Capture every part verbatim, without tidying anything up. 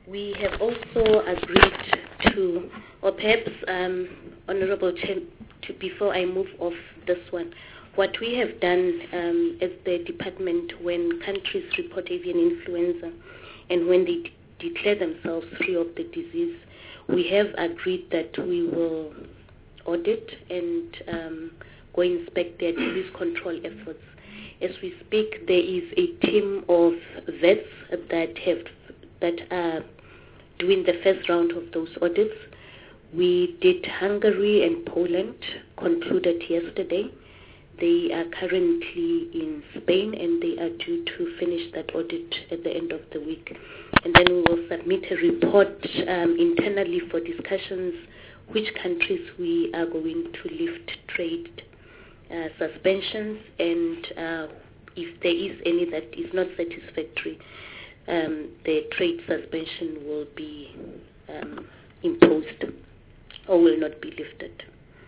we have also agreed to, or perhaps, um, Honorable Chair, to, before I move off this one, what we have done um, as the department when countries report avian influenza and when they d- declare themselves free of the disease, we have agreed that we will audit and um, go inspect their disease control efforts. As we speak, there is a team of vets that have that are doing the first round of those audits. We did Hungary and Poland, concluded yesterday. They are currently in Spain and they are due to finish that audit at the end of the week. And then we will submit a report um, internally for discussions which countries we are going to lift trade uh, suspensions and uh, if there is any that is not satisfactory, um, the trade suspension will be um, imposed or will not be lifted.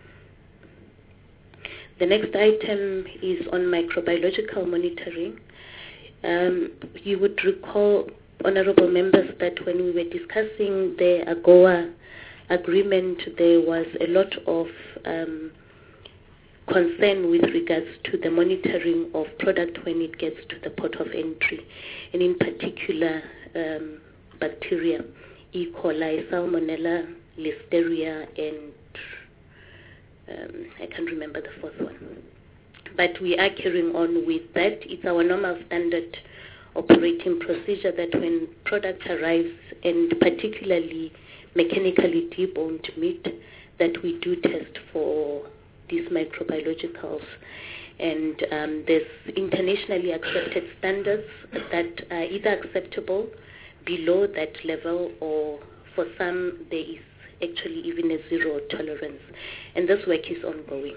The next item is on microbiological monitoring. Um, you would recall, honorable members, that when we were discussing the AGOA agreement, there was a lot of um, concern with regards to the monitoring of product when it gets to the port of entry, and in particular um, bacteria, E. coli, Salmonella, Listeria, and um, I can't remember the fourth one. But we are carrying on with that. It's our normal standard operating procedure that when product arrives, and particularly mechanically deboned meat, that we do test for these microbiologicals. And um, there's internationally accepted standards that are either acceptable below that level, or for some there is actually even a zero tolerance. And this work is ongoing.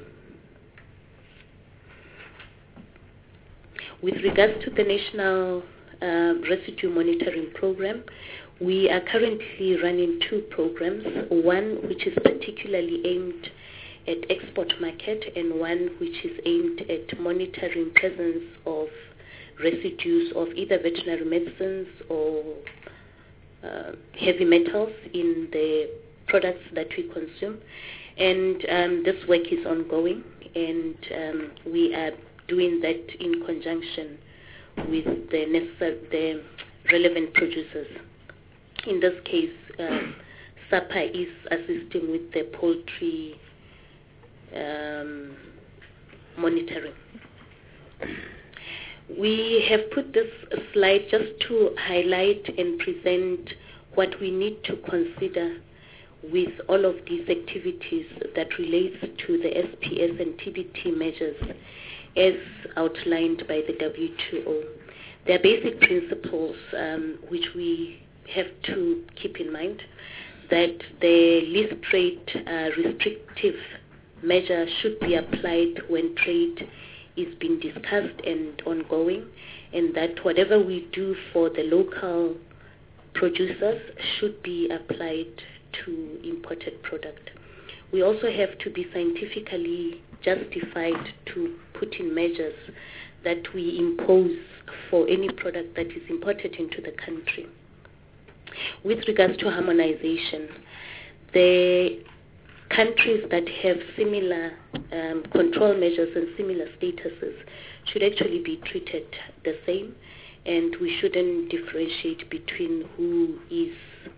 With regards to the National uh, Residue Monitoring Program, we are currently running two programs, one which is particularly aimed at export market and one which is aimed at monitoring presence of residues of either veterinary medicines or uh, heavy metals in the products that we consume. And um, this work is ongoing, and um, we are doing that in conjunction with the necessary, the relevant producers. In this case, um, SAPA is assisting with the poultry um, monitoring. We have put this slide just to highlight and present what we need to consider with all of these activities that relates to the S P S and T B T measures as outlined by the W T O. There are basic principles um, which we have to keep in mind, that the least trade uh, restrictive measure should be applied when trade is being discussed and ongoing, and that whatever we do for the local producers should be applied to imported product. We also have to be scientifically justified to put in measures that we impose for any product that is imported into the country. With regards to harmonization, the countries that have similar um, control measures and similar statuses should actually be treated the same, and we shouldn't differentiate between who is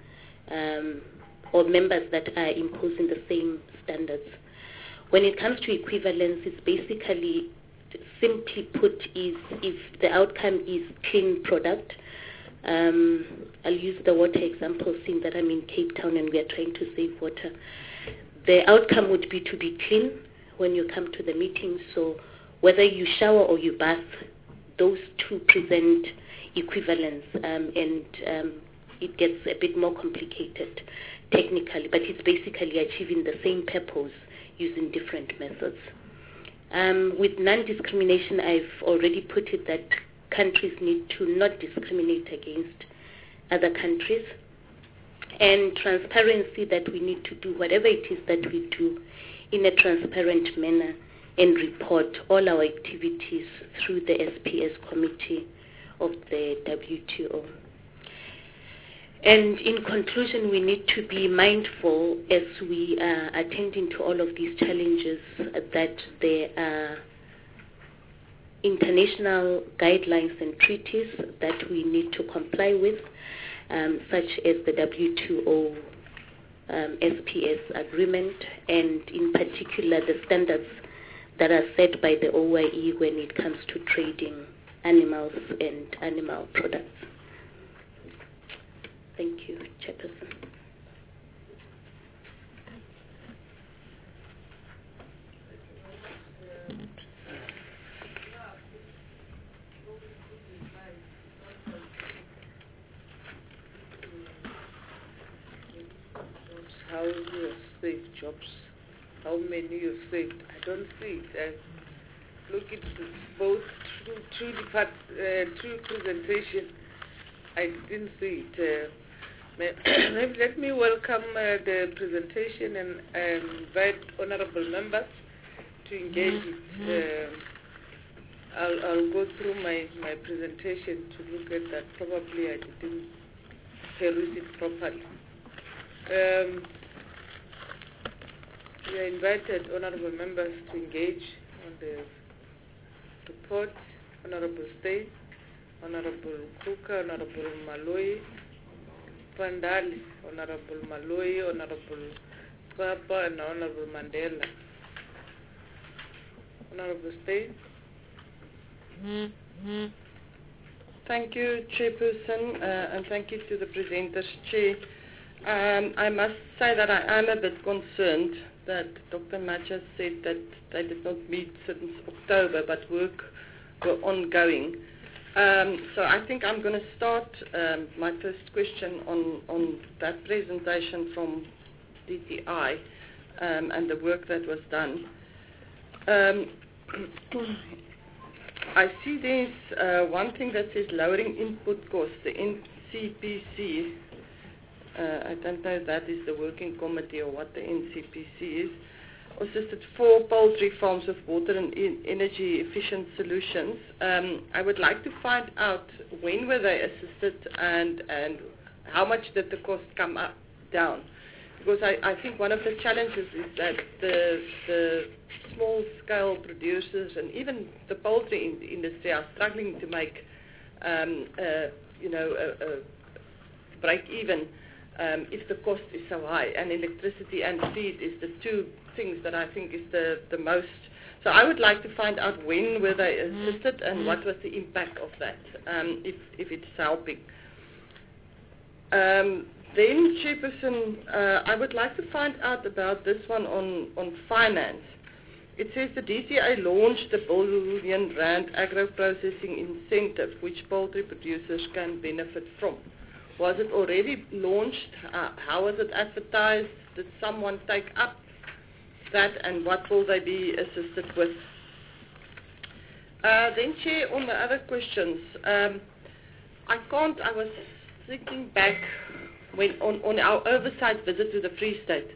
um, or members that are imposing the same standards. When it comes to equivalence, it's basically, simply put, is if the outcome is clean product. Um, I'll use the water example, seeing that I'm in Cape Town and we are trying to save water. The outcome would be to be clean when you come to the meeting. So whether you shower or you bath, those two present equivalence, um, and um, it gets a bit more complicated technically, but it's basically achieving the same purpose using different methods. Um, with non-discrimination, I've already put it that countries need to not discriminate against other countries, and transparency, that we need to do whatever it is that we do in a transparent manner and report all our activities through the S P S committee of the W T O. And in conclusion, we need to be mindful as we are attending to all of these challenges that there are international guidelines and treaties that we need to comply with, um, such as the W T O um, S P S agreement, and in particular the standards that are set by the O I E when it comes to trading animals and animal products. Thank you, Chairperson. How you have saved jobs, how many you have saved. I don't see it. I look at both true, true, depart, uh, true presentation. I didn't see it. Uh, may, let me welcome uh, the presentation and um, invite honorable members to engage it. Uh, I'll, I'll go through my, my presentation to look at that. Probably I didn't peruse it properly. Um, we are invited, honorable members, to engage on the report. Honorable State, Honorable Kuka, Honorable Maloi, Pandali, Honorable Maloi, Honorable Papa, and Honorable Mandela. Honorable State. Mm-hmm. Thank you, Chairperson, uh, and thank you to the presenters, Chair. Um, I must say that I am a bit concerned that Doctor Matcha said that they did not meet since October, but work were ongoing. Um, so I think I'm going to start um, my first question on, on that presentation from D T I um, and the work that was done. Um, I see there's uh, one thing that says lowering input costs, the N C P C. Uh, I don't know if that is the working committee or what the N C P C is, assisted four poultry farms with water and in energy efficient solutions. Um, I would like to find out when were they assisted and, and how much did the cost come up down. Because I, I think one of the challenges is that the, the small scale producers and even the poultry in, industry are struggling to make um, uh, you know, a, a break even. Um, if the cost is so high, and electricity and feed is the two things that I think is the, the most. So I would like to find out when were they assisted and what was the impact of that, um, if, if it's helping. Um, then, Chairperson, uh, I would like to find out about this one on, on finance. It says the D T A launched the billion rand agro-processing incentive which poultry producers can benefit from. Was it already launched? Uh, how was it advertised? Did someone take up that, and what will they be assisted with? Uh, then, Chair, on the other questions, um, I can't, I was thinking back when on, on our oversight visit to the Free State,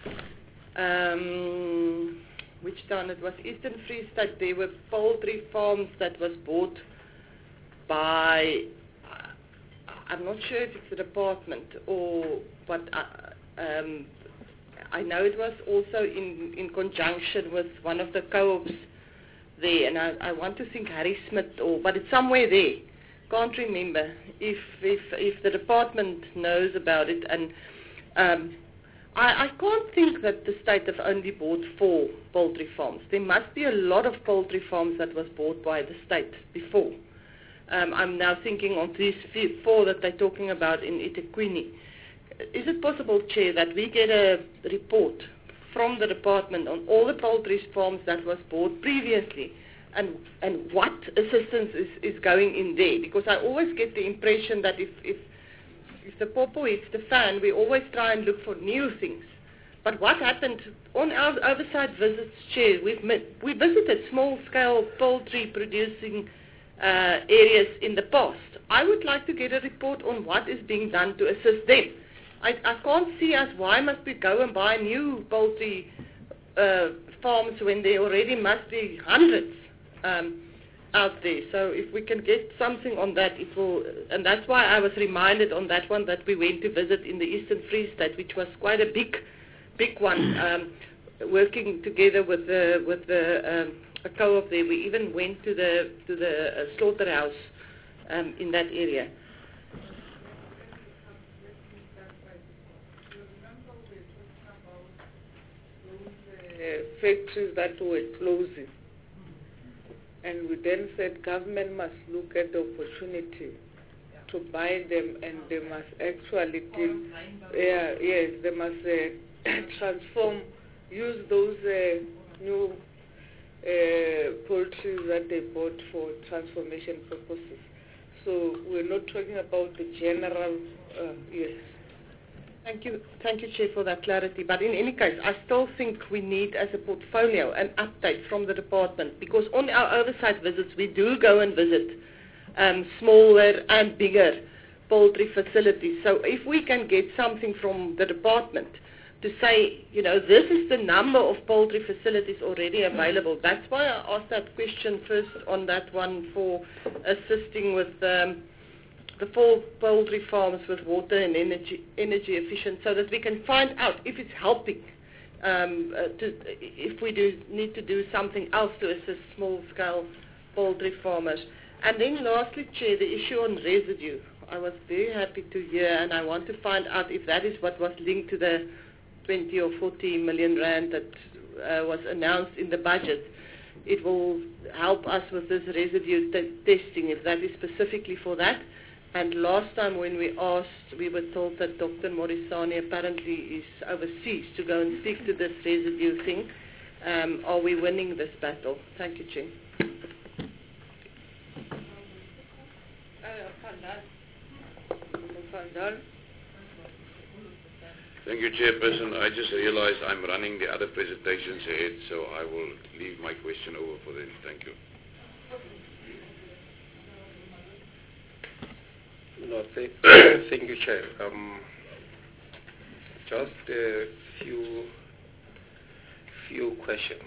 um, which town it was, Eastern Free State. There were poultry farms that was bought by, I'm not sure if it's a department or, but uh, um, I know it was also in, in conjunction with one of the co-ops there, and I, I want to think Harry Smith, or, but it's somewhere there. Can't remember if if if the department knows about it. And um, I, I can't think that the state have only bought four poultry farms. There must be a lot of poultry farms that was bought by the state before. Um, I'm now thinking of these four that they're talking about in eThekwini. Is it possible, Chair, that we get a report from the department on all the poultry farms that was bought previously, and and what assistance is, is going in there? Because I always get the impression that if, if, if the popo hits the fan, we always try and look for new things. But what happened on our oversight visits, Chair, we've, we visited small-scale poultry producing Uh, areas in the past. I would like to get a report on what is being done to assist them. I, I can't see us why must we go and buy new poultry uh, farms when there already must be hundreds. Um, out there. So if we can get something on that, it will, and that's why I was reminded on that one that we went to visit in the Eastern Free State, which was quite a big, big one, um, working together with the with the um, a co-op there. We even went to the to the uh, slaughterhouse um, in that area. Uh, factories that were closing, and we then said government must look at the opportunity to buy them, and they must actually give, yeah, yes, they must uh, transform, use those uh, new uh, poultry that they bought for transformation purposes. So we're not talking about the general, uh, yes. Thank you, thank you, Chair, for that clarity. But in any case, I still think we need, as a portfolio, an update from the department, because on our oversight visits, we do go and visit um, smaller and bigger poultry facilities. So if we can get something from the department to say, you know, this is the number of poultry facilities already available. That's why I asked that question first on that one for assisting with um, the four poultry farms with water and energy energy efficient, so that we can find out if it's helping, um, uh, to, if we do need to do something else to assist small-scale poultry farmers. And then lastly, Chair, the issue on residue. I was very happy to hear, and I want to find out if that is what was linked to the twenty or forty million rand that uh, was announced in the budget. It will help us with this residue t- testing, if that is specifically for that. And last time when we asked, we were told that Doctor Morisani apparently is overseas to go and speak to this residue thing. Um, are we winning this battle? Thank you, Chair. Thank you, Chairperson. I just realized I'm running the other presentations ahead, so I will leave my question over for them. Thank you. No, th- thank you, Chair. Um, just a few few questions.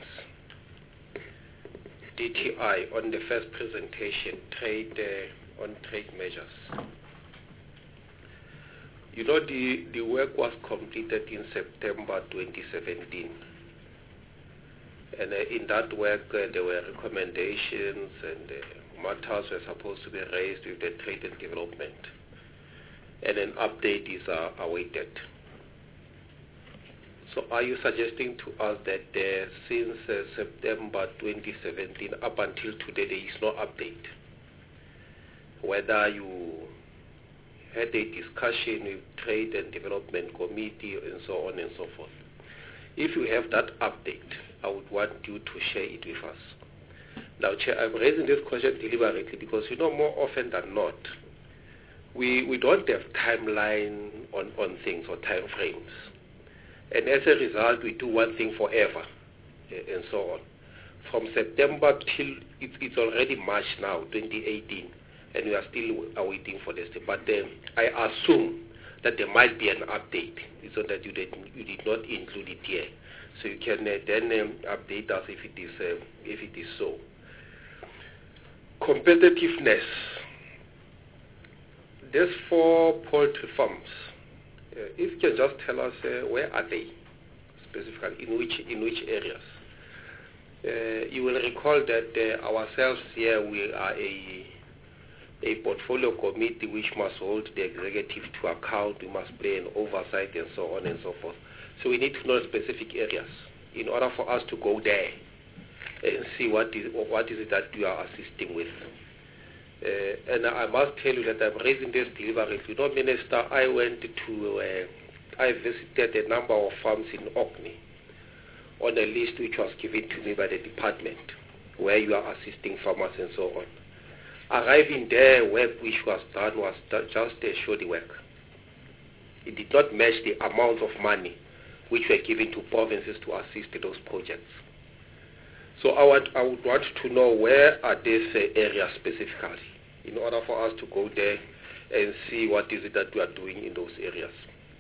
D T I on the first presentation, trade uh, on trade measures. You know, the, the work was completed in September twenty seventeen. And uh, in that work, uh, there were recommendations and uh, matters were supposed to be raised with the trade and development. And an update is uh, awaited. So are you suggesting to us that uh, since uh, September twenty seventeen up until today there is no update? Whether you had a discussion with Trade and Development Committee and so on and so forth. If you have that update, I would want you to share it with us. Now, Chair, I'm raising this question deliberately because, you know, more often than not, we, we don't have timeline on, on things or time frames. And as a result, we do one thing forever and so on. From September till, it's, it's already March now, twenty eighteen. And we are still awaiting for this. But um, I assume that there might be an update, so that you did, you did not include it here. So you can uh, then um, update us if it is uh, if it is so. Competitiveness. There's four poultry farms. Uh, if you can just tell us uh, where are they, specifically in which in which areas. Uh, you will recall that uh, ourselves here we are a a portfolio committee which must hold the executive to account, we must play an oversight and so on and so forth. So we need to know specific areas in order for us to go there and see what is what is it that we are assisting with. Uh, and I must tell you that I'm raising this deliberately. You know, Minister, I went to, uh, I visited a number of farms in Orkney on a list which was given to me by the department where you are assisting farmers and so on. Arriving there, work which was done was just a shoddy work. It did not match the amount of money which were given to provinces to assist those projects. So I would, I would want to know where are these uh, areas specifically in order for us to go there and see what is it that we are doing in those areas.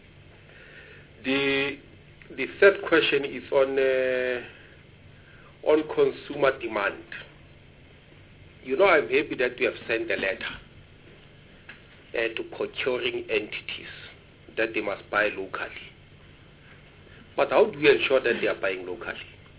The, the third question is on, uh, on consumer demand. you know, I'm happy that we have sent a letter uh, to procuring entities that they must buy locally. But how do we ensure that they are buying locally?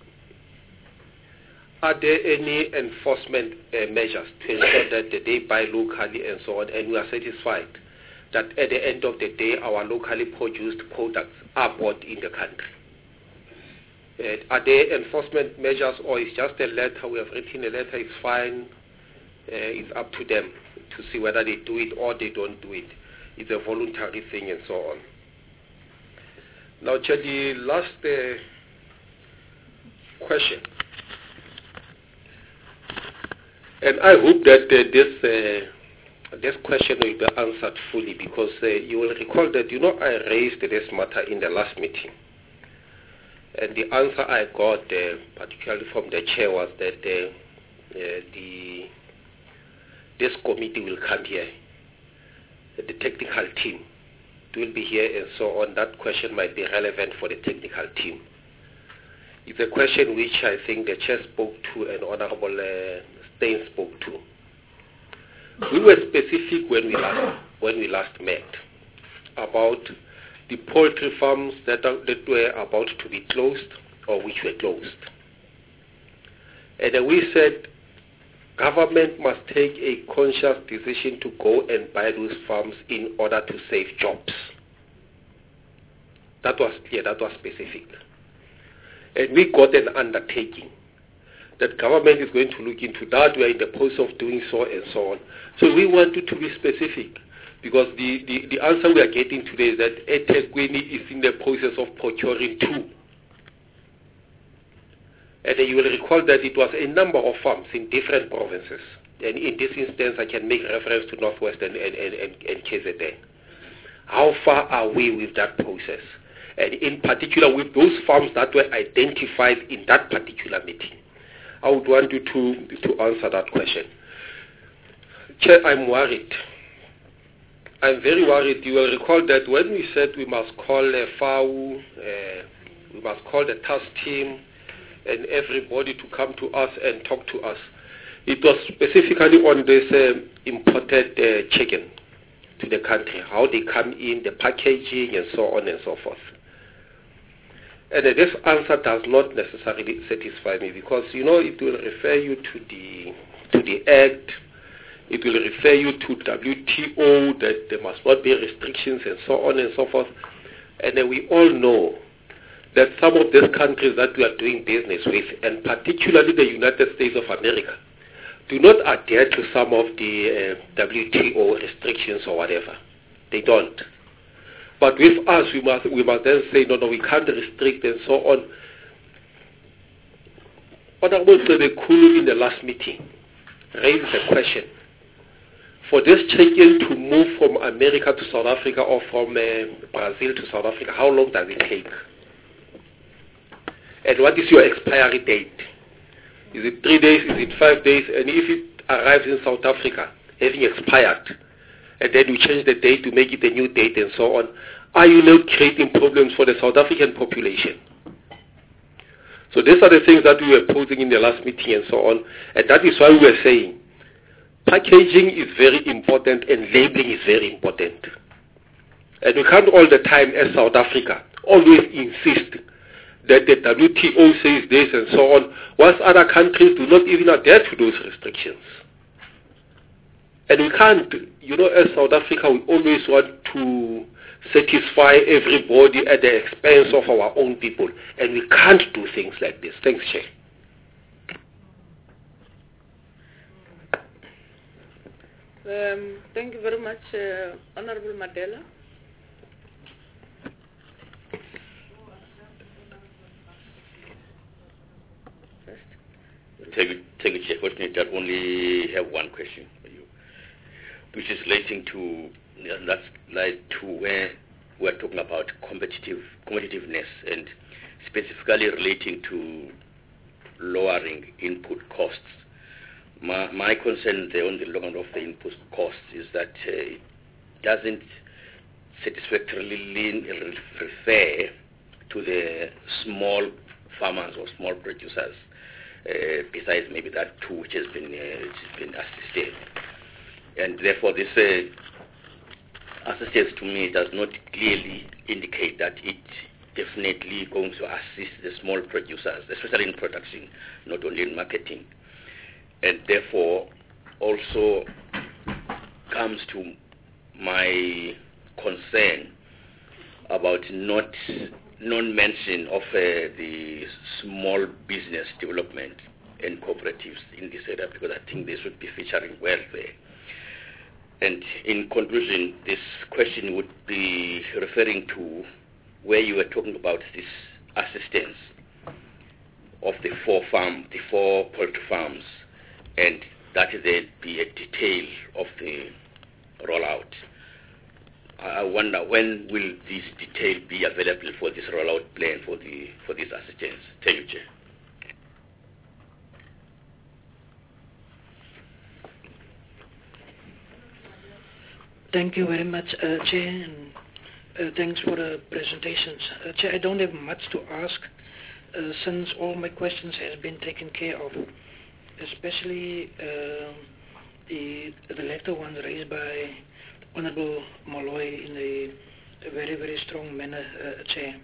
Are there any enforcement uh, measures to ensure that they buy locally and so on, and we are satisfied that at the end of the day our locally produced products are bought in the country? Uh, are there enforcement measures, or is just a letter, we have written a letter, it's fine, uh, it's up to them to see whether they do it or they don't do it. It's a voluntary thing and so on. Now, Chair, the last uh, question, and I hope that uh, this uh, this question will be answered fully, because uh, you will recall that, you know, I raised this matter in the last meeting, and the answer I got, uh, particularly from the chair, was that uh, uh, the this committee will come here, the technical team will be here and so on. That question might be relevant for the technical team. It's a question which I think the chair spoke to and Honorable uh, Steyn spoke to. We were specific when we last when we last met about the poultry farms that, are, that were about to be closed or which were closed. And uh, we said government must take a conscious decision to go and buy those farms in order to save jobs. That was clear, that was specific. And we got an undertaking that government is going to look into that. We are in the process of doing so and so on. So we wanted to be specific, because the, the, the answer we are getting today is that eThekwini is in the process of procuring two. And you will recall that it was a number of farms in different provinces. And in this instance, I can make reference to Northwest and, and, and, and, and K Z N. How far are we with that process? And in particular, with those farms that were identified in that particular meeting. I would want you to, to answer that question. Chair, I'm worried. I'm very worried. You will recall that when we said we must call a F A U, uh, we must call the task team, and everybody to come to us and talk to us. It was specifically on this uh, imported uh, chicken to the country, how they come in, the packaging, and so on and so forth. And uh, this answer does not necessarily satisfy me, because, you know, it will refer you to the to the Act, it will refer you to W T O, that there must not be restrictions and so on and so forth. And uh, we all know that some of these countries that we are doing business with, and particularly the United States of America, do not adhere to some of the uh, W T O restrictions or whatever. They don't. But with us, we must we must then say, no, no, we can't restrict and so on. Honorable Sebekulu in the last meeting raised a question. For this chicken to move from America to South Africa or from uh, Brazil to South Africa, how long does it take? And what is your expiry date? Is it three days? Is it five days? And if it arrives in South Africa, having expired, and then you change the date to make it a new date and so on, are you not creating problems for the South African population? So these are the things that we were posing in the last meeting and so on, and that is why we were saying packaging is very important and labeling is very important. And we can't all the time, as South Africa, always insist that the W T O says this and so on, whilst other countries do not even adhere to those restrictions. And we can't, you know, as South Africa, we always want to satisfy everybody at the expense of our own people. And we can't do things like this. Thanks, Chair. Um, thank you very much, uh, Honorable Madela. Thank you, thank you, Chair. Fortunately, I only have one question for you, which is relating to that's like to where we're talking about competitive competitiveness and specifically relating to lowering input costs. My, my concern there on the lowering of the input costs is that uh, it doesn't satisfactorily refer to the small farmers or small producers. uh, besides maybe that two which has been, uh, which has been assisted. And therefore this uh, assistance to me does not clearly indicate that it definitely going to assist the small producers, especially in production, not only in marketing. And therefore also comes to my concern about not non-mention of uh, the small business development and cooperatives in this area, because I think they should be featuring well there. And in conclusion, this question would be referring to where you were talking about this assistance of the four farm, the four poultry farms, and that there be a detail of the rollout. I wonder when will this detail be available for this rollout plan for the for this assistance? Thank you, Chair. Thank you very much, uh, Chair, and uh, thanks for the presentations. Uh, Chair, I don't have much to ask uh, since all my questions have been taken care of, especially uh, the the latter one raised by Honorable Molloy in a, a very, very strong manner, uh, Chair.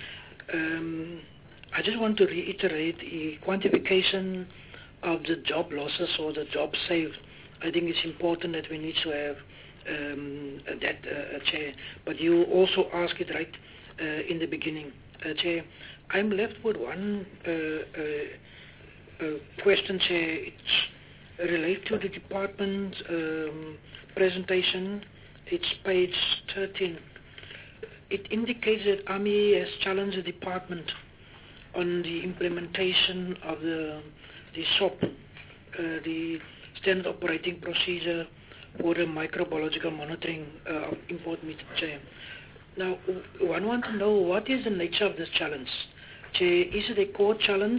Um, I just want to reiterate the quantification of the job losses or the job saved. I think it's important that we need to have um, that, uh, Chair. But you also asked it right uh, in the beginning, uh, Chair. I'm left with one uh, uh, uh, question, Chair. It's related to the department um, presentation. It's page thirteen. It indicates that AMI has challenged the department on the implementation of the the S O P, uh, the Standard Operating Procedure for the microbiological monitoring uh, of import meat, Chair. Now, one wants to know what is the nature of this challenge. Chair, is it a court challenge?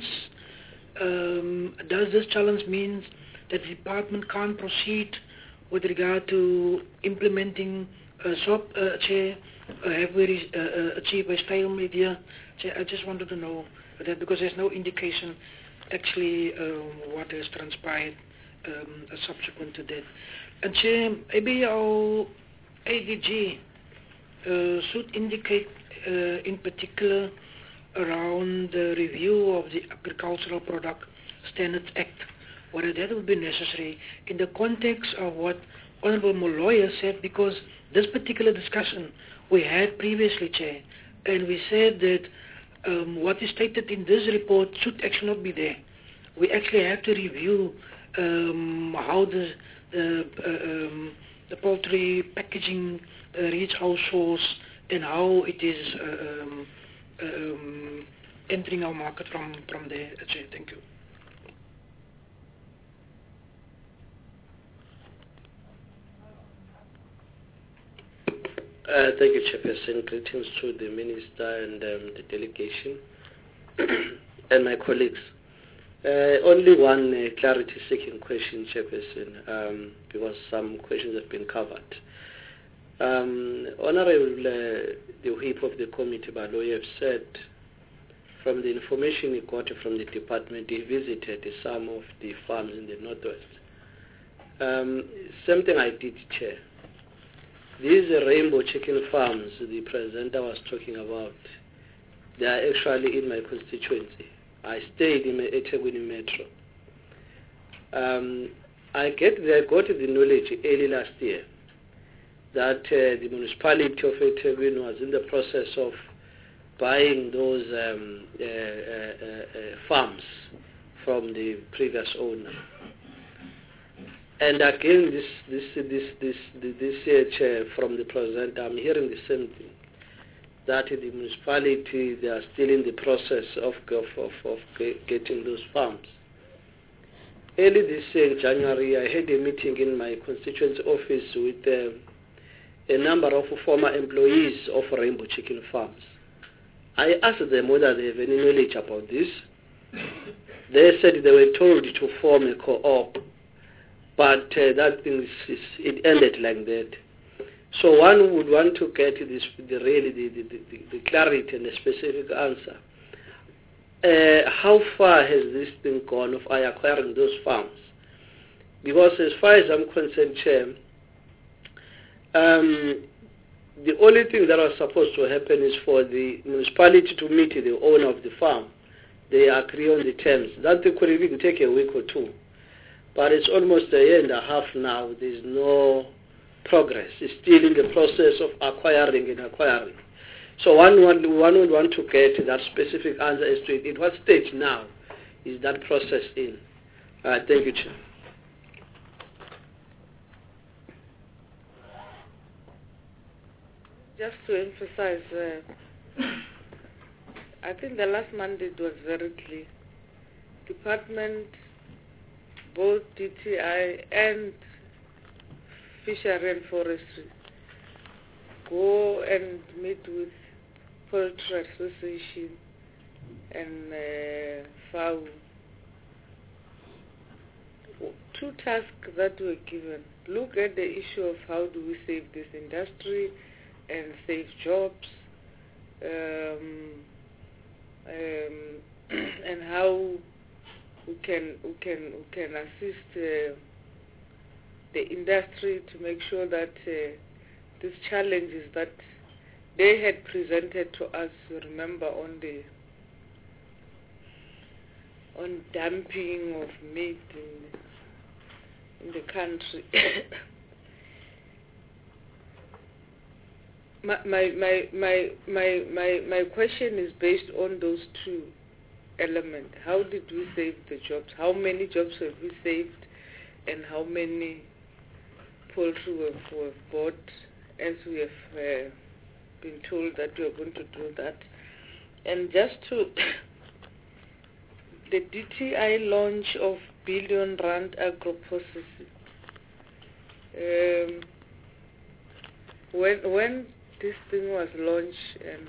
Um, does this challenge mean that the department can't proceed with regard to implementing uh, S O P, uh, Chair? Uh, have we uh, uh, achieved a stalemate here? Chair, I just wanted to know that because there's no indication actually um, what has transpired um, uh, subsequent to that. And Chair, maybe our A D G uh, should indicate uh, in particular around the review of the Agricultural Product Standards Act, whether that would be necessary in the context of what Honorable Molloy said, because this particular discussion we had previously, Chair, and we said that um, what is stated in this report should actually not be there. We actually have to review um, how the the, uh, um, the poultry packaging uh, reach households and how it is uh, um, um, entering our market from, from there, Chair. Thank you. Uh, thank you, Chairperson. Greetings to the Minister and um, the delegation and my colleagues. Uh, only one uh, clarity-seeking question, Chairperson, um, because some questions have been covered. Um, Honorable uh, the Whip of the Committee, Baloyi, have said from the information he got from the department, he visited some of the farms in the Northwest. Um, something I did, Chair. These rainbow chicken farms the presenter was talking about, they are actually in my constituency. I stayed in eThekwini Metro. Um, I get I got the knowledge early last year that uh, the municipality of eThekwini was in the process of buying those um, uh, uh, uh, farms from the previous owner. And again, this this this this this year, Chair, from the presenter, I'm hearing the same thing. That the municipality, they are still in the process of of of, of getting those farms. Early this year, January, I had a meeting in my constituency office with uh, a number of former employees of Rainbow Chicken Farms. I asked them whether they have any knowledge about this. They said they were told to form a co-op. But uh, that thing is, is, it ended like that. So one would want to get this, the really the, the, the, the clarity and the specific answer. uh, how far has this thing gone of acquiring those farms? Because as far as I'm concerned, Chair, um, the only thing that was supposed to happen is for the municipality to meet the owner of the farm. They agree on the terms. That could even take a week or two. But it's almost a year and a half now. There's no progress. It's still in the process of acquiring and acquiring. So one, one, one would want to get that specific answer as to it. At what stage now is that process in? Uh, thank you, Chair. Just to emphasize, uh, I think the last mandate was very clear. Department, both D T I and Fishery and Forestry, go and meet with Poultry Association and uh, F A O. Two tasks that were given. Look at the issue of how do we save this industry and save jobs, um, um, and how we can we can we can assist uh, the industry to make sure that uh, these challenges that they had presented to us, remember, on the on dumping of meat in, in the country. my, my, my, my, my, my, my question is based on those two elements. How did we save the jobs? How many jobs have we saved? And how many poultry we have, we have bought, as we have uh, been told that we are going to do that? And just to the D T I launch of billion rand agro-processing. Um, when when this thing was launched, and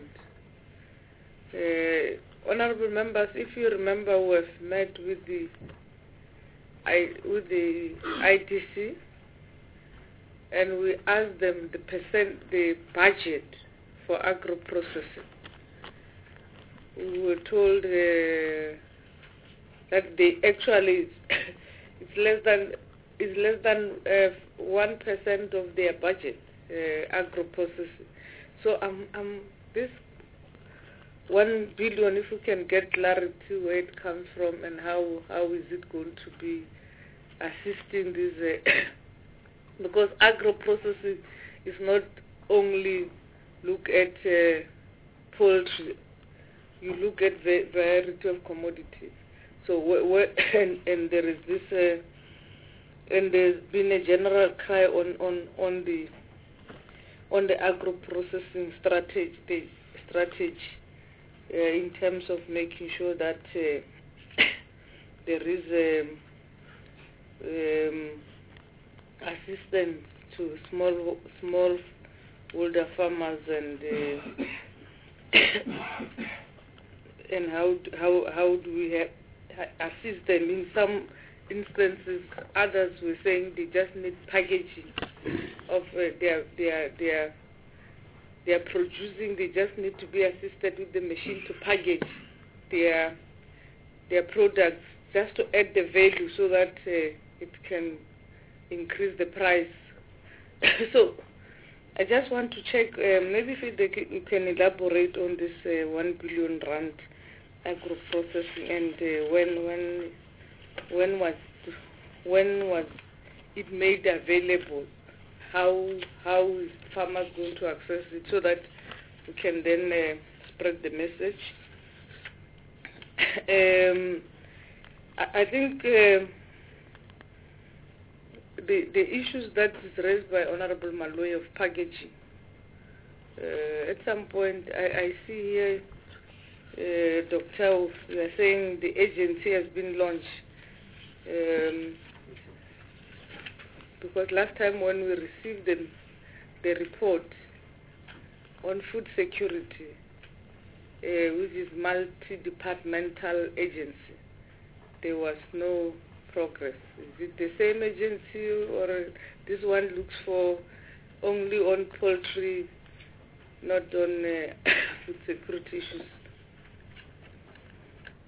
uh, honourable members, if you remember, we have met with the I with the I T C, and we asked them the percent, the budget for agro-processing. We were told uh, that they actually it's less than it's less than uh, one percent of their budget, uh, agro-processing. So um, um, this one billion, if we can get clarity where it comes from and how how is it going to be assisting this, uh, because agro-processing is not only look at uh, poultry, you look at the variety of commodities. So wh wh and, and there is this, uh, and there's been a general cry on on on the on the agro-processing strategy, the strategy uh, in terms of making sure that uh, there is um, um, assistance to small small older farmers and uh, and how how how do we ha assist them in some instances. Others were saying they just need packaging of uh, their their their they are producing. They just need to be assisted with the machine to package their their products, just to add the value so that uh, it can increase the price. So I just want to check, uh, maybe if they can, you can elaborate on this uh, one billion rand agro processing, and uh, when when when was when was it made available? How how is farmers going to access it so that we can then uh, spread the message? um, I, I think uh, the the issues that is raised by Honorable Maloyi of packaging. Uh, at some point, I, I see here, uh, Doctor we are saying the agency has been launched. Um, because last time when we received the, the report on food security, uh, which is multi-departmental agency, there was no progress. Is it the same agency, or this one looks for only on poultry, not on uh, food security issues?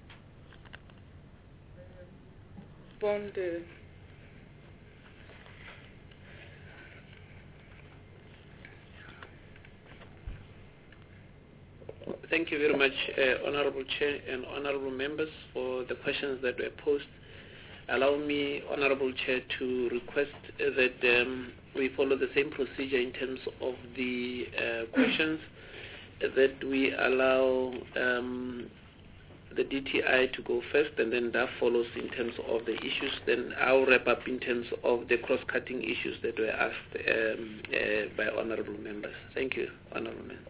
respond? Uh, Thank you very much, uh, Honorable Chair and Honorable Members, for the questions that were posed. Allow me, Honorable Chair, to request uh, that um, we follow the same procedure in terms of the uh, questions, uh, that we allow um, the D T I to go first, and then that follows in terms of the issues. Then I'll wrap up in terms of the cross-cutting issues that were asked um, uh, by Honorable Members. Thank you, Honorable Members.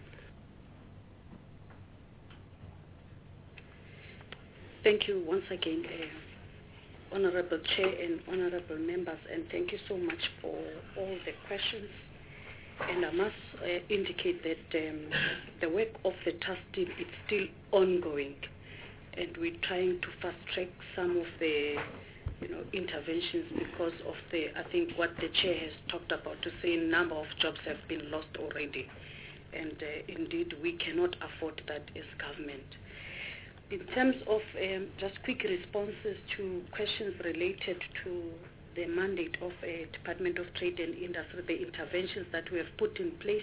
Thank you once again, uh, Honorable Chair and Honorable Members, and thank you so much for all the questions. And I must uh, indicate that um, the work of the task team is still ongoing, and we're trying to fast-track some of the you know, interventions because of the, I think, what the Chair has talked about, to say a number of jobs have been lost already. And uh, indeed, we cannot afford that as government. In terms of um, just quick responses to questions related to the mandate of uh, Department of Trade and Industry, the interventions that we have put in place.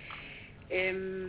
Um,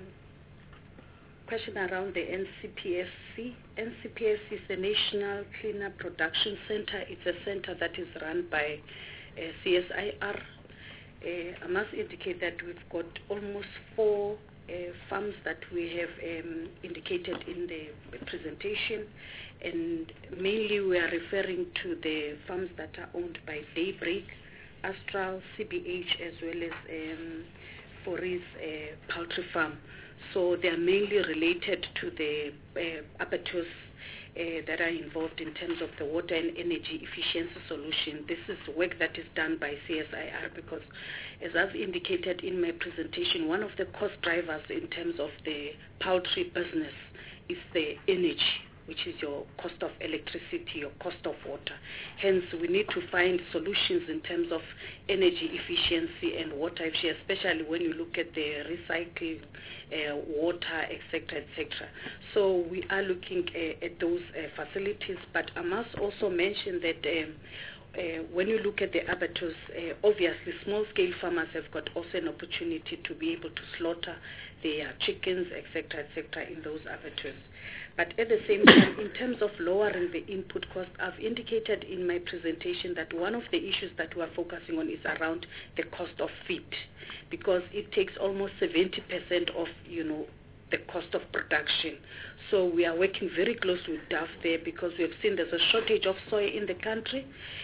question around the N C P S C. N C P S C is the National Cleaner Production Center. It's a center that is run by uh, C S I R. Uh, I must indicate that we've got almost four Uh, farms that we have um, indicated in the presentation, and mainly we are referring to the farms that are owned by Daybreak, Astral, C B H, as well as um, Foris uh, Poultry Farm. So they are mainly related to the uh, abattoirs uh, that are involved in terms of the water and energy efficiency solution. This is work that is done by C S I R because, as I've indicated in my presentation, one of the cost drivers in terms of the poultry business is the energy, which is your cost of electricity, your cost of water. Hence, we need to find solutions in terms of energy efficiency and water efficiency, especially when you look at the recycling uh, water, et cetera, et cetera. So we are looking uh, at those uh, facilities, but I must also mention that um, Uh, when you look at the abattoirs, uh, obviously small-scale farmers have got also an opportunity to be able to slaughter their chickens, et cetera, et cetera, in those abattoirs. But at the same time, in terms of lowering the input cost, I've indicated in my presentation that one of the issues that we are focusing on is around the cost of feed, because it takes almost seventy percent of, you know, the cost of production. So we are working very closely with D A F there because we have seen there's a shortage of soy in the country.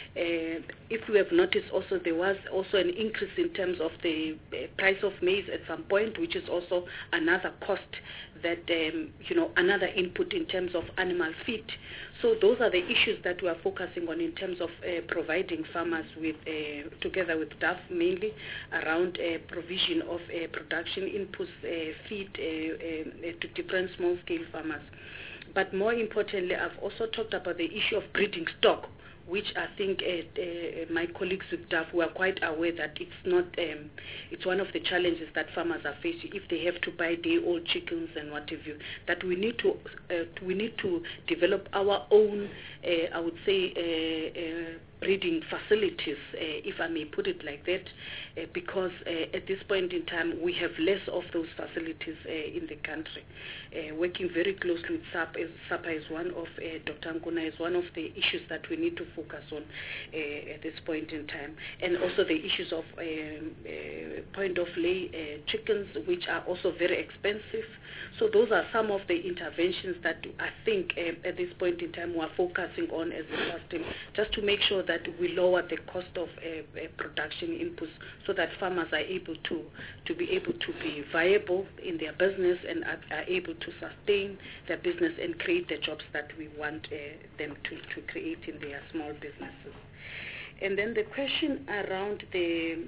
Uh, if we have noticed also, there was also an increase in terms of the uh, price of maize at some point, which is also another cost that, um, you know, another input in terms of animal feed. So those are the issues that we are focusing on in terms of uh, providing farmers with, uh, together with D A F mainly, around uh, provision of uh, production inputs, uh, feed uh, uh, to different small-scale farmers. But more importantly, I've also talked about the issue of breeding stock, which I think uh, uh, my colleagues with D A F were quite aware that it's not, um, it's one of the challenges that farmers are facing if they have to buy day-old chickens and what have you, that we need to, uh, we need to develop our own, uh, I would say, uh, uh, breeding facilities, uh, if I may put it like that, uh, because uh, at this point in time we have less of those facilities uh, in the country. Uh, working very closely with SAP, as SAPA is one of, uh, Doctor Nkuna is one of the issues that we need to focus on uh, at this point in time, and also the issues of um, uh, point of lay uh, chickens, which are also very expensive. So those are some of the interventions that I think uh, at this point in time we are focusing on as a system, just to make sure that we lower the cost of uh, uh, production inputs so that farmers are able to, to be able to be viable in their business and are, are able to sustain their business and create the jobs that we want uh, them to, to create in their small businesses. And then the question around the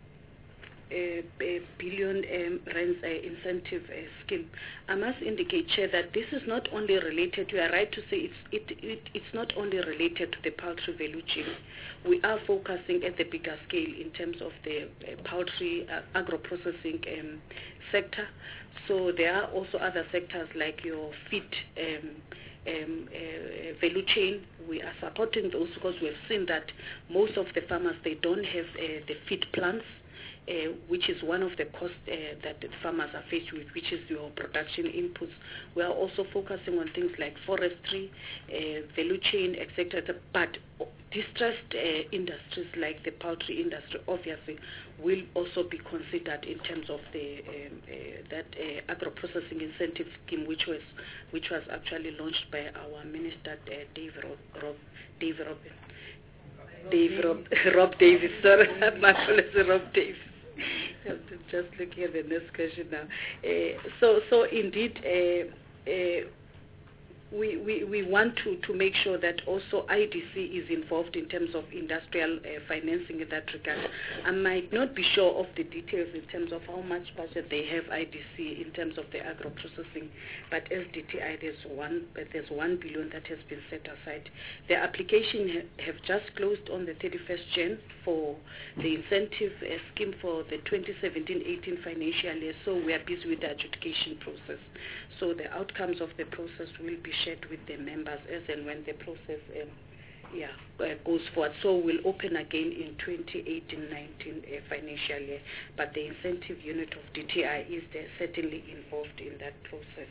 A, a billion um, rands uh, incentive uh, scheme. I must indicate, Chair, that this is not only related, you are right to say it's, it, it, it's not only related to the poultry value chain. We are focusing at the bigger scale in terms of the uh, poultry uh, agro-processing um, sector. So there are also other sectors like your feed um, um, uh, value chain. We are supporting those because we've seen that most of the farmers, they don't have uh, the feed plants, uh, which is one of the costs uh, that the farmers are faced with, which is your production inputs. We are also focusing on things like forestry, uh, value chain, et cetera. But distressed uh, industries like the poultry industry obviously will also be considered in terms of the um, uh, that uh, agro-processing incentive scheme, which was which was actually launched by our minister uh, Dave Rob, Rob Dave Robin. Dave Rob, Rob Davis, sorry, my apologies, Rob Davis. I'm just looking at the next question now. Uh, so, so indeed, uh, uh, we, we, we want to, to make sure that also I D C is involved in terms of industrial uh, financing in that regard. I might not be sure of the details in terms of how much budget they have I D C in terms of the agro-processing, but S D T I, there's one, there's one billion that has been set aside. The application ha have just closed on the thirty-first January for the incentive uh, scheme for the twenty seventeen eighteen financial year, so we are busy with the adjudication process. So the outcomes of the process will be shared with the members as and when the process um, yeah, uh, goes forward. So we'll open again in twenty eighteen nineteen uh, financial year, but the incentive unit of D T I is there, certainly involved in that process.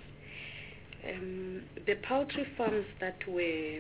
Um, the poultry farms that were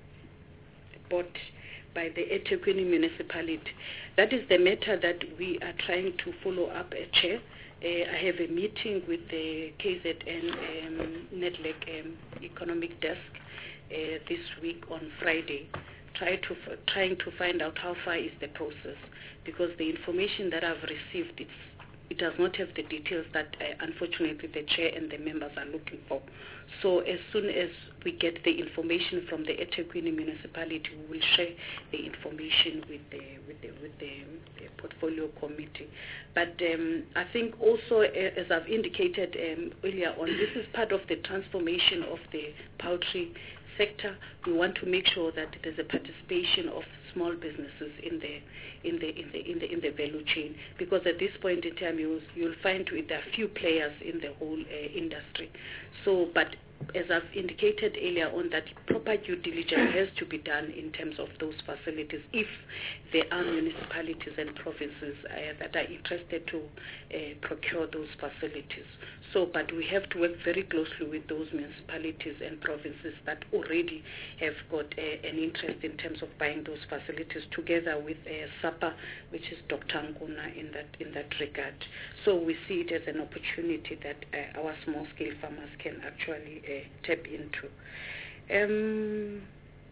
bought by the eThekwini municipality, that is the matter that we are trying to follow up, a chair. Uh, I have a meeting with the K Z N um, Nedlac um, Economic Desk uh, this week on Friday, try to f trying to find out how far is the process, because the information that I've received, it's, it does not have the details that uh, unfortunately the chair and the members are looking for. So as soon as we get the information from the eThekwini municipality, we will share the information with the with the with the, the portfolio committee. But um, I think also, uh, as I've indicated um, earlier on, this is part of the transformation of the poultry sector. We want to make sure that there's a participation of small businesses in the in the in the in the in the value chain, because at this point in time you'll you'll find there are few players in the whole uh, industry. So, but as I've indicated earlier on, that proper due diligence has to be done in terms of those facilities if there are municipalities and provinces uh, that are interested to uh, procure those facilities. So, but we have to work very closely with those municipalities and provinces that already have got uh, an interest in terms of buying those facilities, together with uh, SAPA, which is Doctor Nguna in that in that regard. So we see it as an opportunity that uh, our small-scale farmers can actually uh, tap into. Um,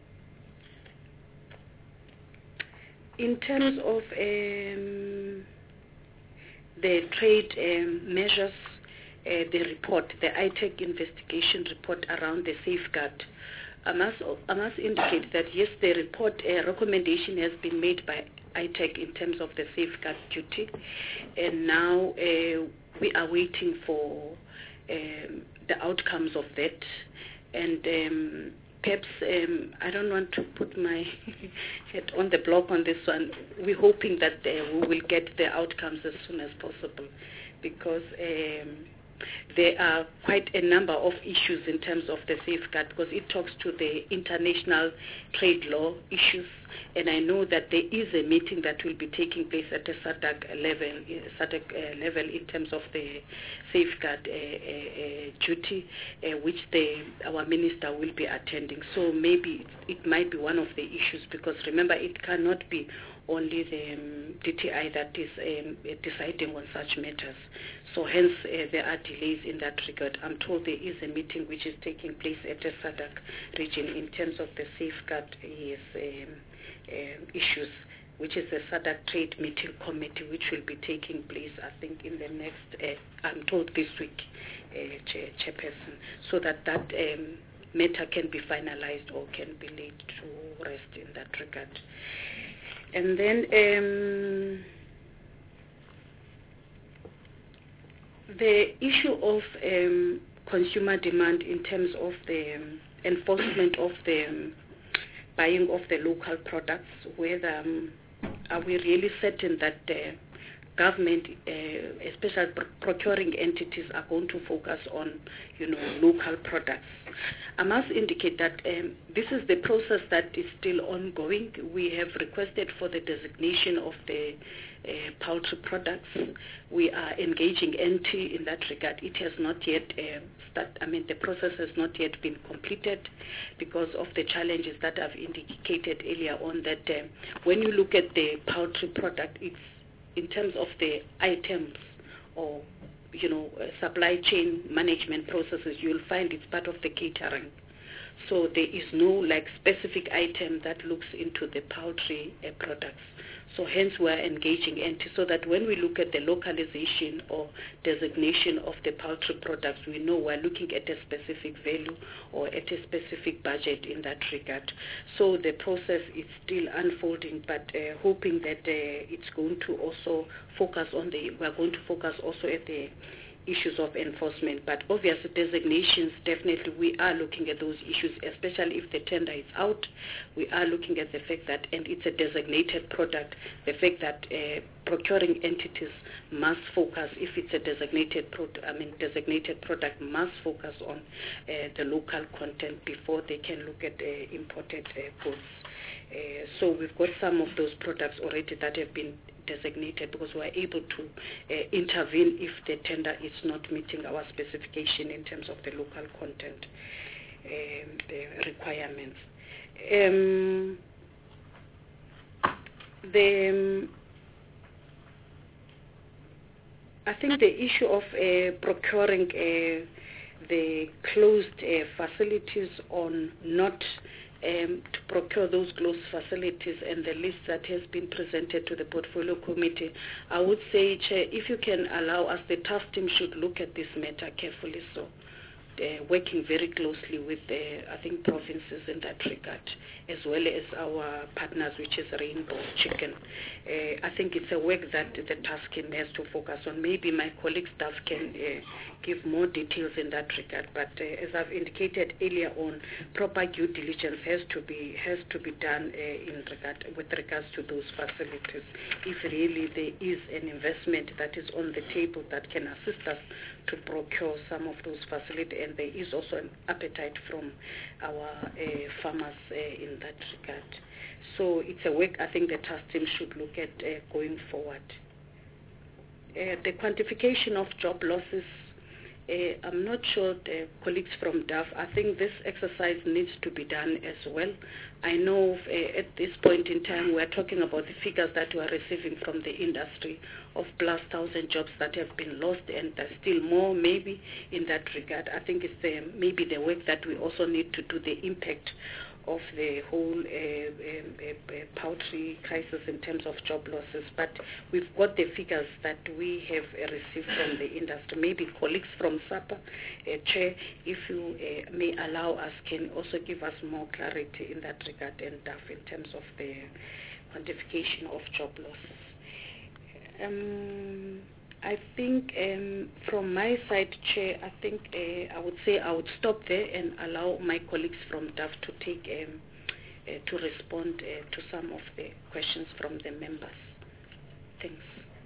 in terms of um, the trade um, measures, Uh, the report, the I T E C investigation report around the safeguard, I must, I must indicate that yes, the report uh, recommendation has been made by I T E C in terms of the safeguard duty, and now uh, we are waiting for um, the outcomes of that. And um, perhaps um, I don't want to put my head on the block on this one. We're hoping that uh, we will get the outcomes as soon as possible, because um, there are quite a number of issues in terms of the safeguard, because it talks to the international trade law issues, and I know that there is a meeting that will be taking place at the SADC level, SADC uh, level in terms of the safeguard uh, uh, uh, duty, uh, which the, our minister will be attending. So maybe it, it might be one of the issues, because remember, it cannot be only the um, D T I that is um, deciding on such matters. So hence uh, there are delays in that regard. I'm told there is a meeting which is taking place at the SADC region in terms of the safeguard yes, um, uh, issues, which is the SADC Trade Meeting Committee, which will be taking place, I think, in the next, uh, I'm told this week, uh, chair, chairperson, so that that um, matter can be finalized or can be laid to rest in that regard. And then um, the issue of um, consumer demand in terms of the um, enforcement of the um, buying of the local products, whether um, are we really certain that uh, government, uh, especially pr procuring entities, are going to focus on, you know, local products. I must indicate that um, this is the process that is still ongoing. We have requested for the designation of the uh, poultry products. We are engaging N T in that regard. It has not yet uh, start, I mean, the process has not yet been completed because of the challenges that I've indicated earlier on, that uh, when you look at the poultry product, it's in terms of the items or you know, uh, supply chain management processes, you'll find it's part of the catering. So there is no like specific item that looks into the poultry uh, products. So hence we're engaging N T so that when we look at the localization or designation of the poultry products, we know we're looking at a specific value or at a specific budget in that regard. So the process is still unfolding, but uh, hoping that uh, it's going to also focus on the, we're going to focus also at the issues of enforcement. But obviously designations, definitely we are looking at those issues, especially if the tender is out. We are looking at the fact that, and it's a designated product, the fact that uh, procuring entities must focus, if it's a designated product, I mean designated product must focus on uh, the local content before they can look at uh, imported uh, goods. Uh, so we've got some of those products already that have been designated because we are able to uh, intervene if the tender is not meeting our specification in terms of the local content um, the requirements. Um, the um, I think the issue of uh, procuring uh, the closed uh, facilities on not Um, to procure those closed facilities and the list that has been presented to the portfolio committee, I would say, Chair, if you can allow us, the task team should look at this matter carefully, so uh, working very closely with the, I think, provinces in that regard, as well as our partners, which is Rainbow Chicken. Uh, I think it's a work that the task team has to focus on. Maybe my colleague staff can uh, give more details in that regard, but uh, as I've indicated earlier on, proper due diligence has to be has to be done uh, in regard with regards to those facilities. If really there is an investment that is on the table that can assist us to procure some of those facilities, and there is also an appetite from our uh, farmers uh, in that regard. So it's a work I think the task team should look at uh, going forward. Uh, the quantification of job losses, Uh, I'm not sure the colleagues from D A F, I think this exercise needs to be done as well. I know uh, at this point in time we're talking about the figures that we're receiving from the industry of plus thousand jobs that have been lost, and there's still more maybe in that regard. I think it's the, maybe the work that we also need to do, the impact of the whole uh, uh, uh, poultry crisis in terms of job losses. But we've got the figures that we have uh, received from the industry. Maybe colleagues from SAPA, uh, Chair, if you uh, may allow us, can also give us more clarity in that regard, and D A F in terms of the quantification of job losses. Um, I think um, from my side, Chair, I think uh, I would say I would stop there and allow my colleagues from D A F to take um, uh, to respond uh, to some of the questions from the members. Thanks.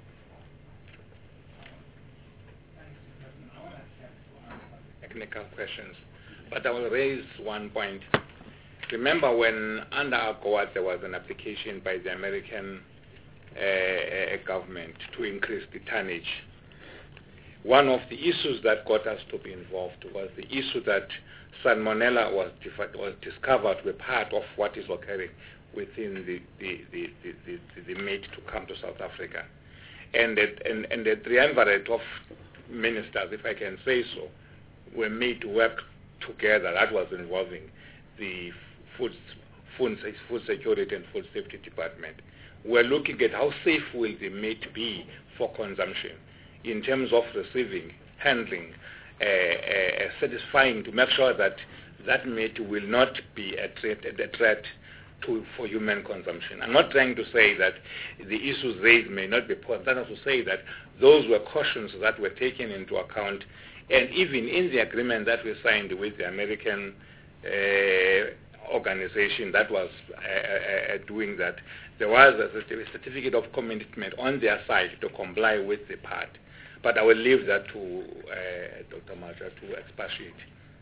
Technical questions, but I will raise one point. Remember when under AGOA there was an application by the American Uh, government to increase the tonnage. One of the issues that got us to be involved was the issue that salmonella was, was discovered to be part of what is occurring within the, the, the, the, the, the meat to come to South Africa. And, it, and, and the triumvirate of ministers, if I can say so, were made to work together. That was involving the food, food, food security and food safety department. We're looking at how safe will the meat be for consumption in terms of receiving, handling, uh, uh, satisfying to make sure that that meat will not be a threat, a threat to, for human consumption. I'm not trying to say that the issues raised may not be important. I'm trying to say that those were cautions that were taken into account, and even in the agreement that we signed with the American uh, organization that was uh, uh, doing that. There was a, a certificate of commitment on their side to comply with the part. But I will leave that to uh, Doctor Maja to expatiate.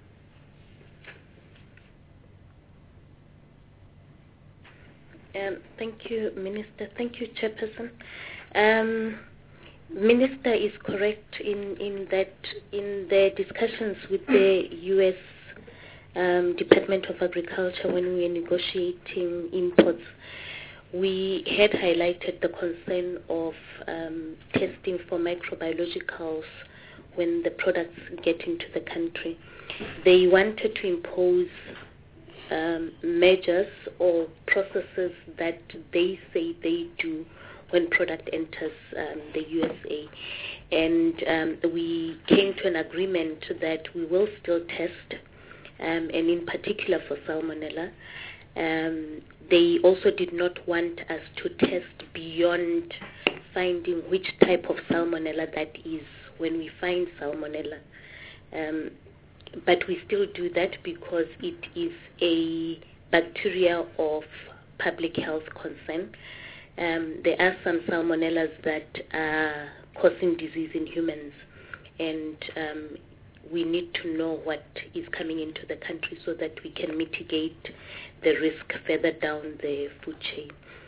Um, thank you, Minister. Thank you, Chairperson. Um, Minister is correct in, in that in the discussions with the U S um, Department of Agriculture when we were negotiating imports, we had highlighted the concern of um, testing for microbiologicals when the products get into the country. They wanted to impose um, measures or processes that they say they do when product enters um, the U S A. And um, we came to an agreement that we will still test, um, and in particular for salmonella. Um, they also did not want us to test beyond finding which type of salmonella that is when we find salmonella. Um, but we still do that because it is a bacteria of public health concern. Um, there are some salmonellas that are causing disease in humans, and um, we need to know what is coming into the country so that we can mitigate the risk further down the food chain.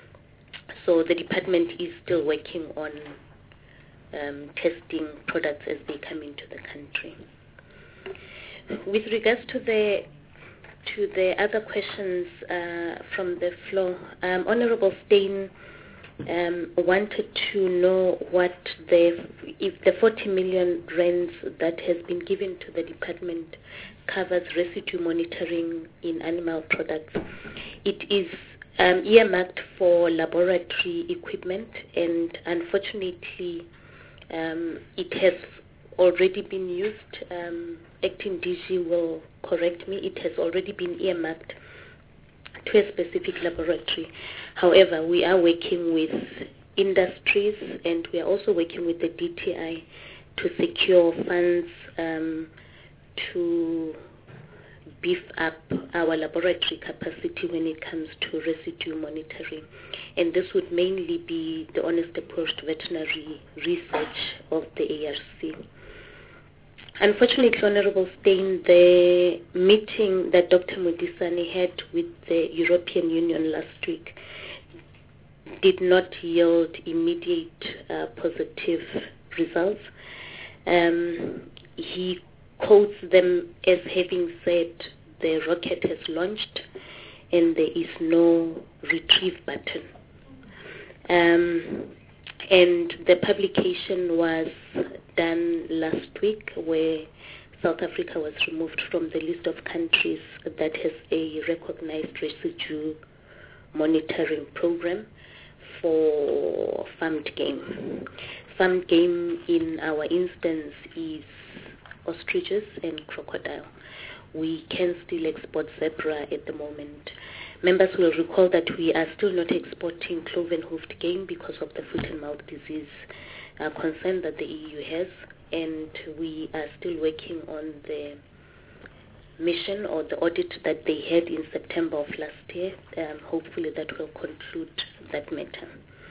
So the department is still working on um, testing products as they come into the country. With regards to the to the other questions uh, from the floor, um, Honourable Steyn um, wanted to know what the if the forty million rands that has been given to the department covers residue monitoring in animal products. It is um, earmarked for laboratory equipment, and unfortunately, um, it has already been used. Um, Acting D G will correct me. It has already been earmarked to a specific laboratory. However, we are working with industries, and we are also working with the D T I to secure funds um, to beef up our laboratory capacity when it comes to residue monitoring. And this would mainly be the Honest Approach to Veterinary Research of the A R C. Unfortunately, Honourable Steyn, the meeting that Doctor Modisane had with the European Union last week did not yield immediate uh, positive results. Um, he quotes them as having said the rocket has launched and there is no retrieve button. Um, and the publication was done last week, where South Africa was removed from the list of countries that has a recognized residue monitoring program for farmed game. Farmed game in our instance is ostriches and crocodile. We can still export zebra at the moment. Members will recall that we are still not exporting cloven-hoofed game because of the foot and mouth disease uh, concern that the E U has, and we are still working on the mission or the audit that they had in September of last year. Um, hopefully that will conclude that matter.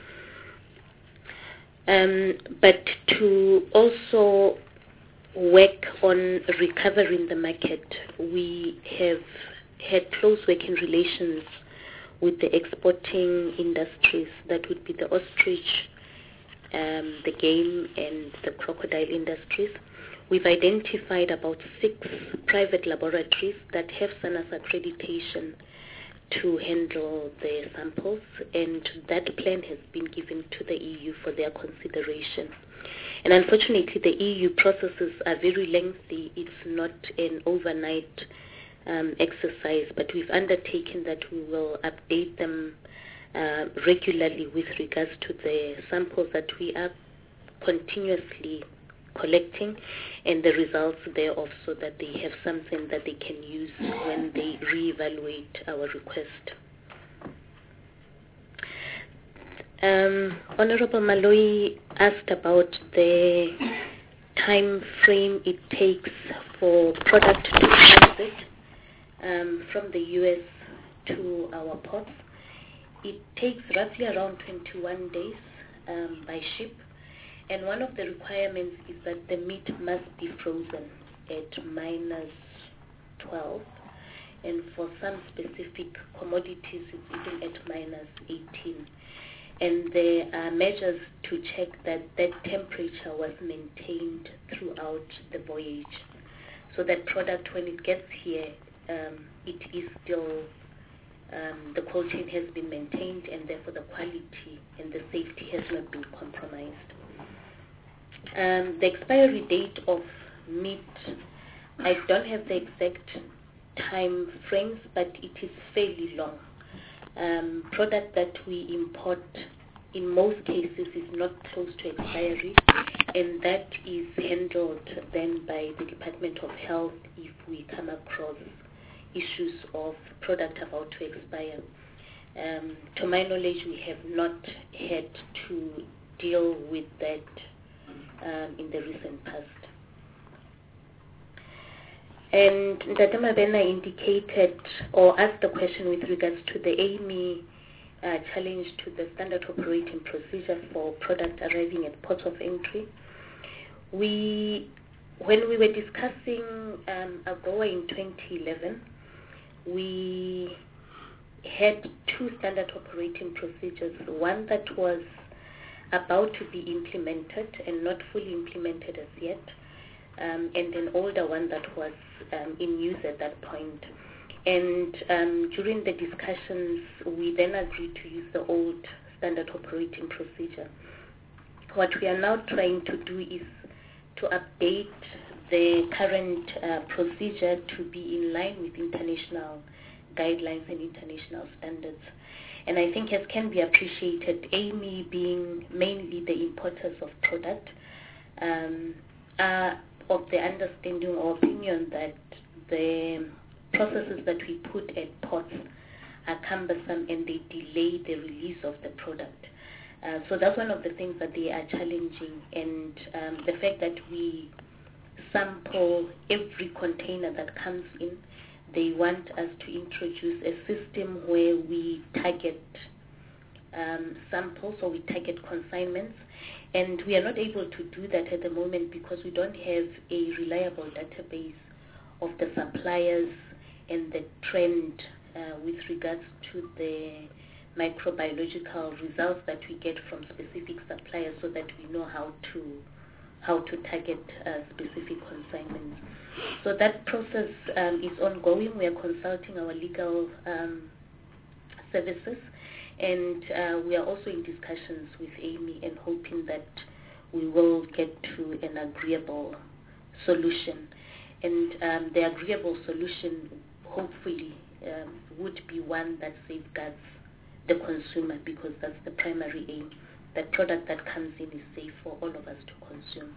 Um, but to also work on recovering the market, we have had close working relations with the exporting industries. That would be the ostrich, um, the game, and the crocodile industries. We've identified about six private laboratories that have SANAS accreditation to handle the samples, and that plan has been given to the E U for their consideration. And unfortunately, the E U processes are very lengthy. It's not an overnight um, exercise, but we've undertaken that we will update them uh, regularly with regards to the samples that we are continuously collecting and the results thereof, so that they have something that they can use when they reevaluate our request. Um, Honorable Malloy asked about the time frame it takes for product to transit um, from the U S to our ports. It takes roughly around twenty-one days um, by ship, and one of the requirements is that the meat must be frozen at minus twelve, and for some specific commodities it's even at minus eighteen. And there are measures to check that that temperature was maintained throughout the voyage, so that product, when it gets here, um, it is still, um, the cold chain has been maintained, and therefore the quality and the safety has not been compromised. Um, the expiry date of meat, I don't have the exact time frames, but it is fairly long. Um, product that we import in most cases is not close to expiry, and that is handled then by the Department of Health if we come across issues of product about to expire. Um, to my knowledge, we have not had to deal with that um, in the recent past. And Ntate Mabena indicated or asked the question with regards to the A M E uh, challenge to the standard operating procedure for product arriving at ports of entry. We, when we were discussing um, AGOA in twenty eleven, we had two standard operating procedures, one that was about to be implemented and not fully implemented as yet, um, and an older one that was um, in use at that point. And um, during the discussions, we then agreed to use the old standard operating procedure. What we are now trying to do is to update the current uh, procedure to be in line with international guidelines and international standards. And I think, as can be appreciated, A M E being mainly the importers of product, um, are of the understanding or opinion that the processes that we put at ports are cumbersome and they delay the release of the product. Uh, so that's one of the things that they are challenging, and um, the fact that we sample every container that comes in. They want us to introduce a system where we target um, samples or we target consignments, and we are not able to do that at the moment because we don't have a reliable database of the suppliers and the trend uh, with regards to the microbiological results that we get from specific suppliers, so that we know how to how to target uh, specific consignments. So that process um, is ongoing. We are consulting our legal um, services, and uh, we are also in discussions with A M E and hoping that we will get to an agreeable solution. And um, the agreeable solution, hopefully, um, would be one that safeguards the consumer, because that's the primary aim. That product that comes in is safe for all of us to consume.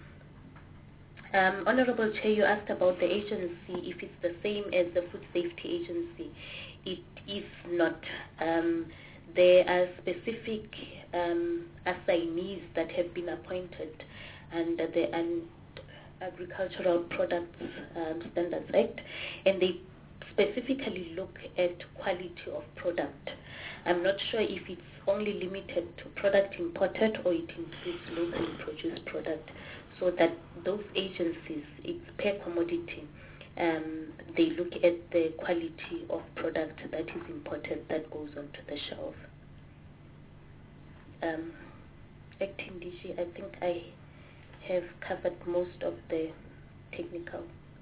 Um, Honorable Chair, you asked about the agency, if it's the same as the Food Safety Agency. It is not. Um, there are specific um, assignees that have been appointed under the um, Agricultural Products um, Standards Act, and they specifically look at quality of product. I'm not sure if it's only limited to product imported or it includes locally produced product, so that those agencies, it's per commodity, um, they look at the quality of product that is imported that goes onto the shelf. Um, Acting D G, I think I have covered most of the technical.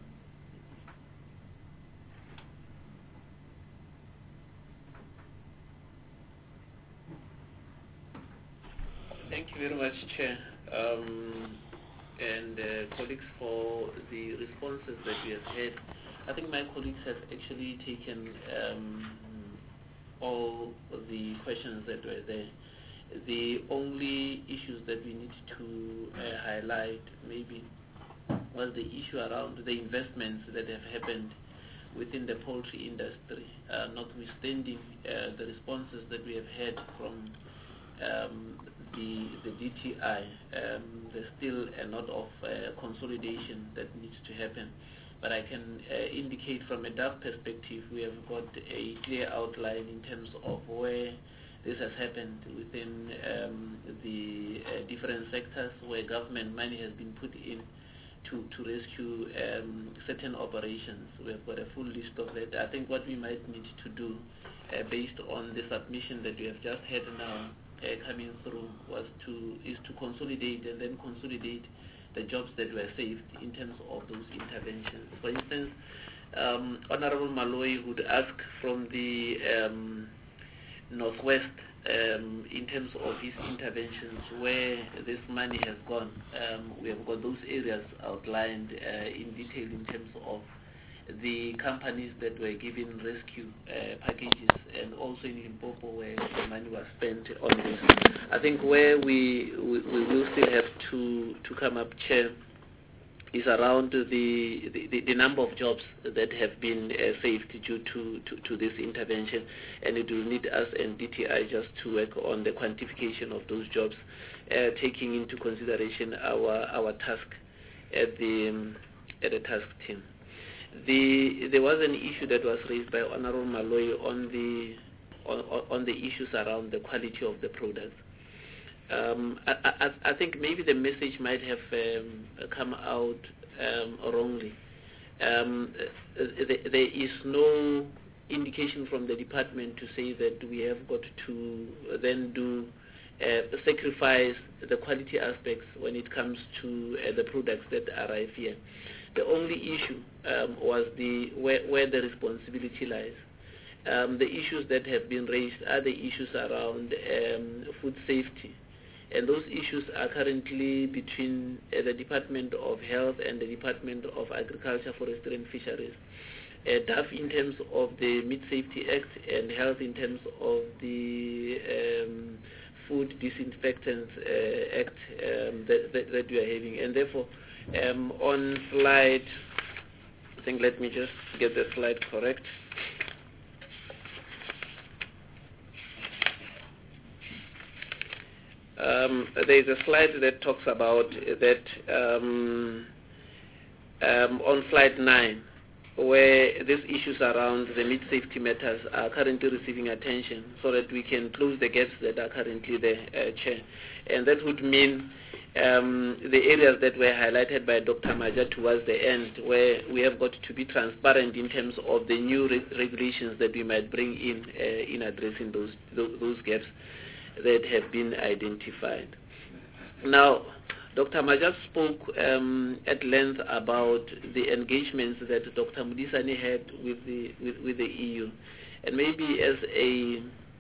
Thank you very much, Chair, um, and uh, colleagues, for the responses that we have had. I think my colleagues have actually taken um, all the questions that were there. The only issues that we need to uh, highlight maybe was the issue around the investments that have happened within the poultry industry, uh, notwithstanding uh, the responses that we have had from um, the, the D T I. Um, there's still a lot of uh, consolidation that needs to happen. But I can uh, indicate from a D A F perspective, we have got a clear outline in terms of where this has happened within um, the uh, different sectors where government money has been put in to, to rescue um, certain operations. We have got a full list of that. I think what we might need to do, uh, based on the submission that we have just had now uh, coming through, was to is to consolidate and then consolidate the jobs that were saved in terms of those interventions. For instance, um, Honorable Malloy would ask from the um, Northwest, um, in terms of his interventions, where this money has gone. Um, we have got those areas outlined uh, in detail in terms of the companies that were given rescue uh, packages, and also in Limpopo where the money was spent on this. I think where we, we, we will still have to, to come up, Chair, is around the, the, the number of jobs that have been uh, saved due to, to, to this intervention, and it will need us and D T I just to work on the quantification of those jobs, uh, taking into consideration our our task at the um, at the task team. The there was an issue that was raised by Honorable Malloy on the on, on the issues around the quality of the products. Um, I, I, I think maybe the message might have um, come out um, wrongly. Um, th there is no indication from the department to say that we have got to then do uh, sacrifice the quality aspects when it comes to uh, the products that arrive here. The only issue um, was the where, where the responsibility lies. Um, the issues that have been raised are the issues around um, food safety. And those issues are currently between uh, the Department of Health and the Department of Agriculture, Forestry and Fisheries. Uh, D A F in terms of the Meat Safety Act, and Health in terms of the um, Food Disinfectants uh, Act um, that, that, that we are having. And therefore, um, on slide, I think let me just get the slide correct. Um, there is a slide that talks about that um, um, on slide nine, where these issues around the meat safety matters are currently receiving attention, so that we can close the gaps that are currently there, uh, Chair. And that would mean um, the areas that were highlighted by Doctor Maja towards the end, where we have got to be transparent in terms of the new re regulations that we might bring in uh, in addressing those, those, those gaps that have been identified. Now, Doctor Maja spoke um, at length about the engagements that Doctor Mudisani had with the with, with the E U, and maybe as a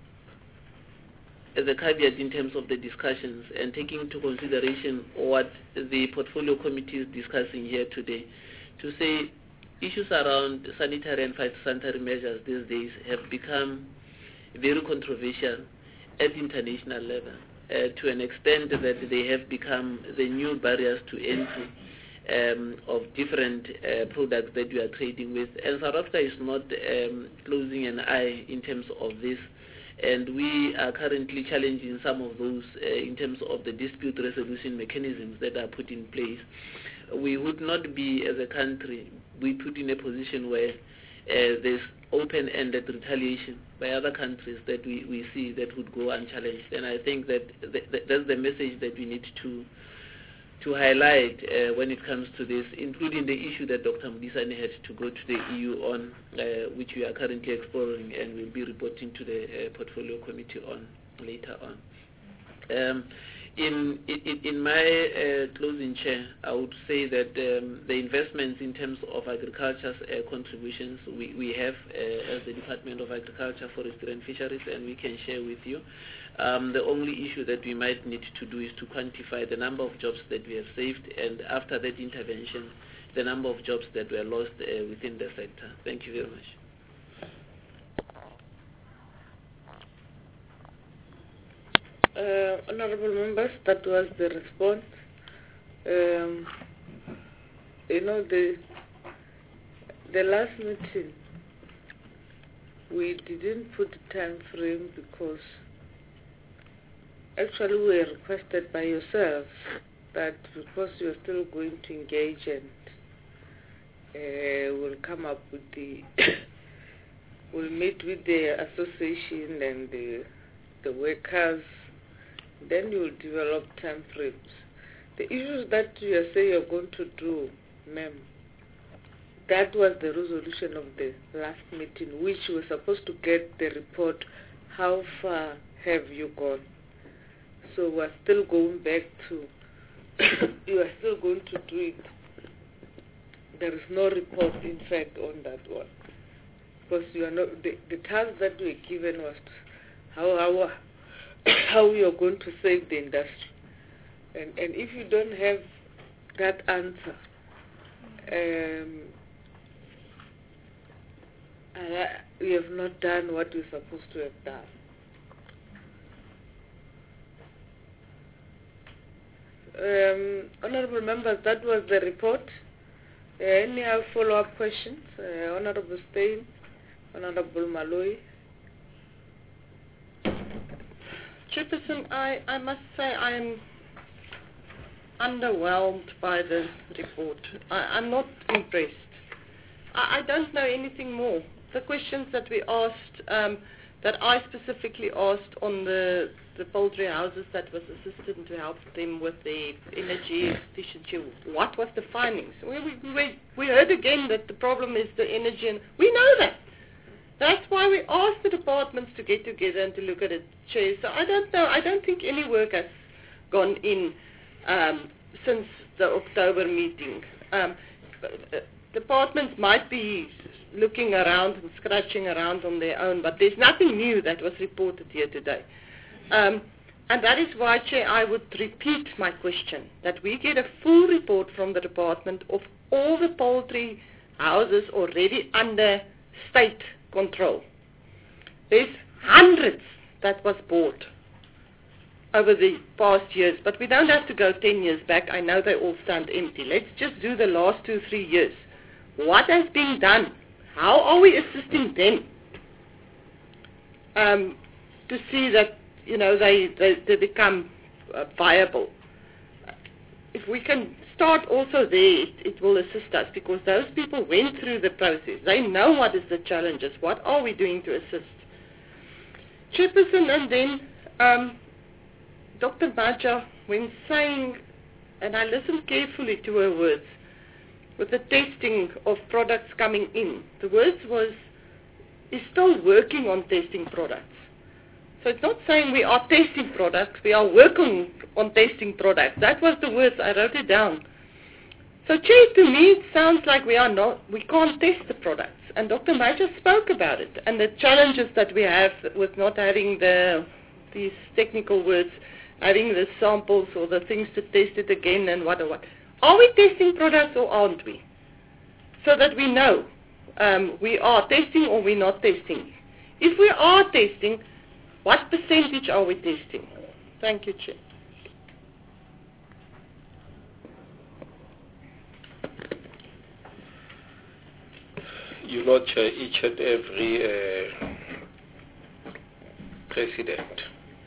as a caveat in terms of the discussions and taking into consideration what the portfolio committee is discussing here today, to say issues around sanitary and phytosanitary measures these days have become very controversial at international level, uh, to an extent that they have become the new barriers to entry um, of different uh, products that we are trading with. And South Africa is not um, closing an eye in terms of this. And we are currently challenging some of those uh, in terms of the dispute resolution mechanisms that are put in place. We would not be, as a country, we put in a position where uh, there's open-ended retaliation by other countries that we, we see that would go unchallenged. And I think that th th that's the message that we need to to highlight uh, when it comes to this, including the issue that Doctor Mudisani had to go to the E U on, uh, which we are currently exploring and will be reporting to the uh, portfolio committee on later on. Um, in, in, in my uh, closing, Chair, I would say that um, the investments in terms of agriculture's uh, contributions we, we have uh, as the Department of Agriculture, Forestry and Fisheries, and we can share with you. Um, the only issue that we might need to do is to quantify the number of jobs that we have saved, and after that intervention, the number of jobs that were lost uh, within the sector. Thank you very much. Uh, honorable members, that was the response. Um, you know, the the last meeting, we didn't put the time frame because actually we were requested by yourselves that because you're still going to engage and uh, we'll come up with the, we'll meet with the association and the, the workers, then you'll develop time frames. The issues that you are saying you're going to do, ma'am, that was the resolution of the last meeting, which we were supposed to get the report, how far have you gone? So we're still going back to, you are still going to do it. There is no report, in fact, on that one. Because you are not, the, the task that we were given was how, how, how we are going to save the industry. And, and if you don't have that answer, um, uh, we have not done what we're supposed to have done. Um, honorable members, that was the report. Uh, any other follow-up questions? Uh, Honorable Steyn, Honorable Malloy. Chairperson, I, I must say I am underwhelmed by the report. I, I'm not impressed. I, I don't know anything more. The questions that we asked, um, that I specifically asked on the, the poultry houses that was assisted to help them with the energy efficiency, what was the findings? We, we, we, we heard again that the problem is the energy, and we know that. That's why we asked the departments to get together and to look at it, Chair. So I don't know, I don't think any work has gone in um, since the October meeting. Um, departments might be looking around and scratching around on their own, but there's nothing new that was reported here today. Um, and that is why, Chair, I would repeat my question, that we get a full report from the department of all the poultry houses already under state control. There's hundreds that was bought over the past years, but we don't have to go ten years back. I know they all stand empty. Let's just do the last two, three years. What has been done? How are we assisting them um, to see that, you know, they, they, they become uh, viable? If we can start also there, it, it will assist us, because those people went through the process. They know what is the challenges. What are we doing to assist? Chairperson, and then um, Doctor Maja, when saying, and I listened carefully to her words, with the testing of products coming in, the words was, is still working on testing products. So it's not saying we are testing products, we are working on testing products. That was the words, I wrote it down. So, Chair, to me it sounds like we are not, we can't test the products. And Doctor Maja spoke about it, and the challenges that we have with not having the, these technical words, having the samples or the things to test it again and what or what. Are we testing products or aren't we? So that we know um, we are testing or we're not testing. If we are testing, what percentage are we testing? Thank you, Chair. You know, Chair, each and every uh, president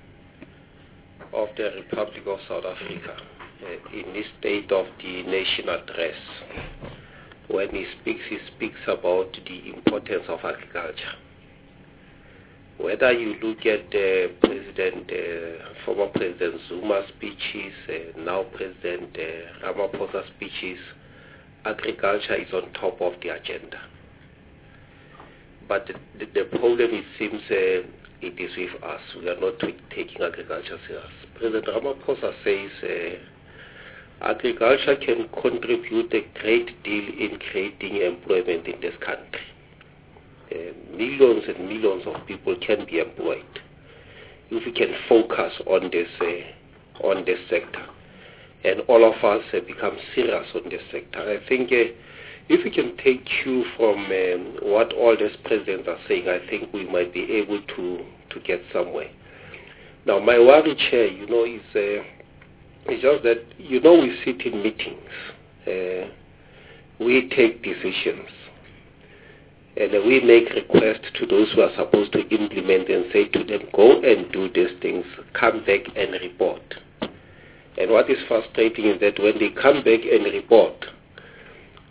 of the Republic of South Africa, uh, in his State of the Nation address, when he speaks, he speaks about the importance of agriculture. Whether you look at uh, President, uh, former President Zuma's speeches, uh, now President uh, Ramaphosa's speeches, agriculture is on top of the agenda. But the, the, the problem, it seems, uh, it is with us. We are not taking agriculture serious. President Ramaphosa says uh, agriculture can contribute a great deal in creating employment in this country. Uh, millions and millions of people can be employed if we can focus on this uh, on this sector, and all of us uh, become serious on this sector. I think uh, if we can take cue from um, what all these presidents are saying, I think we might be able to to get somewhere. Now, my worry, Chair, you know, is uh, it's just that, you know, we sit in meetings, uh, we take decisions, and we make requests to those who are supposed to implement and say to them, go and do these things, come back and report. And what is frustrating is that when they come back and report,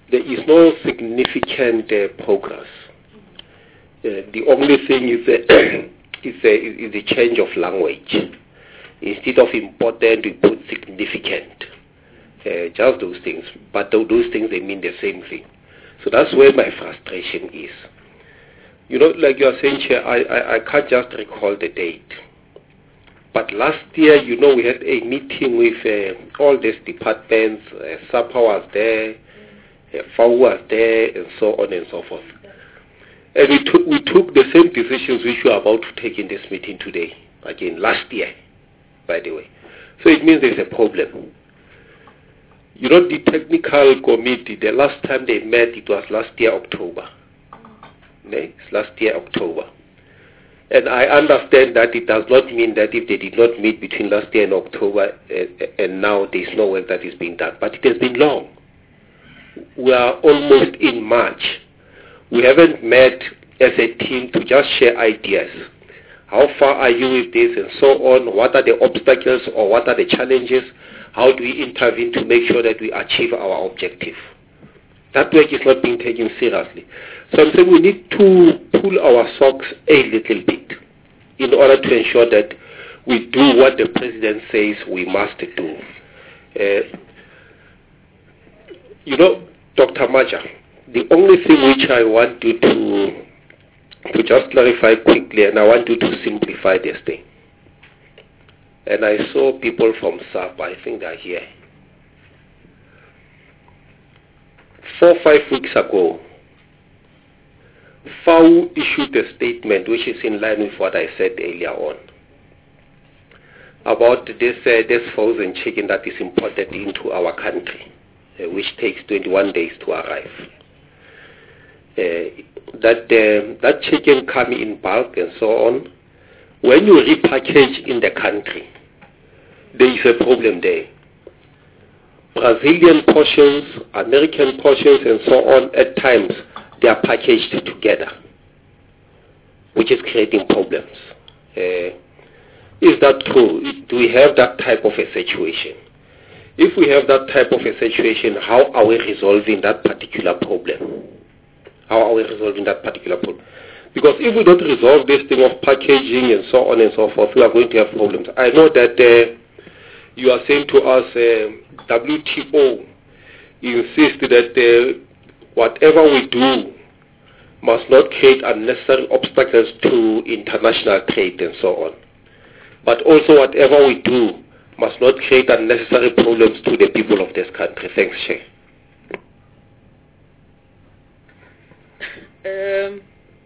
there is no significant uh, progress. Uh, the only thing is, uh, is, uh, is the change of language. Instead of important, we put significant. Uh, just those things. But th- those things, they mean the same thing. So that's where my frustration is. You know, like you are saying, Chair, I, I, I can't just recall the date. But last year, you know, we had a meeting with uh, all these departments. Uh, SAPA was there, uh, F A O was there, and so on and so forth. And we took, we took the same decisions which we are about to take in this meeting today. Again, last year, by the way. So it means there's a problem. You know, the technical committee, the last time they met, it was last year, October. Okay? It's last year, October. And I understand that it does not mean that if they did not meet between last year and October, uh, and now there's no work that is being done. But it has been long. We are almost in March. We haven't met as a team to just share ideas. How far are you with this and so on? What are the obstacles or what are the challenges? How do we intervene to make sure that we achieve our objective? That work is not being taken seriously. So I'm saying we need to pull our socks a little bit in order to ensure that we do what the President says we must do. Uh, you know, Doctor Maja, the only thing which I want you to, to just clarify quickly, and I want you to simplify this thing. And I saw people from SAPA, I think they're here. Four or five weeks ago, F A O issued a statement which is in line with what I said earlier on about this, uh, this frozen chicken that is imported into our country, uh, which takes twenty-one days to arrive. Uh, that, uh, that chicken comes in bulk and so on. When you repackage in the country, there is a problem there. Brazilian portions, American portions, and so on, at times, they are packaged together, which is creating problems. Uh, is that true? Do we have that type of a situation? If we have that type of a situation, how are we resolving that particular problem? How are we resolving that particular problem? Because if we don't resolve this thing of packaging and so on and so forth, we are going to have problems. I know that uh, you are saying to us, uh, W T O insists that uh, whatever we do must not create unnecessary obstacles to international trade and so on. But also whatever we do must not create unnecessary problems to the people of this country. Thanks, Chair. Um,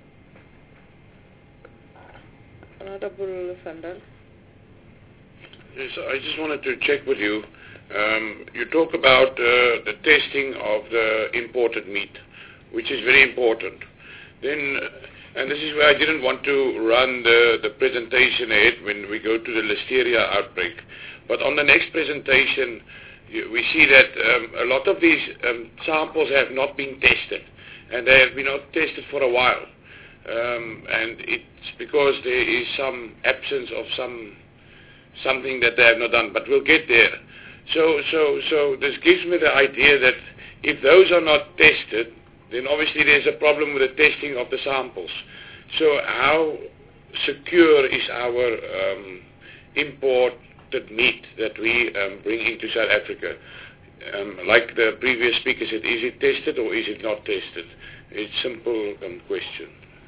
Honorable Fandal. Yes, I just wanted to check with you. Um, you talk about uh, the testing of the imported meat, which is very important. Then, uh, and this is where I didn't want to run the, the presentation ahead when we go to the Listeria outbreak. But on the next presentation, you, we see that um, a lot of these um, samples have not been tested, and they have been not tested for a while. Um, and it's because there is some absence of some something that they have not done. But we'll get there. So, so, so this gives me the idea that if those are not tested, then obviously there's a problem with the testing of the samples. So how secure is our um, imported meat that we um, bring into South Africa? Um, like the previous speaker said, is it tested or is it not tested? It's a simple um, question.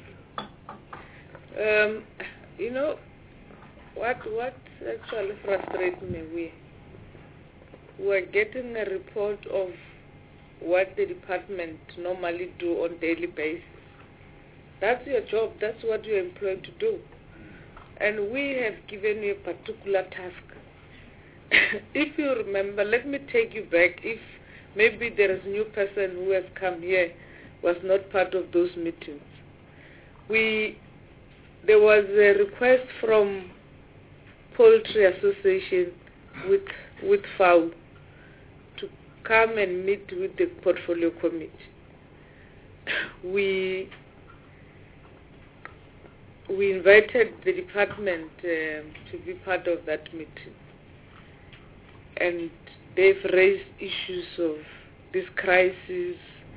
Um, you know, what, what actually frustrates me, we We're getting a report of what the department normally do on daily basis. That's your job. That's what you're employed to do. And we have given you a particular task. If you remember, let me take you back. If maybe there is a new person who has come here, was not part of those meetings. We, there was a request from Poultry Association with, with F A O to come and meet with the portfolio committee. We we invited the department uh, to be part of that meeting, and they've raised issues of this crisis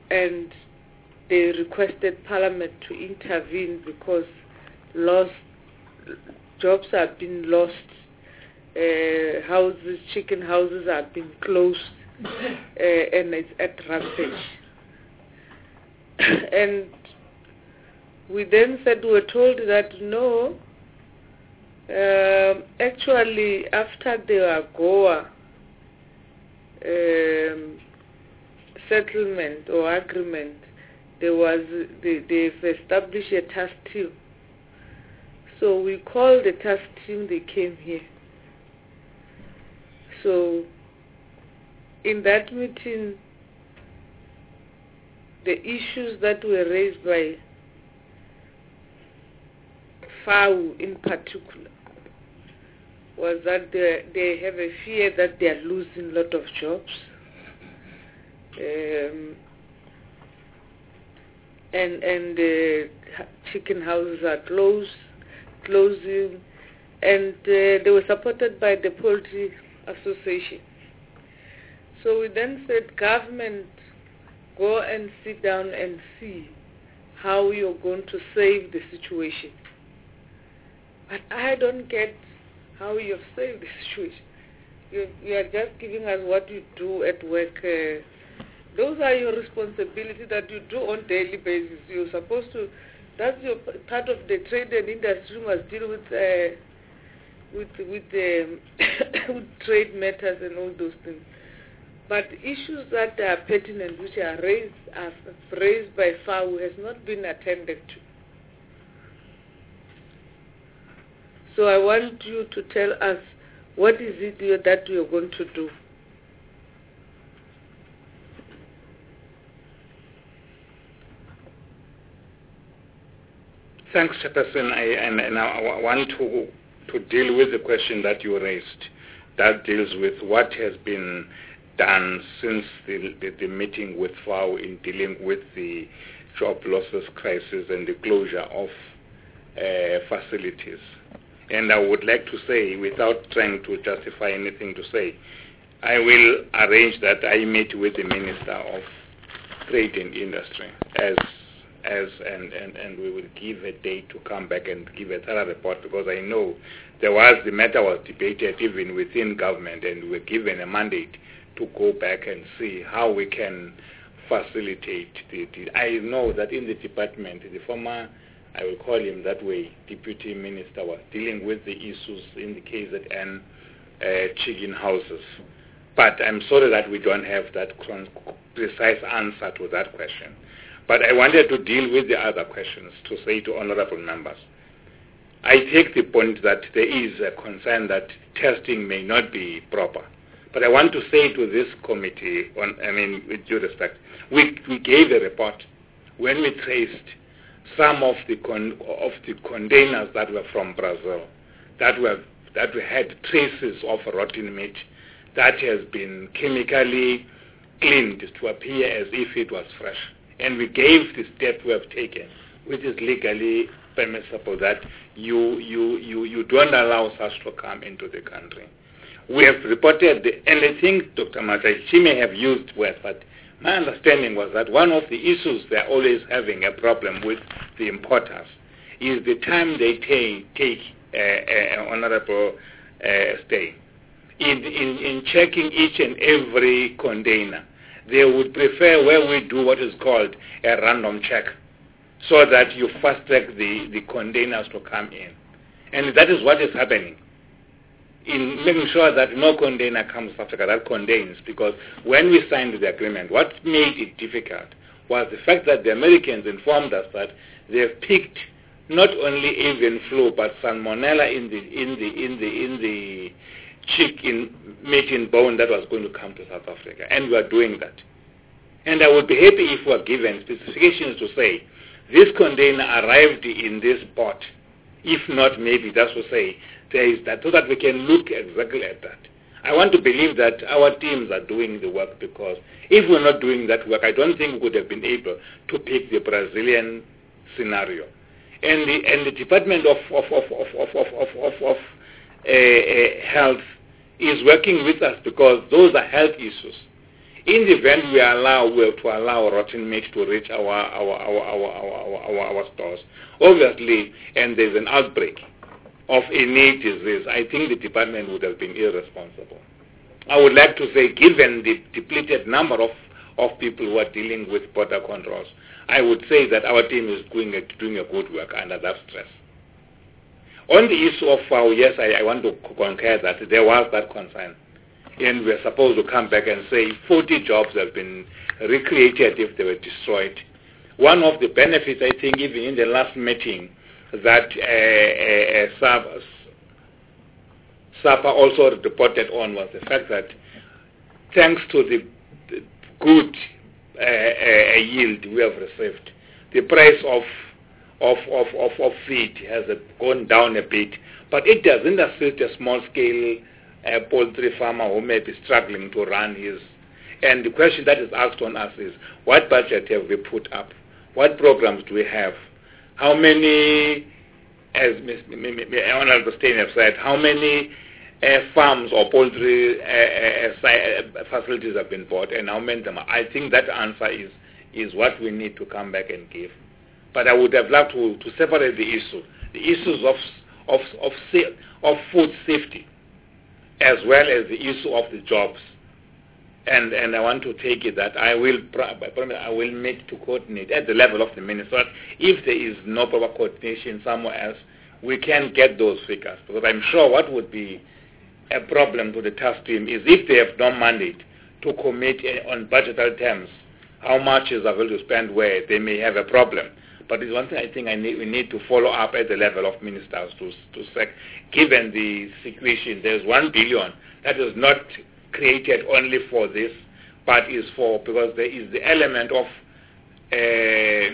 and they requested Parliament to intervene because lost jobs have been lost, uh, houses, chicken houses have been closed, uh, and it's at rampage. And we then said, we were told that no, um, actually after the AGOA um, settlement or agreement, there was they, they've established a task team. So we called the task team, they came here. So in that meeting, the issues that were raised by F A U in particular was that they, they have a fear that they are losing a lot of jobs. Um, and and uh, chicken houses are closed, closing, and uh, they were supported by the Poultry Association. So we then said, government, go and sit down and see how you're going to save the situation. But I don't get how you've saved the situation. You, you are just giving us what you do at work. Uh, those are your responsibilities that you do on daily basis. You're supposed to, that's your part of the trade and industry must deal with uh, with with, um, with trade matters and all those things. But issues that are pertinent, which are raised are raised by F A U, has not been attended to. So I want you to tell us, what is it you, that you are going to do? Thanks, Chairperson. I, and, and I want to, to deal with the question that you raised. That deals with what has been done since the, the, the meeting with F A U in dealing with the job losses crisis and the closure of uh, facilities. And I would like to say, without trying to justify anything to say, I will arrange that I meet with the Minister of Trade and Industry as as and, and, and we will give a date to come back and give a thorough report, because I know there was, the matter was debated even within government, and we were given a mandate to go back and see how we can facilitate the, the I know that in the department, the former, I will call him that way, Deputy Minister was dealing with the issues in the K Z N uh, chicken houses. But I'm sorry that we don't have that precise answer to that question. But I wanted to deal with the other questions to say to honorable members. I take the point that there is a concern that testing may not be proper. But I want to say to this committee, on, I mean, with due respect, we, we gave a report when we traced some of the con, of the containers that were from Brazil, that were that we had traces of rotten meat that has been chemically cleaned to appear as if it was fresh. And we gave the step we have taken, which is legally permissible, that you you you you don't allow such to come into the country. We have reported, the, and I think Doctor Matai, she may have used words, but my understanding was that one of the issues they're always having a problem with the importers is the time they take, take uh, uh, honorable uh, stay. In, in, in checking each and every container, they would prefer where we do what is called a random check, so that you fast track the, the containers to come in. And that is what is happening, in making sure that no container comes to Africa that contains, because when we signed the agreement, what made it difficult was the fact that the Americans informed us that they've picked not only avian flu but salmonella in the in the in the in the chicken meat in bone that was going to come to South Africa, and we are doing that. And I would be happy if we were given specifications to say this container arrived in this port. If not, maybe that's to say there is that, so that we can look exactly at that. I want to believe that our teams are doing the work, because if we're not doing that work, I don't think we would have been able to pick the Brazilian scenario. And the and the Department of of of of of of, of, of, of uh, uh, Health is working with us, because those are health issues. In the event we allow we have to allow rotten meat to reach our our our our our, our, our stores, obviously, and there's an outbreak of any disease, I think the department would have been irresponsible. I would like to say, given the depleted number of, of people who are dealing with border controls, I would say that our team is doing a, doing a good work under that stress. On the issue of, uh, yes, I, I want to concur that there was that concern. And we're supposed to come back and say forty jobs have been recreated if they were destroyed. One of the benefits, I think, even in the last meeting, that uh, uh, uh, SAPA also reported on was the fact that thanks to the, the good uh, uh, yield we have received, the price of of, of, of, of feed has gone down a bit, but it doesn't assist a small-scale uh, poultry farmer who may be struggling to run his. And the question that is asked on us is, what budget have we put up? What programs do we have? How many, as Honorable Steyn have said, how many uh, farms or poultry uh, uh, facilities have been bought and how many of them are? I think that answer is, is what we need to come back and give. But I would have loved to, to separate the issue, the issues of, of, of, of food safety as well as the issue of the jobs. And and I want to take it that I will I will make to coordinate at the level of the minister. If there is no proper coordination somewhere else, we can get those figures. Because I'm sure what would be a problem to the task team is if they have no mandate to commit on budgetary terms how much is available to spend where, they may have a problem. But it's one thing I think I need, we need to follow up at the level of ministers to to say, given the situation, there's one billion that is not created only for this, but is for, because there is the element of uh,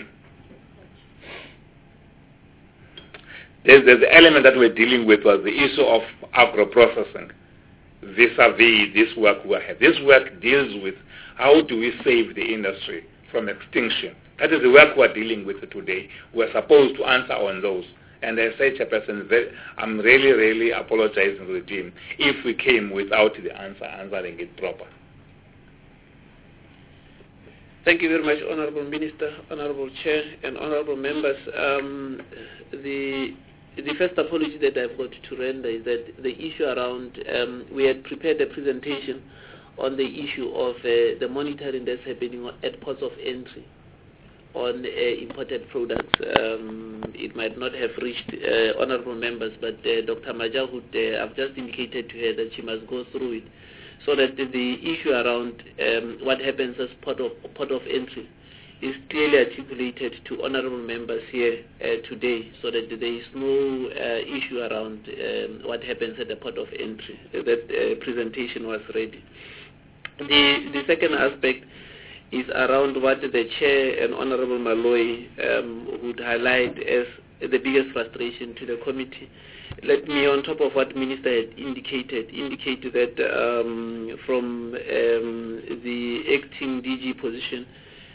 there's, there's the element that we're dealing with was the issue of agro-processing vis-a-vis this work we have. This work deals with how do we save the industry from extinction. That is the work we're dealing with today. We're supposed to answer on those. And as such a person, I'm really, really apologizing to the team if we came without the answer, answering it proper. Thank you very much, Honorable Minister, Honorable Chair, and Honorable Members. Um, the the first apology that I've got to render is that the issue around, um, we had prepared a presentation on the issue of uh, the monitoring that's happening at ports of entry on uh, imported products. Um, it might not have reached uh, honorable members, but uh, Doctor Majahut, uh, I've just indicated to her that she must go through it, so that the, the issue around um, what happens as port of, port of entry is clearly articulated to honorable members here uh, today, so that there is no uh, issue around um, what happens at the port of entry. That uh, presentation was ready. The, the second aspect is around what the Chair and Honorable Malloy um, would highlight as the biggest frustration to the committee. Let me, on top of what Minister had indicated, indicate that um, from um, the acting D G position,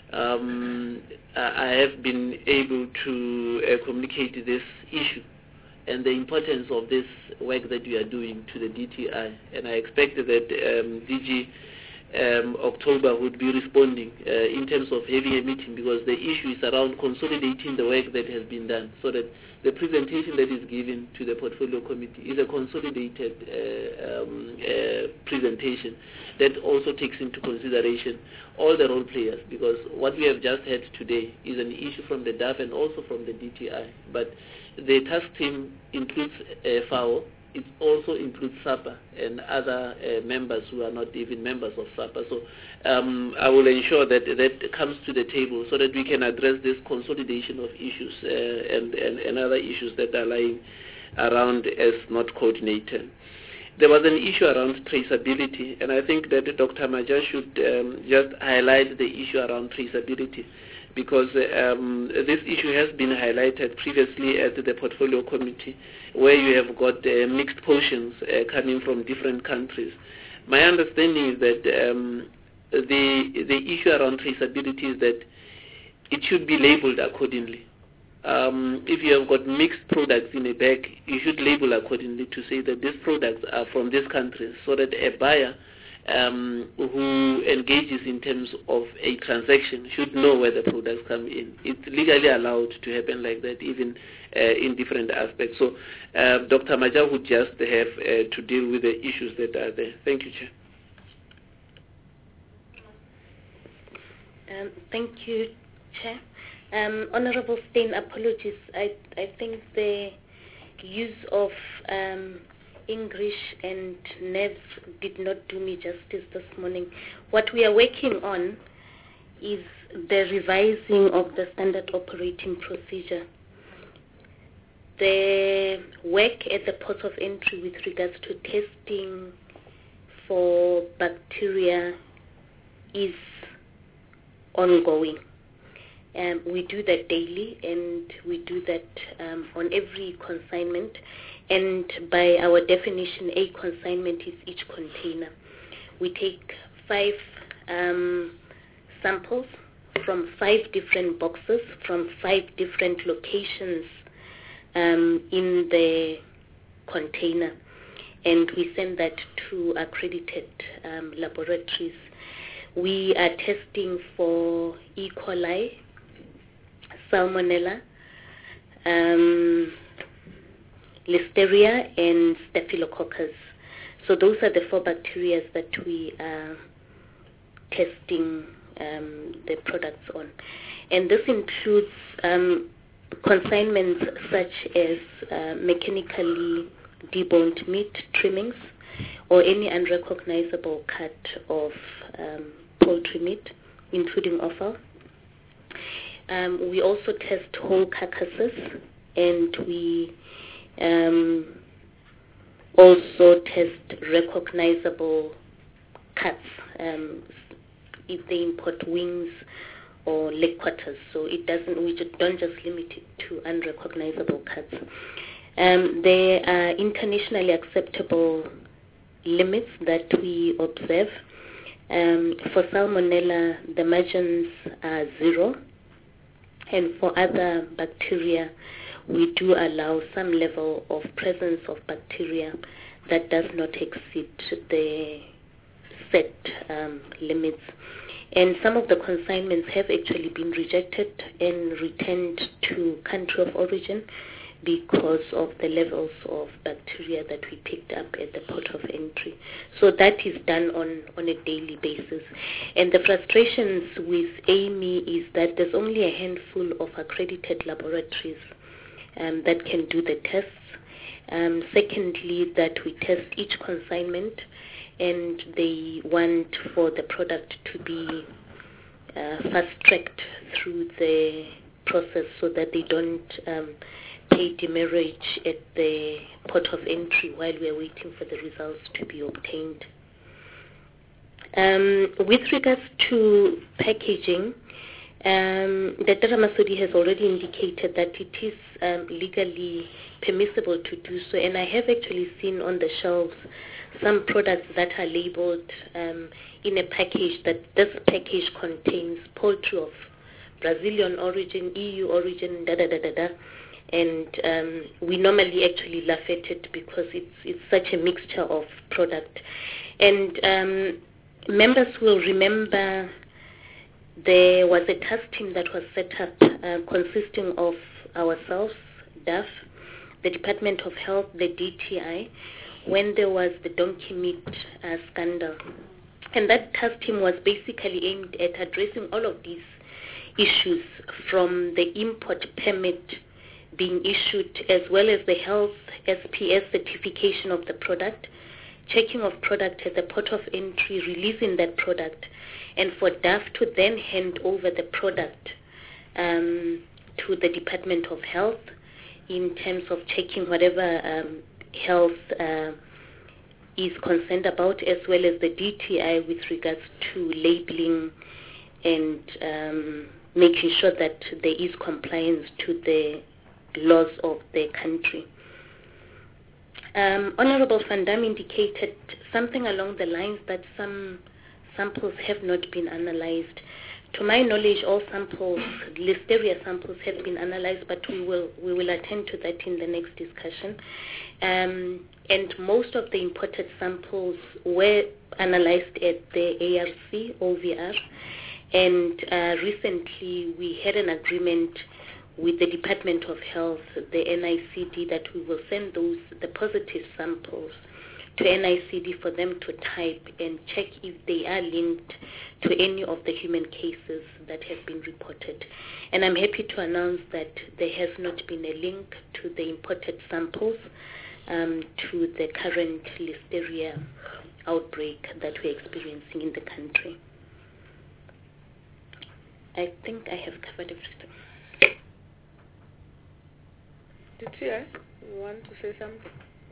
um, I have been able to uh, communicate this issue and the importance of this work that we are doing to the D T I. And I expect that um, D G Um, October would be responding uh, in terms of having a meeting, because the issue is around consolidating the work that has been done, so that the presentation that is given to the portfolio committee is a consolidated uh, um, uh, presentation that also takes into consideration all the role players, because what we have just heard today is an issue from the D A F and also from the D T I, but the task team includes uh, FAO. It also includes SAPA and other uh, members who are not even members of SAPA. So um, I will ensure that that comes to the table so that we can address this consolidation of issues uh, and, and, and other issues that are lying around as not coordinated. There was an issue around traceability, and I think that Doctor Majah should um, just highlight the issue around traceability, because um, this issue has been highlighted previously at the portfolio committee, where you have got uh, mixed portions uh, coming from different countries. My understanding is that um, the the issue around traceability is that it should be labeled accordingly. Um, if you have got mixed products in a bag, you should label accordingly to say that these products are from these countries, so that a buyer um, who engages in terms of a transaction should know where the products come in. It's legally allowed to happen like that, even uh, in different aspects. So uh, Doctor Maja would just have uh, to deal with the issues that are there. Thank you, Chair. Um, thank you, Chair. Um, Honorable Steyn, apologies. I, I think the use of um, English and N E V S did not do me justice this morning. What we are working on is the revising of the standard operating procedure. The work at the port of entry with regards to testing for bacteria is ongoing. Um, we do that daily, and we do that um, on every consignment. And by our definition, a consignment is each container. We take five um, samples from five different boxes, from five different locations um, in the container, and we send that to accredited um, laboratories. We are testing for E. coli, Salmonella, um, Listeria, and Staphylococcus. So those are the four bacteria that we are testing um, the products on. And this includes um, consignments such as uh, mechanically deboned meat trimmings or any unrecognizable cut of um, poultry meat, including offal. Um, we also test whole carcasses, and we um, also test recognizable cuts um, if they import wings or leg quarters. So it doesn't. We just don't just limit it to unrecognizable cuts. Um, there are internationally acceptable limits that we observe. Um, for Salmonella, the margins are zero. And for other bacteria, we do allow some level of presence of bacteria that does not exceed the set um, limits. And some of the consignments have actually been rejected and returned to country of origin because of the levels of bacteria that we picked up at the port of entry. So that is done on, on a daily basis. And the frustrations with A M I is that there's only a handful of accredited laboratories um, that can do the tests. Um, secondly, that we test each consignment, and they want for the product to be uh, fast-tracked through the process so that they don't um, pay demurrage at the port of entry while we are waiting for the results to be obtained. Um, with regards to packaging, um, Doctor Ramasodi has already indicated that it is um, legally permissible to do so, and I have actually seen on the shelves some products that are labeled um, in a package that this package contains poultry of Brazilian origin, E U origin, da da da da da. And um, we normally actually laugh at it because it's it's such a mixture of product. And um, members will remember there was a task team that was set up uh, consisting of ourselves, D A F, the Department of Health, the D T I, when there was the donkey meat uh, scandal. And that task team was basically aimed at addressing all of these issues, from the import permit being issued, as well as the health S P S certification of the product, checking of product at the port of entry, releasing that product, and for D A F to then hand over the product um, to the Department of Health in terms of checking whatever um, health uh, is concerned about, as well as the D T I with regards to labeling and um, making sure that there is compliance to the laws of the country. Um, Honorable Van Dam indicated something along the lines that some samples have not been analyzed. to my knowledge, all samples, Listeria samples, have been analyzed, but we will we will attend to that in the next discussion. Um, and most of the imported samples were analyzed at the A R C, O V R, and uh, recently we had an agreement with the Department of Health, the N I C D, that we will send those the positive samples to N I C D for them to type and check if they are linked to any of the human cases that have been reported. And I'm happy to announce that there has not been a link to the imported samples um, to the current Listeria outbreak that we're experiencing in the country. I think I have covered everything. Did you, eh? you want to say something?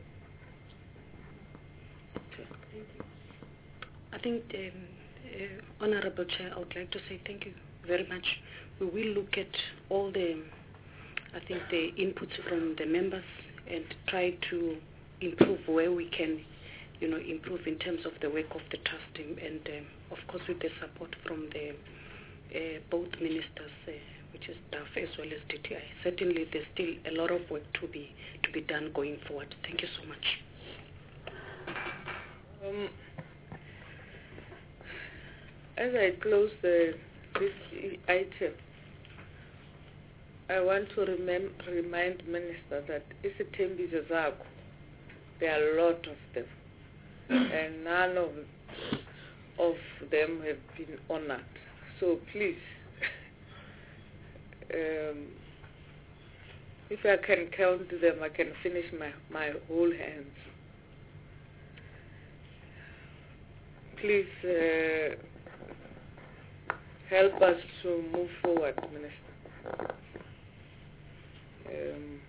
I think, um, uh, Honorable Chair, I would like to say thank you very much. We will look at all the, I think, the inputs from the members and try to improve where we can, you know, improve in terms of the work of the trust team, and um, of course with the support from the uh, both ministers, uh, which is D A F as well as D T I. Certainly, there's still a lot of work to be to be done going forward. Thank you so much. Um, As I close the, this item, I want to remem remind Minister that isiThembiso zakho, there are a lot of them, and none of, of them have been honored. So please, um, if I can count them, I can finish my, my whole hands. Please, uh, help us to move forward, Minister. Um,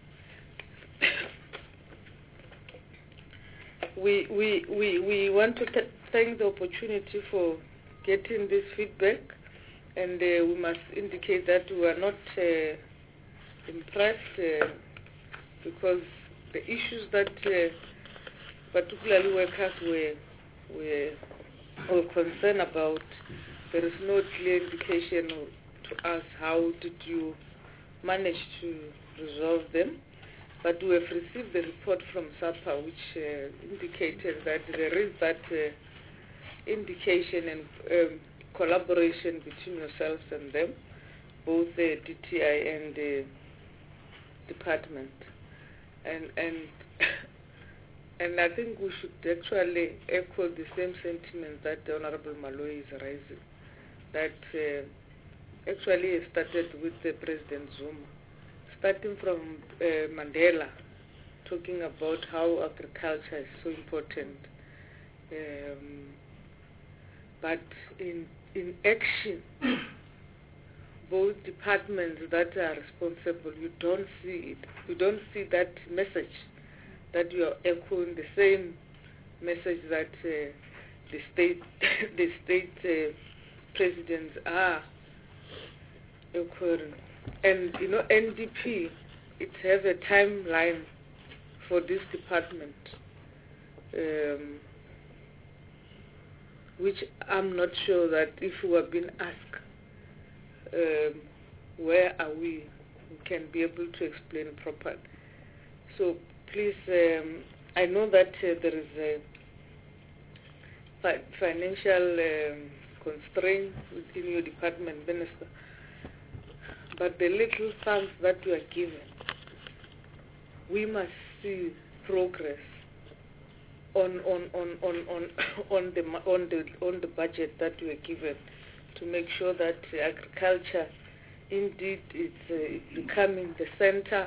we, we, we, we want to th thank the opportunity for getting this feedback, and uh, we must indicate that we are not uh, impressed uh, because the issues that uh, particularly workers were, were, were concerned about, there is no clear indication to us how did you manage to resolve them. But we have received the report from SAPA which uh, indicated that there is that uh, indication and um, collaboration between yourselves and them, both the D T I and the department. And, and, and I think we should actually echo the same sentiment that the Honorable Maloyi is raising, that uh, actually started with the President Zuma, starting from uh, Mandela, talking about how agriculture is so important. Um, but in, in action, both departments that are responsible, you don't see it. You don't see that message, that you are echoing the same message that uh, the state, the state uh, presidents are echoing. And you know, N D P, it has a timeline for this department, um, which I'm not sure that if we have been asked, um, where are we, we can be able to explain properly. So please, um, I know that uh, there is a fi financial um, constraint within your department, Minister, but the little funds that we are given, we must see progress on on on on on on the on the on the budget that we are given, to make sure that agriculture indeed is uh, becoming the center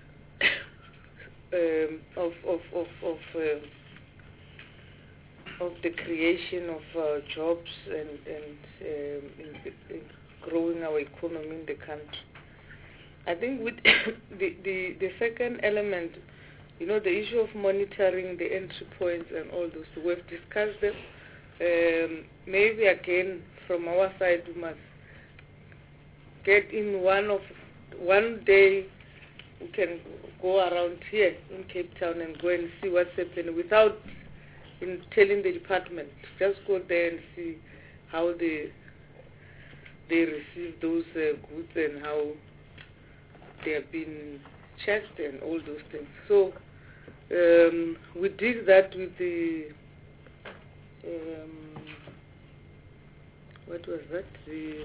um, of of of of, uh, of the creation of uh, jobs and and um, in, in growing our economy in the country. I think with the, the the second element, you know, the issue of monitoring the entry points and all those, we've discussed them. Um, maybe again from our side we must get in one of one day we can go around here in Cape Town and go and see what's happening without in telling the department. Just go there and see how the they receive those uh, goods and how they have been checked and all those things. So um, we did that with the, um, what was that, the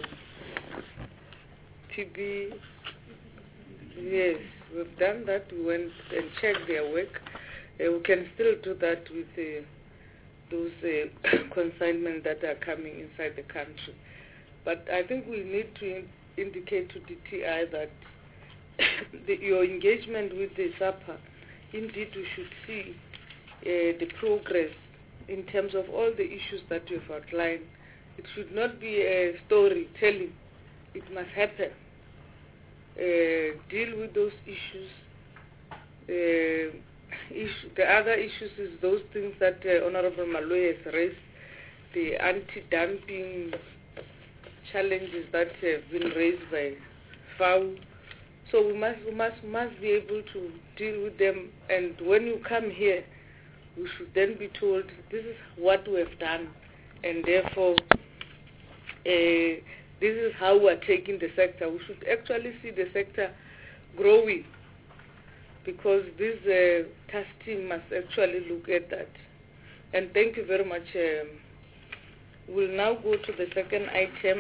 T B, yes, we've done that. We went and checked their work. Uh, we can still do that with uh, those uh, consignments that are coming inside the country. But I think we need to in indicate to D T I that the, your engagement with the S A P A, indeed we should see uh, the progress in terms of all the issues that you've outlined. It should not be a story telling. It must happen. Uh, deal with those issues. Uh, issue, the other issues is those things that uh, Honorable Malloy has raised, the anti-dumping challenges that have been raised by F A O. So we must, we must, must be able to deal with them. And when you come here, we should then be told this is what we have done, and therefore uh, this is how we are taking the sector. We should actually see the sector growing, because this uh, task team must actually look at that. And thank you very much. Um, we'll now go to the second item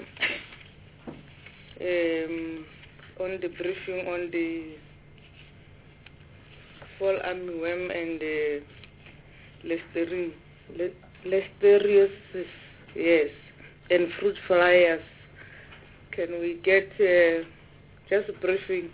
um, on the briefing on the fall armyworm and the Listerin, Listeriosis, yes, and fruit flies. Can we get uh, just a briefing?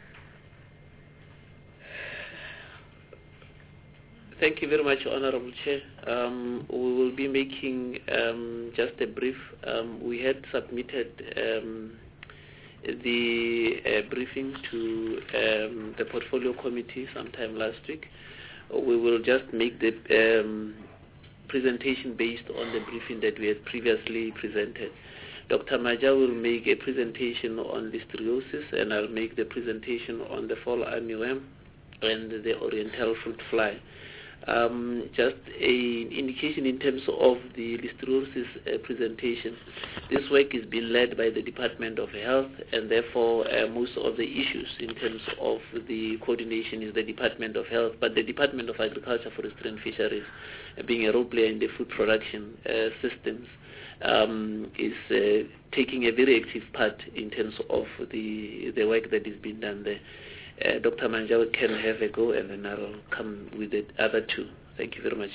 Thank you very much, Honorable Chair. Um, we will be making um, just a brief. Um, we had submitted um, the uh, briefing to um, the Portfolio Committee sometime last week. We will just make the um, presentation based on the briefing that we had previously presented. Doctor Maja will make a presentation on listeriosis, and I'll make the presentation on the fall armyworm and the oriental fruit fly. Um, just an indication in terms of the listeriosis uh, presentation. This work is being led by the Department of Health, and therefore uh, most of the issues in terms of the coordination is the Department of Health, but the Department of Agriculture, Forestry and Fisheries, uh, being a role player in the food production uh, systems, um, is uh, taking a very active part in terms of the, the work that is being done there. Uh, Doctor Manjawa can have a go, and then I'll come with the other two. Thank you very much,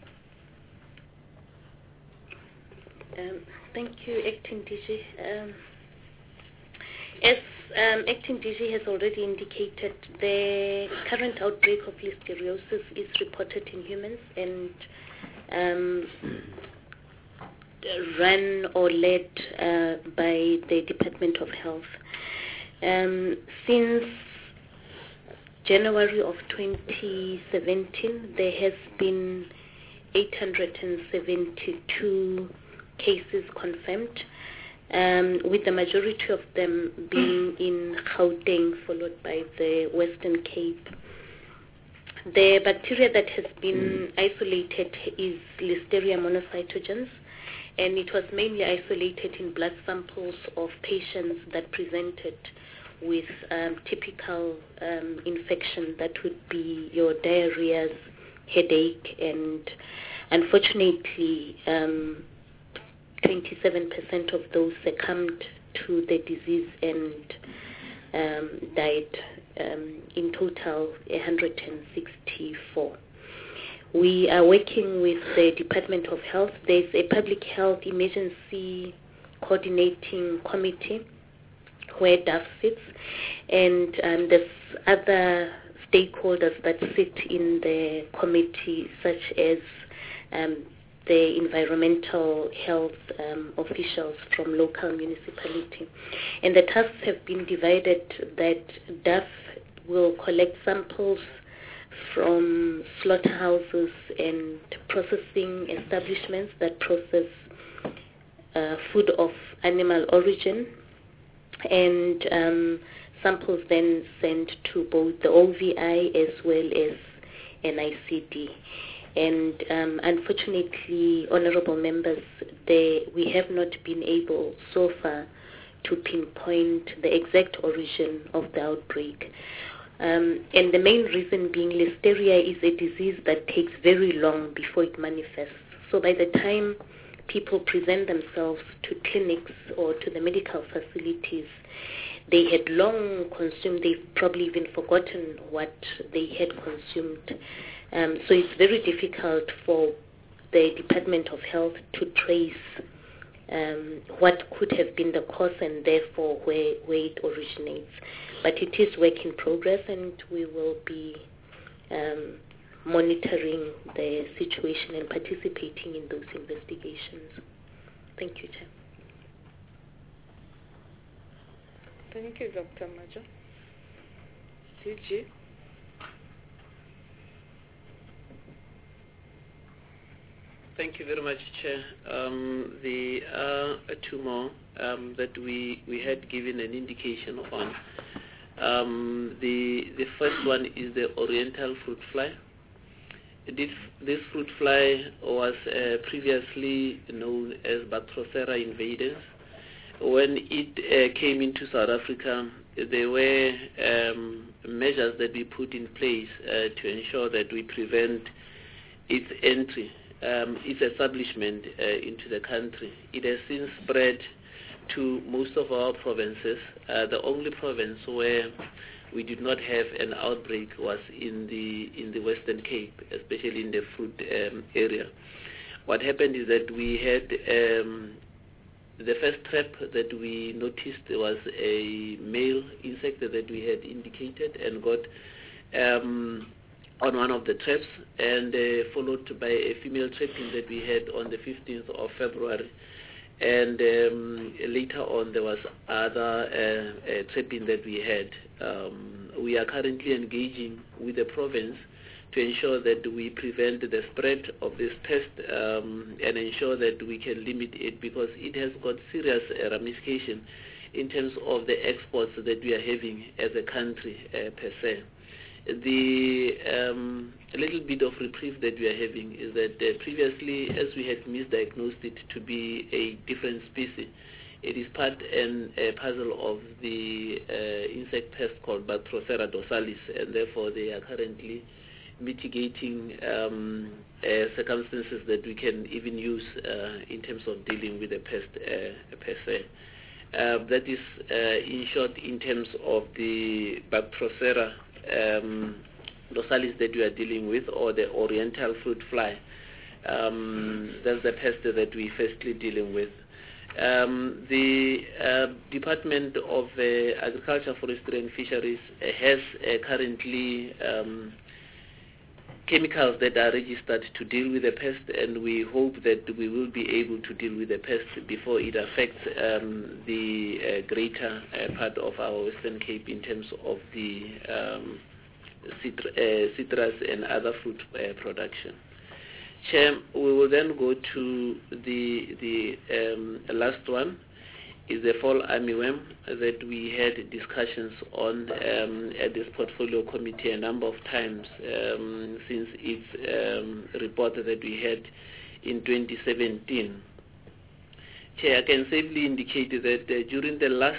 Chair. Um, thank you, Acting D G. Um, as um, Acting D G has already indicated, the current outbreak of listeriosis is reported in humans and um, run or led uh, by the Department of Health. Um, since January of twenty seventeen, there has been eight hundred seventy-two cases confirmed, um, with the majority of them being in Gauteng, followed by the Western Cape. The bacteria that has been isolated is Listeria monocytogenes, and it was mainly isolated in blood samples of patients that presented with um, typical um, infection that would be your diarrheas, headache, and unfortunately um, twenty-seven percent of those succumbed to the disease and um, died. Um, in total, one hundred sixty-four. We are working with the Department of Health. There's a Public Health Emergency Coordinating Committee where D A F sits, and um, there's other stakeholders that sit in the committee, such as um, the environmental health um, officials from local municipality. And the tasks have been divided that D A F will collect samples from slaughterhouses and processing establishments that process uh, food of animal origin, and um, samples then sent to both the O V I as well as N I C D. And um, unfortunately, honorable members, they, we have not been able so far to pinpoint the exact origin of the outbreak. Um, and the main reason being Listeria is a disease that takes very long before it manifests. So by the time people present themselves to clinics or to the medical facilities, they had long consumed, they've probably even forgotten what they had consumed. Um, so it's very difficult for the Department of Health to trace um, what could have been the cause and therefore where, where it originates. But it is work in progress, and we will be um, monitoring the situation and participating in those investigations. Thank you, Chair. Thank you, Doctor Majo. D G. Thank you very much, Chair. Um, the uh, two more um, that we, we had given an indication on. Um, the the first one is the Oriental fruit fly. This, this fruit fly was uh, previously known as Bactropsera invadens. When it uh, came into South Africa, there were um, measures that we put in place uh, to ensure that we prevent its entry, um, its establishment uh, into the country. It has since spread to most of our provinces. Uh, the only province where we did not have an outbreak was in the in the Western Cape, especially in the fruit um, area. What happened is that we had um, the first trap that we noticed was a male insect that we had indicated and got um, on one of the traps, and uh, followed by a female trapping that we had on the fifteenth of February. And um, later on, there was other uh, uh, trapping that we had. Um, we are currently engaging with the province to ensure that we prevent the spread of this pest um, and ensure that we can limit it, because it has got serious uh, ramification in terms of the exports that we are having as a country uh, per se. The um, a little bit of reprieve that we are having is that uh, previously, as we had misdiagnosed it to be a different species, it is part and a puzzle of the uh, insect pest called Bactropsera dorsalis, and therefore they are currently mitigating um, uh, circumstances that we can even use uh, in terms of dealing with the pest uh, per se. Uh, that is, uh, in short, in terms of the Bactropsera um, dorsalis that we are dealing with, or the Oriental fruit fly. Um, that's the pest that we're firstly dealing with. Um, the uh, Department of uh, Agriculture, Forestry and Fisheries uh, has uh, currently um, chemicals that are registered to deal with the pest, and we hope that we will be able to deal with the pest before it affects um, the uh, greater uh, part of our Western Cape in terms of the um, citr uh, citrus and other fruit uh, production. Chair, we will then go to the the um, last one, is the fall armyworm that we had discussions on um, at this portfolio committee a number of times um, since its um, report that we had in twenty seventeen. Chair, I can safely indicate that uh, during the last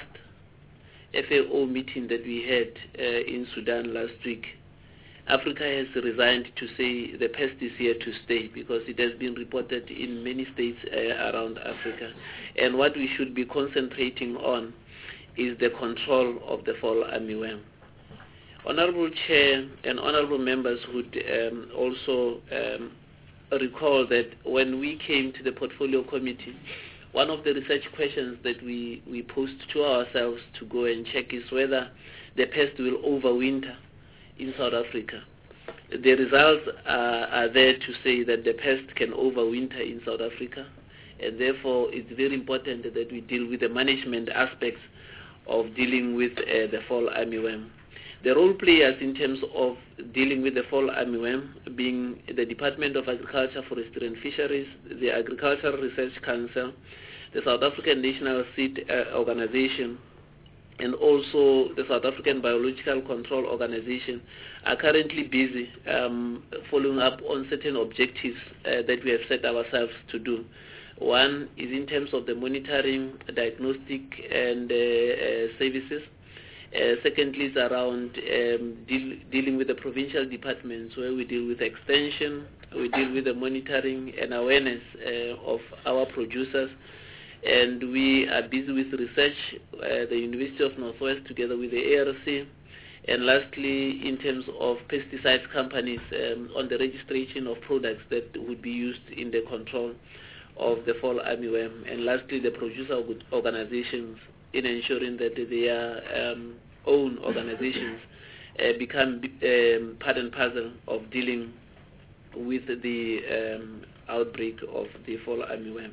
F A O meeting that we had uh, in Sudan last week, Africa has resigned to say the pest is here to stay, because it has been reported in many states uh, around Africa. And what we should be concentrating on is the control of the fall armyworm. Honorable Chair and honorable members would um, also um, recall that when we came to the portfolio committee, one of the research questions that we, we posed to ourselves to go and check is whether the pest will overwinter in South Africa. The results are, are there to say that the pest can overwinter in South Africa, and therefore it's very important that we deal with the management aspects of dealing with uh, the fall armyworm. The role players in terms of dealing with the fall armyworm being the Department of Agriculture, Forestry and Fisheries, the Agricultural Research Council, the South African National Seed uh, Organization, and also the South African Biological Control Organization are currently busy um, following up on certain objectives uh, that we have set ourselves to do. One is in terms of the monitoring, diagnostic, and uh, uh, services. Uh, secondly, is around um, deal, dealing with the provincial departments, where we deal with extension, we deal with the monitoring and awareness uh, of our producers, and we are busy with research, uh, the University of Northwest together with the A R C, and lastly, in terms of pesticides companies um, on the registration of products that would be used in the control of the fall armyworm, and lastly, the producer organizations in ensuring that their um, own organizations uh, become um, part and parcel of dealing with the um, outbreak of the fall armyworm.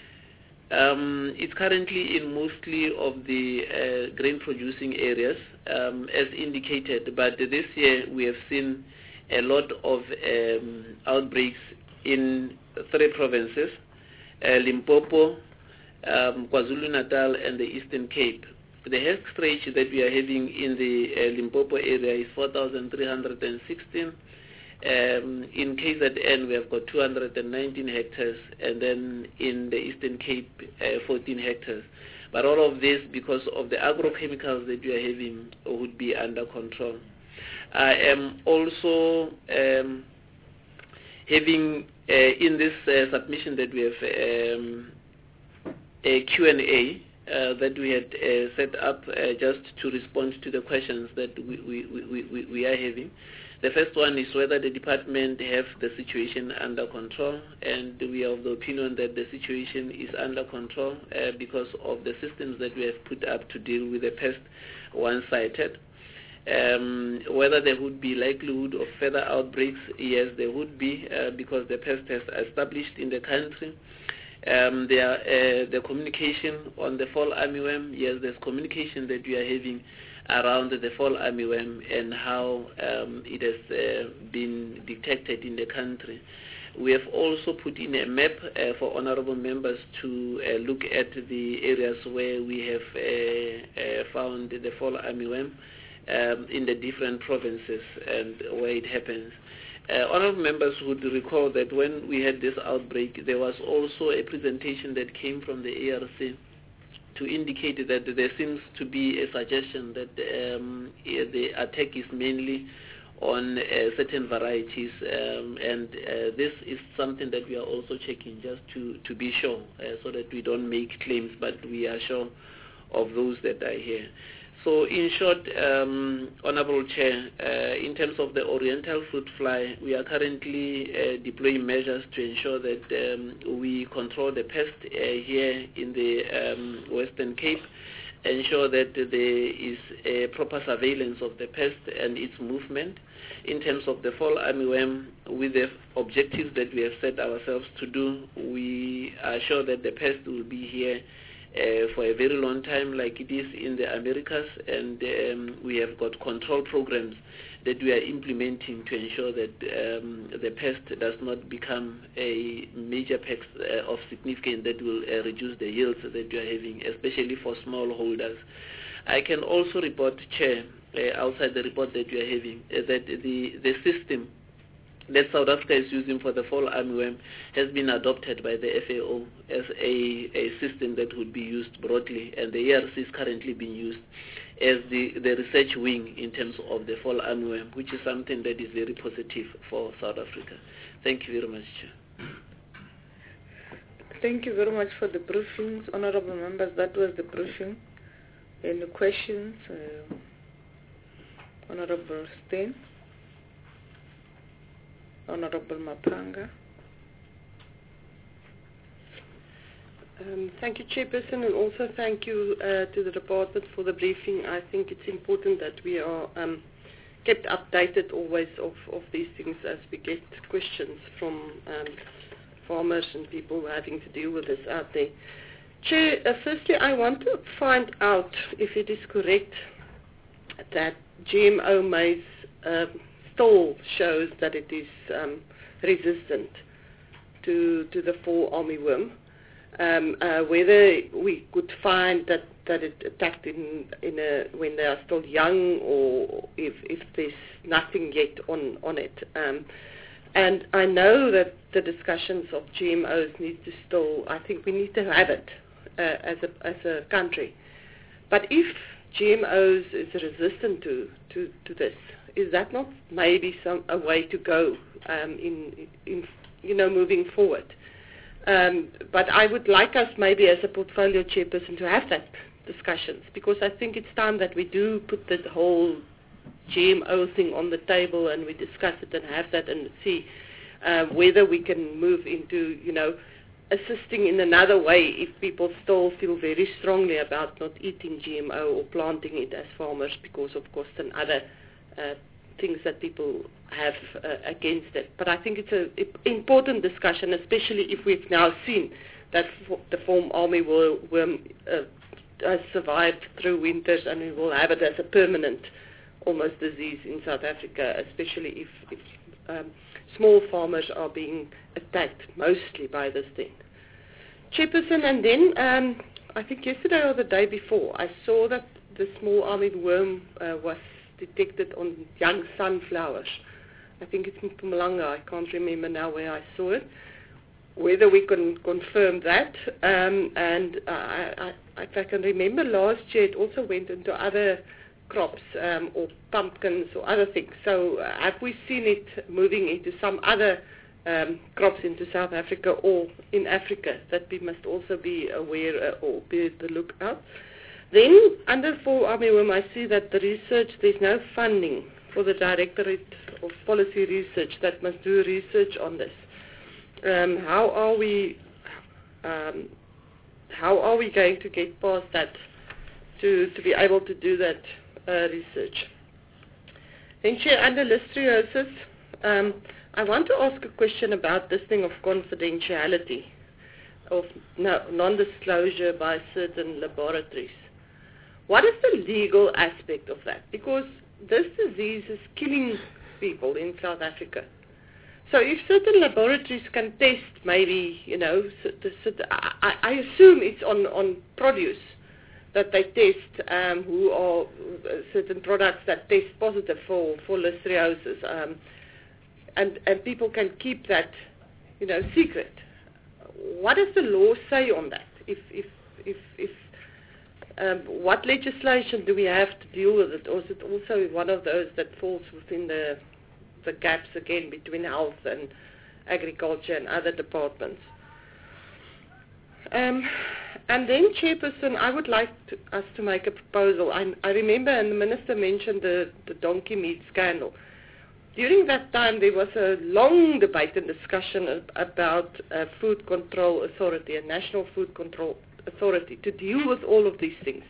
Um, it's currently in mostly of the uh, grain producing areas, um, as indicated, but this year we have seen a lot of um, outbreaks in three provinces, uh, Limpopo, um, KwaZulu-Natal, and the Eastern Cape. The hex range that we are having in the uh, Limpopo area is four thousand three hundred sixteen. Um, in K Z N, we have got two hundred nineteen hectares, and then in the Eastern Cape, uh, fourteen hectares. But all of this, because of the agrochemicals that we are having, would be under control. I am also um, having uh, in this uh, submission that we have um, a Q and A uh, that we had uh, set up uh, just to respond to the questions that we, we, we, we, we are having. The first one is whether the department have the situation under control, and we are of the opinion that the situation is under control uh, because of the systems that we have put up to deal with the pest once sighted. Um, whether there would be likelihood of further outbreaks, yes, there would be uh, because the pest has established in the country. Um, there, uh, the communication on the fall armyworm, yes, there's communication that we are having around the fall armyworm and how um, it has uh, been detected in the country. We have also put in a map uh, for honorable members to uh, look at the areas where we have uh, uh, found the fall armyworm um, in the different provinces and where it happens. Uh, honorable members would recall that when we had this outbreak, there was also a presentation that came from the A R C to indicate that there seems to be a suggestion that um, the attack is mainly on uh, certain varieties, um, and uh, this is something that we are also checking just to, to be sure, uh, so that we don't make claims, but we are sure of those that are here. So in short, um, Honorable Chair, uh, in terms of the Oriental fruit fly, we are currently uh, deploying measures to ensure that um, we control the pest uh, here in the um, Western Cape, ensure that there is a proper surveillance of the pest and its movement. In terms of the fall armyworm, with the objectives that we have set ourselves to do, we are sure that the pest will be here Uh, for a very long time, like it is in the Americas, and um, we have got control programs that we are implementing to ensure that um, the pest does not become a major pest uh, of significance that will uh, reduce the yields that we are having, especially for smallholders. I can also report, Chair, uh, outside the report that we are having, uh, that the, the system that South Africa is using for the fall armyworm has been adopted by the F A O as a, a system that would be used broadly, and the A R C is currently being used as the, the research wing in terms of the fall armyworm, which is something that is very positive for South Africa. Thank you very much, Chair. Thank you very much for the briefings, honorable members. That was the briefing. Any questions? Uh, Honorable Stein? Honorable Mapanga. Um, thank you, Chairperson, and also thank you uh, to the department for the briefing. I think it's important that we are um, kept updated always of, of these things as we get questions from um, farmers and people having to deal with this out there. Chair, uh, firstly, I want to find out if it is correct that G M O maize um, still shows that it is um, resistant to to the fall armyworm. Um, uh, whether we could find that, that it attacked in in a, when they are still young, or if if there's nothing yet on on it. Um, And I know that the discussions of G M Os need to still, I think we need to have it uh, as a as a country. But if G M Os is resistant to, to, to this, is that not maybe some a way to go um, in, in, you know, moving forward? Um, but I would like us maybe as a portfolio chairperson to have that discussions, because I think it's time that we do put the whole G M O thing on the table and we discuss it and have that and see uh, whether we can move into, you know, assisting in another way if people still feel very strongly about not eating G M O or planting it as farmers because of cost and other uh, things that people have uh, against it. But I think it's an important discussion, especially if we've now seen that f- the farm army will, will uh, has survived through winters and we will have it as a permanent almost disease in South Africa, especially if, if um, small farmers are being attacked mostly by this thing. Chairperson, and then um, I think yesterday or the day before, I saw that the small army worm uh, was detected on young sunflowers. I think it's in Mpumalanga. I can't remember now where I saw it. Whether we can confirm that, um, and uh, I, I, if I can remember last year, it also went into other crops um, or pumpkins or other things. So uh, have we seen it moving into some other um, crops into South Africa or in Africa that we must also be aware uh, or be the lookout? Then under four armyworm, I see that the research, there's no funding for the Directorate of Policy Research that must do research on this. Um, how are we? Um, how are we going to get past that to to be able to do that uh, research? Then, Chair, under listeriosis, um, I want to ask a question about this thing of confidentiality, of no, non-disclosure by certain laboratories. What is the legal aspect of that? Because this disease is killing people in South Africa. So if certain laboratories can test, maybe, you know, so, so, I, I assume it's on, on produce that they test um, who are uh, certain products that test positive for, for listeriosis. Um, and, and people can keep that, you know, secret. What does the law say on that? If, if, if, if um, what legislation do we have to deal with it? Or is it also one of those that falls within the the gaps again between health and agriculture and other departments? Um, and then, Chairperson, I would like to, us to make a proposal. I, I remember, and the Minister mentioned the, the donkey meat scandal. During that time, there was a long debate and discussion about a food control authority, a national food control authority, to deal with all of these things.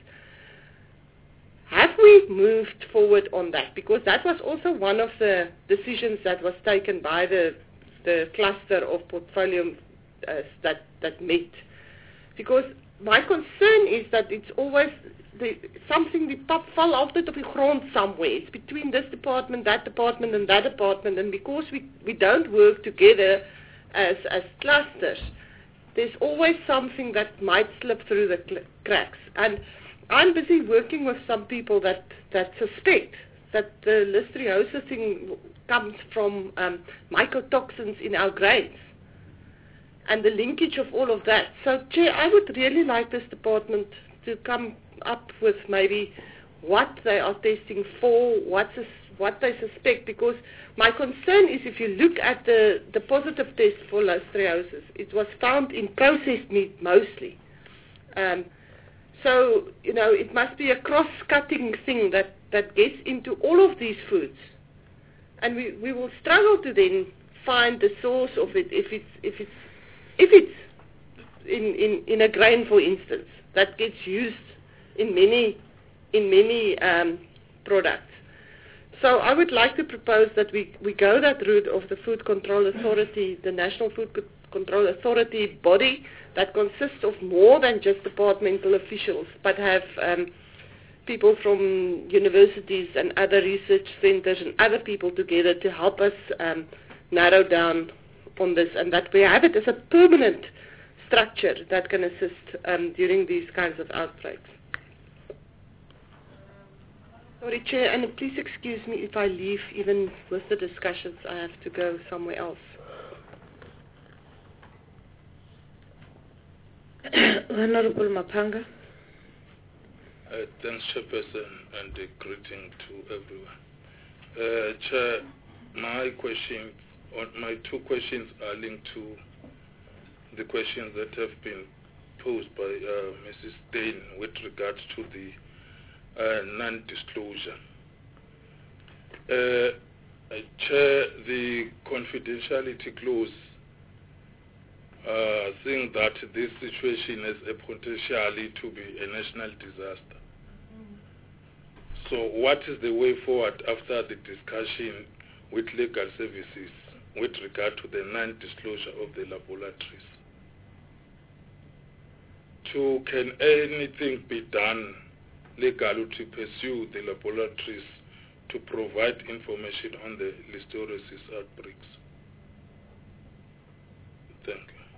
Have we moved forward on that? Because that was also one of the decisions that was taken by the the cluster of portfolio uh, that, that met. Because my concern is that it's always the, something, the pap val altyd op die grond somewhere. It's between this department, that department, and that department. And because we, we don't work together as, as clusters, there's always something that might slip through the cl- cracks. And I'm busy working with some people that, that suspect that the listeriosis thing comes from um, mycotoxins in our grains and the linkage of all of that. So, Chair, I would really like this department to come up with maybe what they are testing for, what, is, what they suspect, because my concern is if you look at the, the positive test for listeriosis, it was found in processed meat mostly. Um, So, you know, it must be a cross-cutting thing that, that gets into all of these foods. And we, we will struggle to then find the source of it if it's, if it's, if it's in, in, in a grain, for instance, that gets used in many, in many um, products. So I would like to propose that we, we go that route of the Food Control Authority, the National Food Control Authority body, that consists of more than just departmental officials, but have um, people from universities and other research centers and other people together to help us um, narrow down on this, and that we have it as a permanent structure that can assist um, during these kinds of outbreaks. Sorry, Chair, and please excuse me if I leave even with the discussions. I have to go somewhere else. Honorable Mapanga. Uh, thanks, Chairperson, and a greeting to everyone. Uh, Chair, my question, my two questions are linked to the questions that have been posed by uh, Missus Steyn with regard to the uh, non-disclosure. Uh, Chair, the confidentiality clause, uh, saying that this situation has a potentiality to be a national disaster. So what is the way forward after the discussion with legal services with regard to the non-disclosure of the laboratories? Two, can anything be done legally to pursue the laboratories to provide information on the listeriosis outbreaks? Thank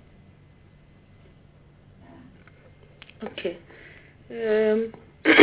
you. Okay. Um,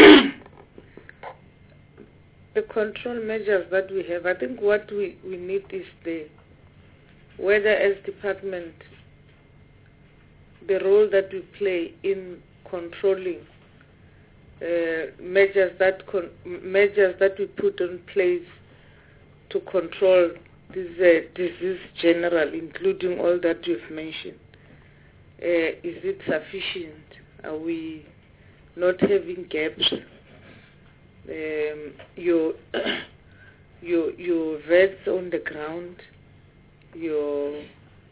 the control measures that we have, I think what we, we need is the, whether as department, the role that we play in controlling uh, measures that con measures that we put in place to control this uh, disease general, including all that you've mentioned. Uh, is it sufficient? Are we not having gaps? Um, your your your vets on the ground, your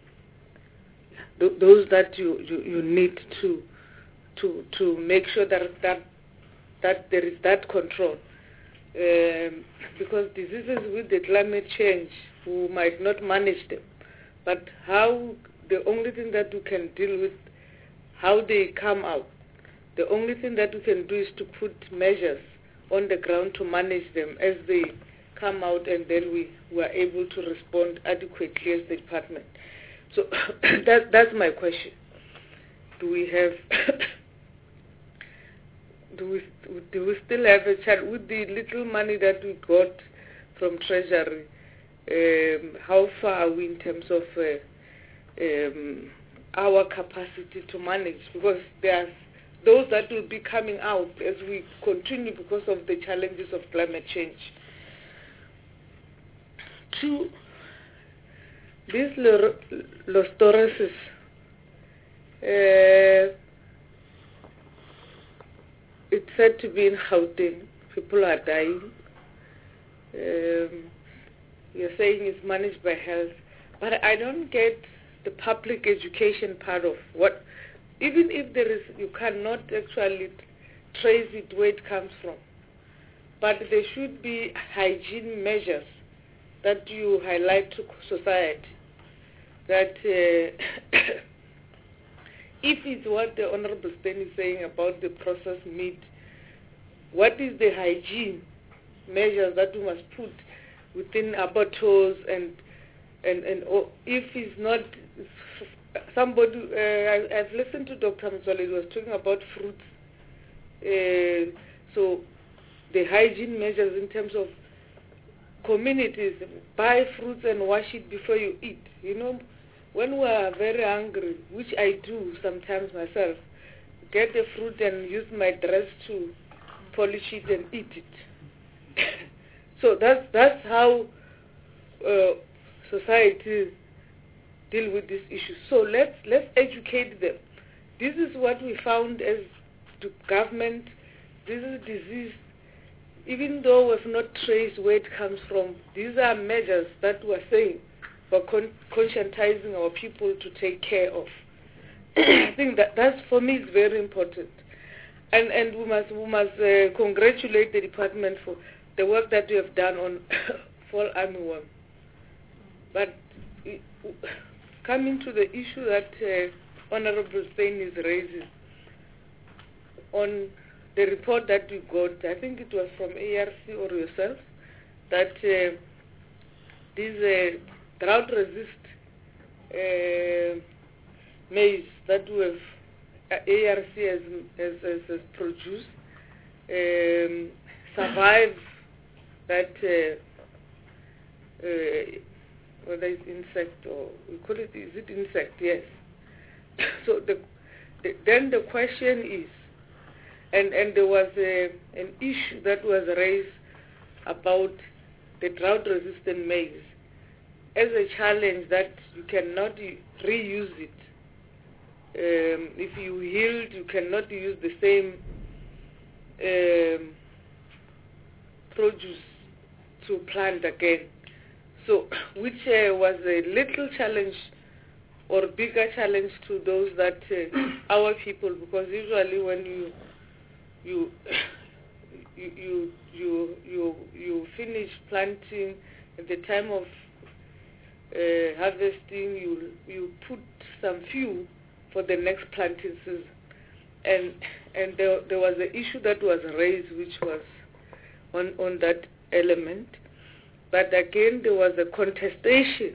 th those that you, you, you need to to to make sure that that that there is that control, um, because diseases with the climate change, we might not manage them, but how the only thing that we can deal with how they come out. The only thing that we can do is to put measures on the ground to manage them as they come out, and then we were able to respond adequately as the department. So that, that's my question. Do we have, do we, do we still have a chance with the little money that we got from Treasury? Um, how far are we in terms of uh, um, our capacity to manage? Because there are those that will be coming out as we continue because of the challenges of climate change. Two, this listeriosis, uh, it's said to be in Gauteng. People are dying. Um, you're saying it's managed by health, but I don't get the public education part of what. Even if there is, you cannot actually trace it where it comes from. But there should be hygiene measures that you highlight to society. That uh, if it's what the Honorable Steyn is saying about the processed meat, what is the hygiene measures that we must put within abattoirs, and and and oh, if it's not. Somebody, uh, I, I've listened to Doctor Mzwale, he was talking about fruits. Uh, so the hygiene measures in terms of communities, buy fruits and wash it before you eat. You know, when we are very hungry, which I do sometimes myself, get the fruit and use my dress to polish it and eat it. So that's, that's how uh, society deal with this issue. So let's let's educate them. This is what we found as the government. This is a disease. Even though we've not traced where it comes from, these are measures that we're saying for con conscientizing our people to take care of. I think that that's for me is very important, and and we must we must uh, congratulate the department for the work that we have done on fall armyworm. But it, coming to the issue that uh, Honorable Steyn is raising, on the report that we got, I think it was from A R C or yourself, that uh, these uh, drought resist uh, maize that we have, uh, A R C has, has, has, has produced um, survive that uh, uh, whether it's insect or we call it, is it insect? Yes. So the, the then the question is, and and there was a, an issue that was raised about the drought-resistant maize as a challenge that you cannot reuse it. Um, if you yield, you cannot use the same um, produce to plant again. So, which uh, was a little challenge or bigger challenge to those that uh, our people, because usually when you you you you you you, you finish planting at the time of uh, harvesting, you you put some fuel for the next planting season, and and there, there was an issue that was raised which was on on that element, but again there was a contestation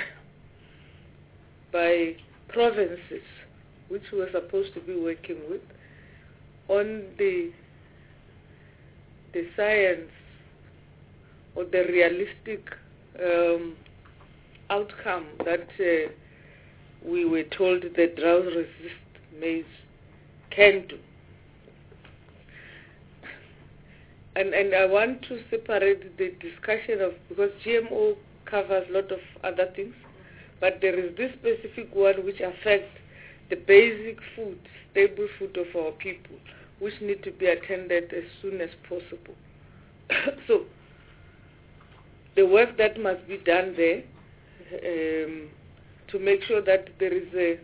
by provinces which we were supposed to be working with on the the science or the realistic um, outcome that uh, we were told the drought-resistant maize can do. And and I want to separate the discussion of, because G M O covers a lot of other things, but there is this specific one which affects the basic food, stable food of our people, which need to be attended as soon as possible. So the work that must be done there um, to make sure that there is a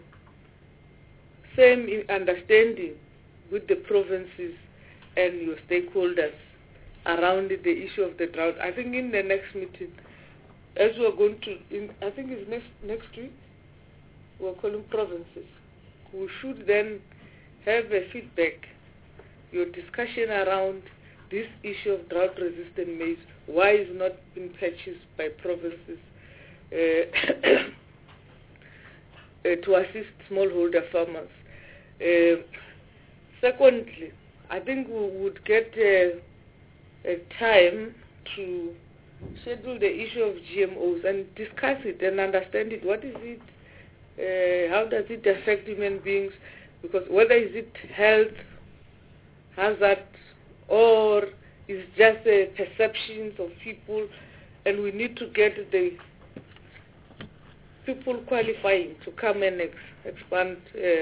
same understanding with the provinces and your stakeholders around the issue of the drought. I think in the next meeting, as we are going to, in, I think it's next next week, we are calling provinces. We should then have a feedback, your discussion around this issue of drought-resistant maize. Why is not being purchased by provinces uh, uh, to assist smallholder farmers? Uh, secondly, I think we would get uh, a time to schedule the issue of G M Os and discuss it and understand it. What is it? Uh, how does it affect human beings? Because whether is it health hazard or is just uh, perceptions of people, and we need to get the people qualifying to come and ex expand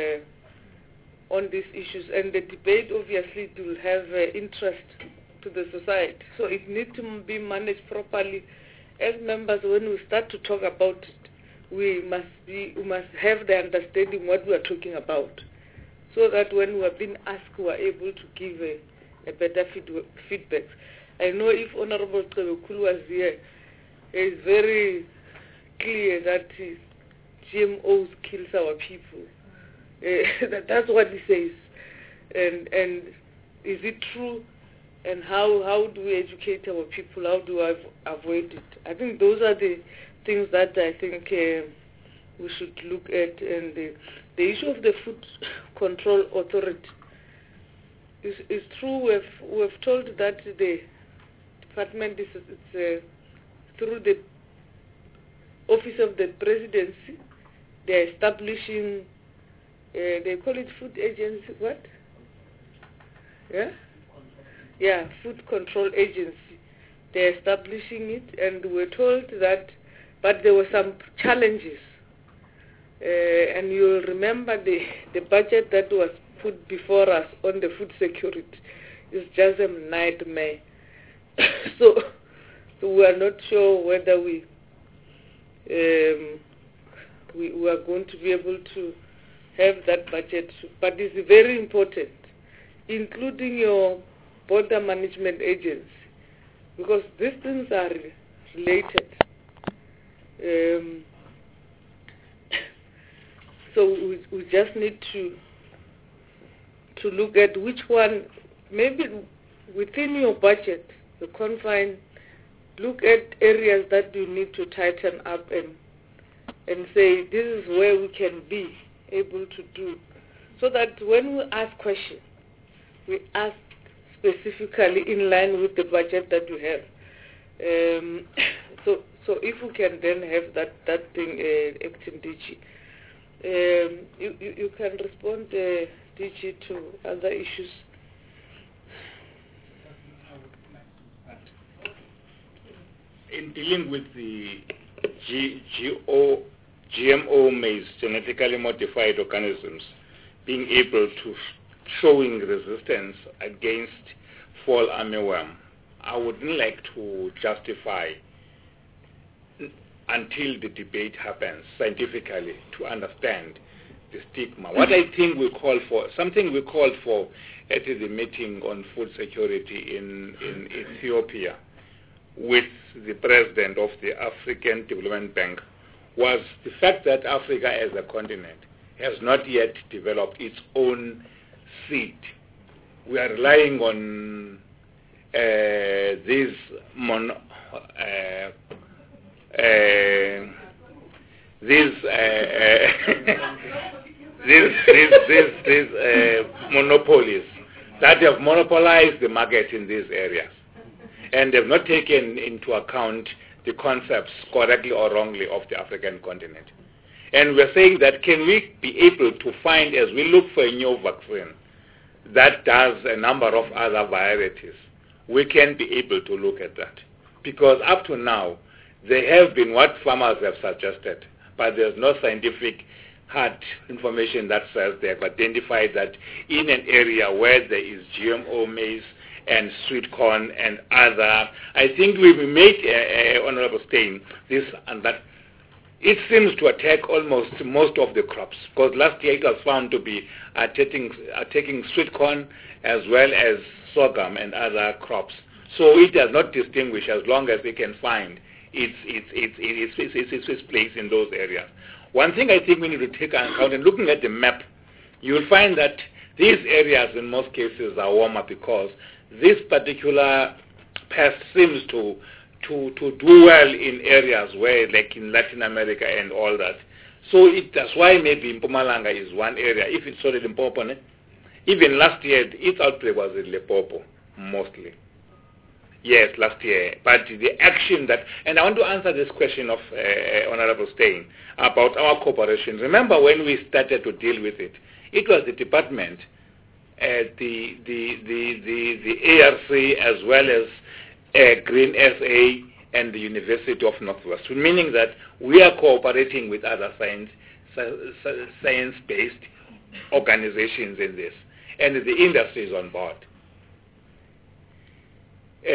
uh, on these issues. And the debate obviously will have uh, interest to the society. So it needs to be managed properly. As members, when we start to talk about it, we must be, we must have the understanding what we are talking about, so that when we are being asked, we are able to give a, a better feed, feedback. I know if Honorable Cebekulu was here, it is very clear that G M Os kills our people. Uh, that, that's what he says. And and is it true? And how, how do we educate our people? How do we av avoid it? I think those are the things that I think uh, we should look at. And the, the issue of the Food Control Authority is, is true. We've, we've told that the department is it's, uh, through the Office of the Presidency, they're establishing, uh, they call it Food Agency, what? Yeah? Yeah, Food Control Agency. They're establishing it, and we're told that, but there were some challenges. Uh, and you'll remember the, the budget that was put before us on the food security is just a nightmare. so, so we are not sure whether we, um, we, we are going to be able to have that budget. But it's very important, including your border management agency, because these things are related. Um, so we, we just need to to look at which one, maybe within your budget, the confine, look at areas that you need to tighten up and and say this is where we can be able to do, so that when we ask questions, we ask specifically in line with the budget that you have. Um, so, so if we can then have that that thing, uh, acting D G, um, you, you you can respond, uh, D G, to other issues. In dealing with the G, GO, G M O maize, genetically modified organisms, being able to showing resistance against fall armyworm, I wouldn't like to justify until the debate happens scientifically to understand the stigma. What I think we call for, something we called for at the meeting on food security in, in Ethiopia with the president of the African Development Bank, was the fact that Africa as a continent has not yet developed its own seed. We are relying on uh, these mon uh, uh, these uh, these these these, these uh, monopolies that have monopolized the market in these areas, and have not taken into account the concepts, correctly or wrongly, of the African continent. And we're saying that can we be able to find, as we look for a new vaccine that does a number of other varieties, we can be able to look at that. Because up to now, there have been what farmers have suggested, but there's no scientific hard information that says they have identified that in an area where there is G M O maize and sweet corn and other, I think we made, uh, uh, Honorable Steyn, this and that. It seems to attack almost most of the crops, because last year it was found to be attacking, attacking sweet corn as well as sorghum and other crops. So it does not distinguish as long as they can find its, its, its, its, its, its, its, its place in those areas. One thing I think we need to take into account, and looking at the map, you will find that these areas in most cases are warmer because this particular pest seems to to to do well in areas where, like in Latin America and all that. So it, that's why maybe Mpumalanga is one area. If it's solid in Limpopo, even last year its outbreak was in Limpopo mostly. Yes, last year. But the action that, and I want to answer this question of uh, Honorable Steyn about our cooperation. Remember when we started to deal with it, it was the department, uh, the, the, the, the, the A R C as well as uh, Green S A and the University of Northwest, meaning that we are cooperating with other science, science-based organizations in this, and the industry is on board. Uh, uh, uh,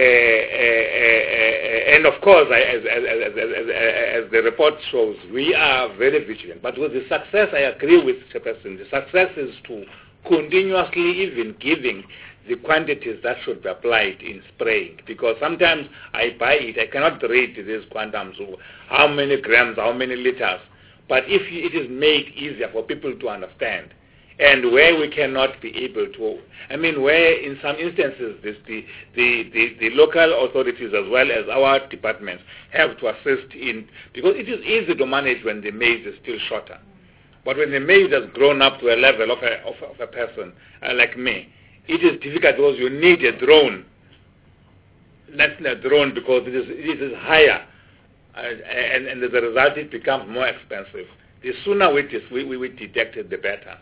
uh, and of course, I, as, as, as, as, as the report shows, we are very vigilant. But with the success, I agree with Chairperson, the success is to continuously even giving the quantities that should be applied in spraying. Because sometimes I buy it, I cannot read these quantums, how many grams, how many liters. But if it is made easier for people to understand, and where we cannot be able to, I mean, where in some instances this, the, the, the, the local authorities as well as our departments have to assist in, because it is easy to manage when the maize is still shorter. But when the maize has grown up to a level of a, of, of a person uh, like me, it is difficult because you need a drone. That's a drone because it is, it is higher, uh, and, and as a result it becomes more expensive. The sooner we, we, we, we detect it, the better.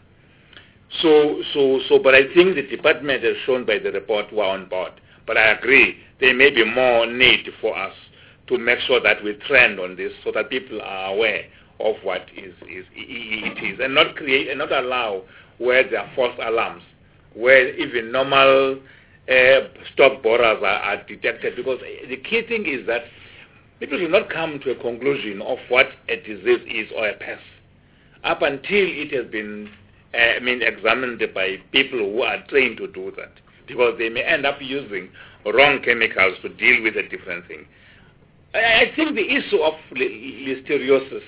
So, so, so, but I think the department has shown by the report we're on board. But I agree, there may be more need for us to make sure that we trend on this so that people are aware of what is, is it is, and not create and not allow where there are false alarms, where even normal uh, stock borers are, are detected. Because the key thing is that people do not come to a conclusion of what a disease is or a pest up until it has been I mean, examined by people who are trained to do that, because they may end up using wrong chemicals to deal with a different thing. I think the issue of listeriosis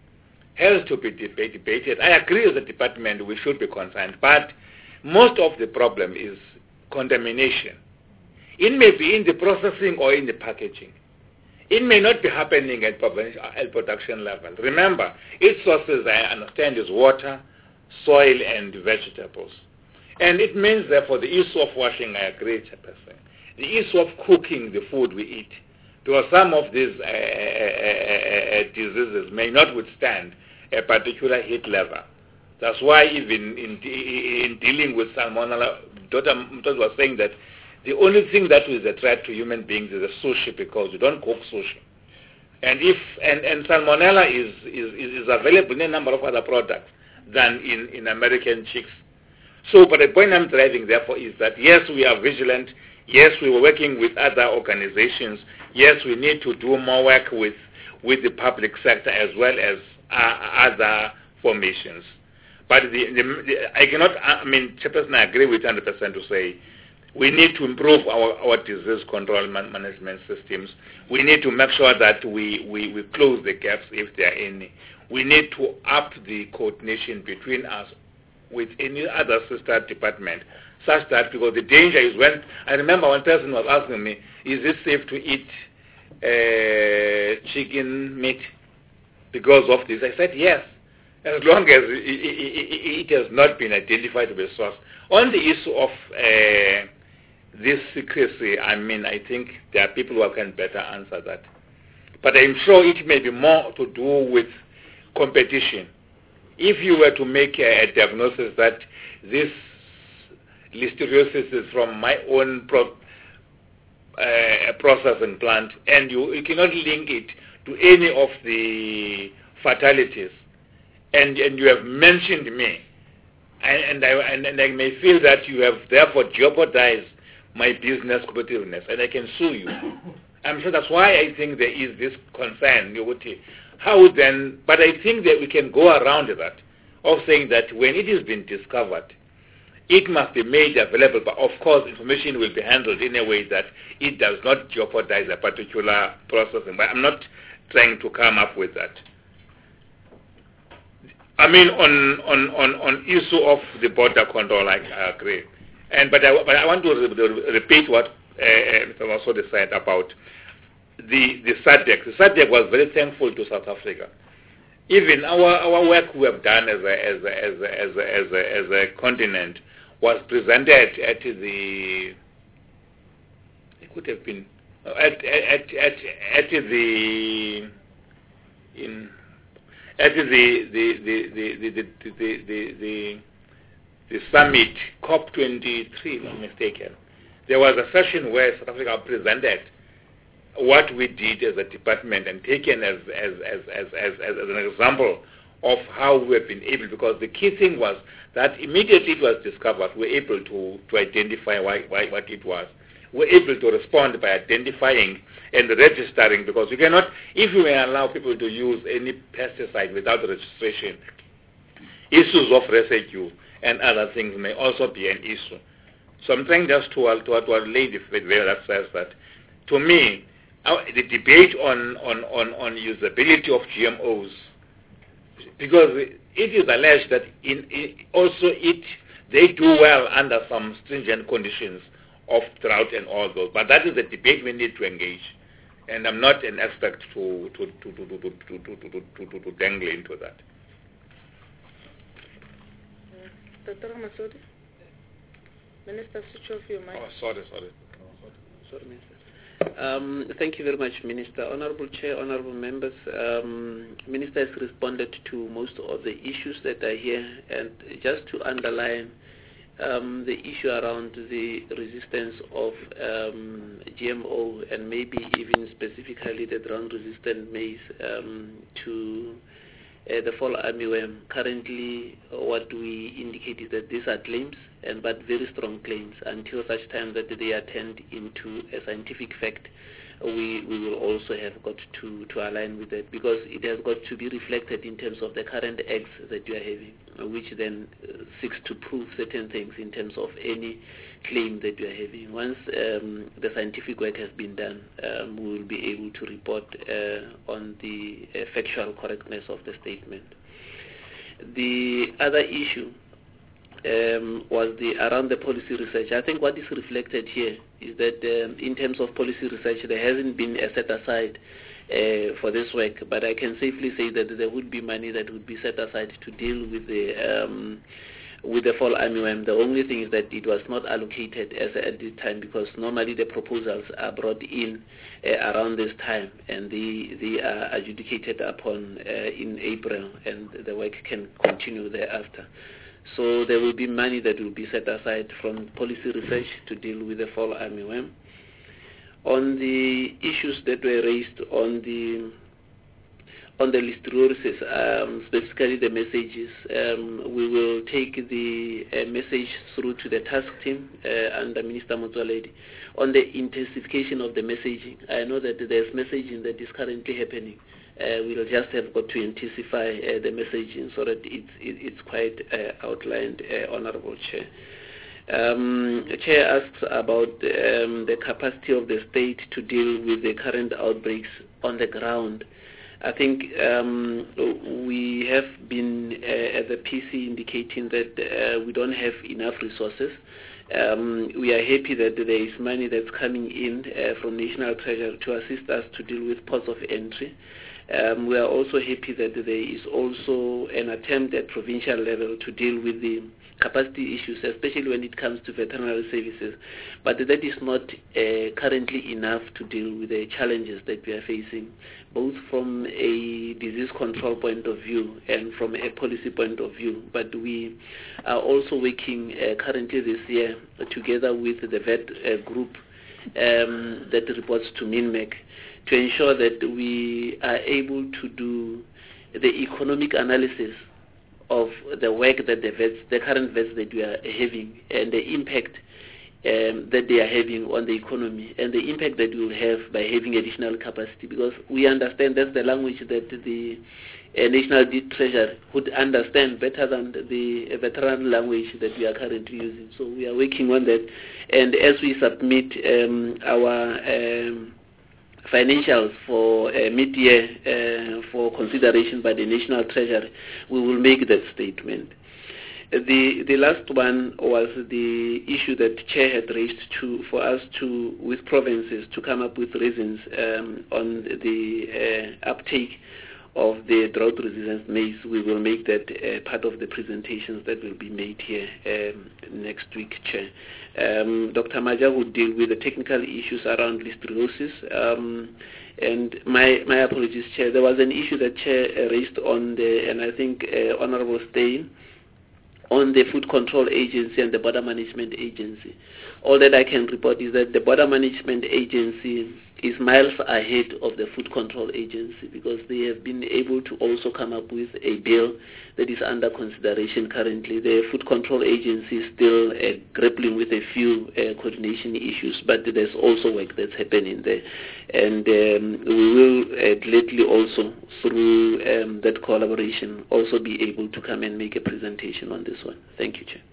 has to be deb- debated. I agree with the department we should be concerned, but most of the problem is contamination. It may be in the processing or in the packaging. It may not be happening at production level. Remember, its sources, I understand, is water, soil and vegetables. And it means, therefore, the issue of washing, I agree, Chairperson. The issue of cooking the food we eat because some of these uh, uh, uh, diseases may not withstand a particular heat level. That's why even in, in dealing with salmonella, Doctor Mtoz was saying that the only thing that is a threat to human beings is a sushi, because you don't cook sushi. And if and, and salmonella is, is, is available in a number of other products than in, in American chicks. So, but the point I'm driving, therefore, is that yes, we are vigilant. Yes, we were working with other organizations. Yes, we need to do more work with, with the public sector as well as uh, other formations. But the, the, the, I cannot, I mean, Chairperson, I agree with one hundred percent to say we need to improve our, our disease control man management systems. We need to make sure that we, we, we close the gaps if there are any. We need to up the coordination between us with any other sister department, such that, because the danger is when, I remember one person was asking me, is it safe to eat uh, chicken meat because of this? I said yes, as long as it, it, it has not been identified to be a source. On the issue of uh, this secrecy, I mean, I think there are people who can better answer that. But I'm sure it may be more to do with competition. If you were to make a, a diagnosis that this listeriosis is from my own pro, uh, processing plant, and you, you cannot link it to any of the fatalities, and, and you have mentioned me, and, and, I, and, and I may feel that you have therefore jeopardized my business competitiveness, and I can sue you. I'm sure that's why I think there is this concern. How then, but I think that we can go around that, of saying that when it has been discovered, it must be made available, but of course information will be handled in a way that it does not jeopardize a particular processing. But I'm not trying to come up with that. I mean, on on on, on issue of the border control, I, I agree. And but I, but I want to re repeat what uh, Mister Masode said about the the S A D C. The S A D C was very thankful to South Africa. Even our our work we have done as a as a, as a, as a, as a, as a continent was presented at the, it could have been, at, at, at, at the, in, at the, the, the, the, the, the, the, the, the, the summit, COP twenty-three, if I'm not mistaken. There was a session where South Africa presented what we did as a department and taken as, as, as, as, as, as an example of how we have been able, because the key thing was that immediately it was discovered, we were able to, to identify why, why, what it was. We were able to respond by identifying and registering, because we cannot, if we allow people to use any pesticide without registration, issues of residue and other things may also be an issue. So I'm trying just to, to, to lay the way that says that, to me, our, the debate on, on, on, on usability of G M Os, because it is alleged that in, in also it they do well under some stringent conditions of drought and all those. But that is a debate we need to engage, and I'm not an expert to to to to to to to to, to, to, to dangle into that. Doctor Masode, Minister, switch off your mic. Oh, sorry, sorry. Sorry, Minister. Um, thank you very much, Minister. Honorable Chair, honorable members, um, Minister has responded to most of the issues that are here, and just to underline um, the issue around the resistance of um, G M O, and maybe even specifically the drought-resistant maize um, to uh, the fall armyworm. Currently, what we indicate is that these are claims, and but very strong claims. Until such time that they are turned into a scientific fact, we, we will also have got to, to align with that, because it has got to be reflected in terms of the current acts that you are having, which then uh, seeks to prove certain things in terms of any claim that you are having. Once um, the scientific work has been done, um, we will be able to report uh, on the uh, factual correctness of the statement. The other issue Um, was the around the policy research. I think what is reflected here is that um, in terms of policy research, there hasn't been a set aside uh, for this work, but I can safely say that there would be money that would be set aside to deal with the um, with the fall armyworm. The only thing is that it was not allocated as at this time, because normally the proposals are brought in uh, around this time, and they, they are adjudicated upon uh, in April, and the work can continue thereafter. So there will be money that will be set aside from policy research to deal with the fall armyworm. On the issues that were raised on the on the listeriosis, um, specifically the messages, um, we will take the uh, message through to the task team uh, under Minister Motsoaledi on the intensification of the messaging. I know that there's messaging that is currently happening. Uh, we'll just have got to intensify uh, the messaging so that it's, it, it's quite uh, outlined, uh, Honorable Chair. Um, Chair asks about um, the capacity of the state to deal with the current outbreaks on the ground. I think um, we have been uh, at the P C indicating that uh, we don't have enough resources. Um, we are happy that there is money that's coming in uh, from National Treasury to assist us to deal with ports of entry. Um, we are also happy that there is also an attempt at provincial level to deal with the capacity issues, especially when it comes to veterinary services. But that is not uh, currently enough to deal with the challenges that we are facing, both from a disease control point of view and from a policy point of view. But we are also working uh, currently this year together with the vet uh, group um, that reports to MINMEC to ensure that we are able to do the economic analysis of the work that the vets, the current vets that we are having, and the impact um, that they are having on the economy, and the impact that we will have by having additional capacity, because we understand that's the language that the uh, National Treasury would understand better than the uh, veteran language that we are currently using. So we are working on that, and as we submit um, our um, financials for uh, mid-year uh, for consideration by the National Treasury, we will make that statement. The the last one was the issue that Chair had raised to for us to, with provinces, to come up with reasons um, on the uh, uptake of the drought-resistant maize. We will make that uh, part of the presentations that will be made here um, next week, Chair. Um, Doctor Maja would deal with the technical issues around listeriosis. Um, and my, my apologies, Chair. There was an issue that Chair uh, raised on the, and I think uh, Honorable Steyn, on the Food Control Agency and the Border Management Agency. All that I can report is that the Border Management Agency is miles ahead of the Food Control Agency, because they have been able to also come up with a bill that is under consideration currently. The Food Control Agency is still uh, grappling with a few uh, coordination issues, but there's also work that's happening there. And um, we will uh, gladly also, through um, that collaboration, also be able to come and make a presentation on this one. Thank you, Chair.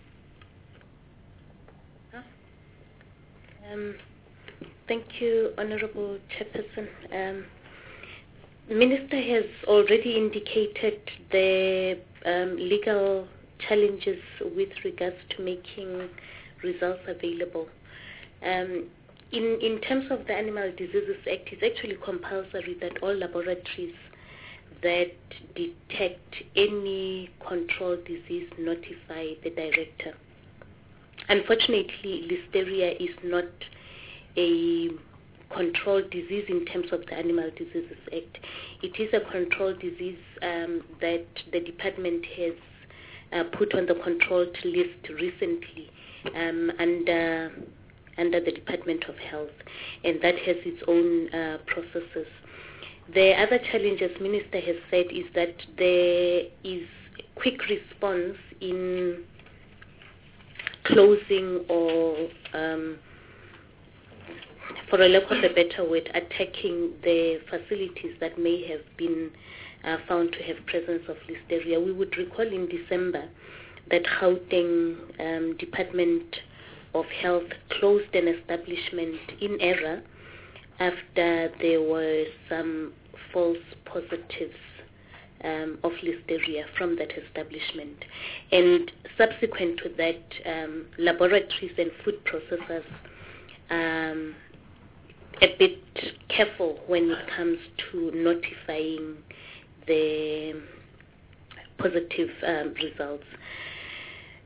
Um, thank you, Honorable Chairperson. Um, Minister has already indicated the um, legal challenges with regards to making results available. Um, in, in terms of the Animal Diseases Act, it's actually compulsory that all laboratories that detect any controlled disease notify the director. Unfortunately, listeria is not a controlled disease in terms of the Animal Diseases Act. It is a controlled disease um, that the department has uh, put on the controlled list recently um, under, under the Department of Health, and that has its own uh, processes. The other challenge, as Minister has said, is that there is quick response in closing or, um, for a lack of a better word, attacking the facilities that may have been uh, found to have presence of listeria. We would recall in December that Gauteng um, Department of Health closed an establishment in error after there were some false positives Um, of listeria from that establishment. And subsequent to that, um, laboratories and food processors um, a bit careful when it comes to notifying the positive um, results.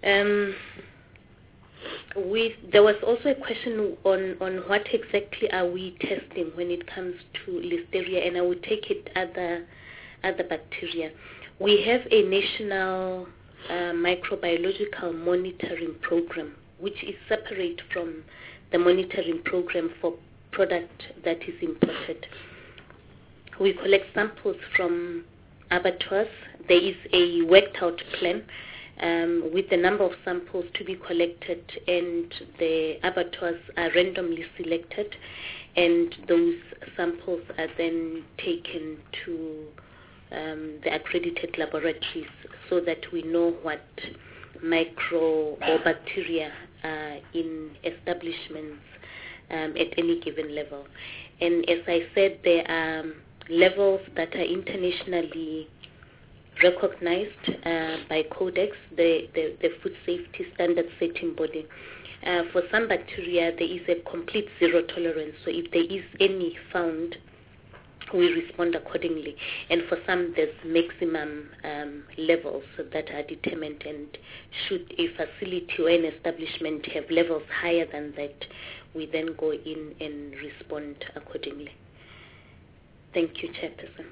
Um, with, there was also a question on, on what exactly are we testing when it comes to Listeria, and I would take it other, other bacteria. We have a national uh, microbiological monitoring program, which is separate from the monitoring program for product that is imported. We collect samples from abattoirs. There is a worked out plan um, with the number of samples to be collected, and the abattoirs are randomly selected, and those samples are then taken to um, the accredited laboratories so that we know what micro or bacteria are in establishments um, at any given level. And as I said, there are levels that are internationally recognized uh, by Codex, the, the, the food safety standard setting body. Uh, for some bacteria, there is a complete zero tolerance. So if there is any found, we respond accordingly. And for some, there's maximum um, levels that are determined. And should a facility or an establishment have levels higher than that, we then go in and respond accordingly. Thank you, Chairperson.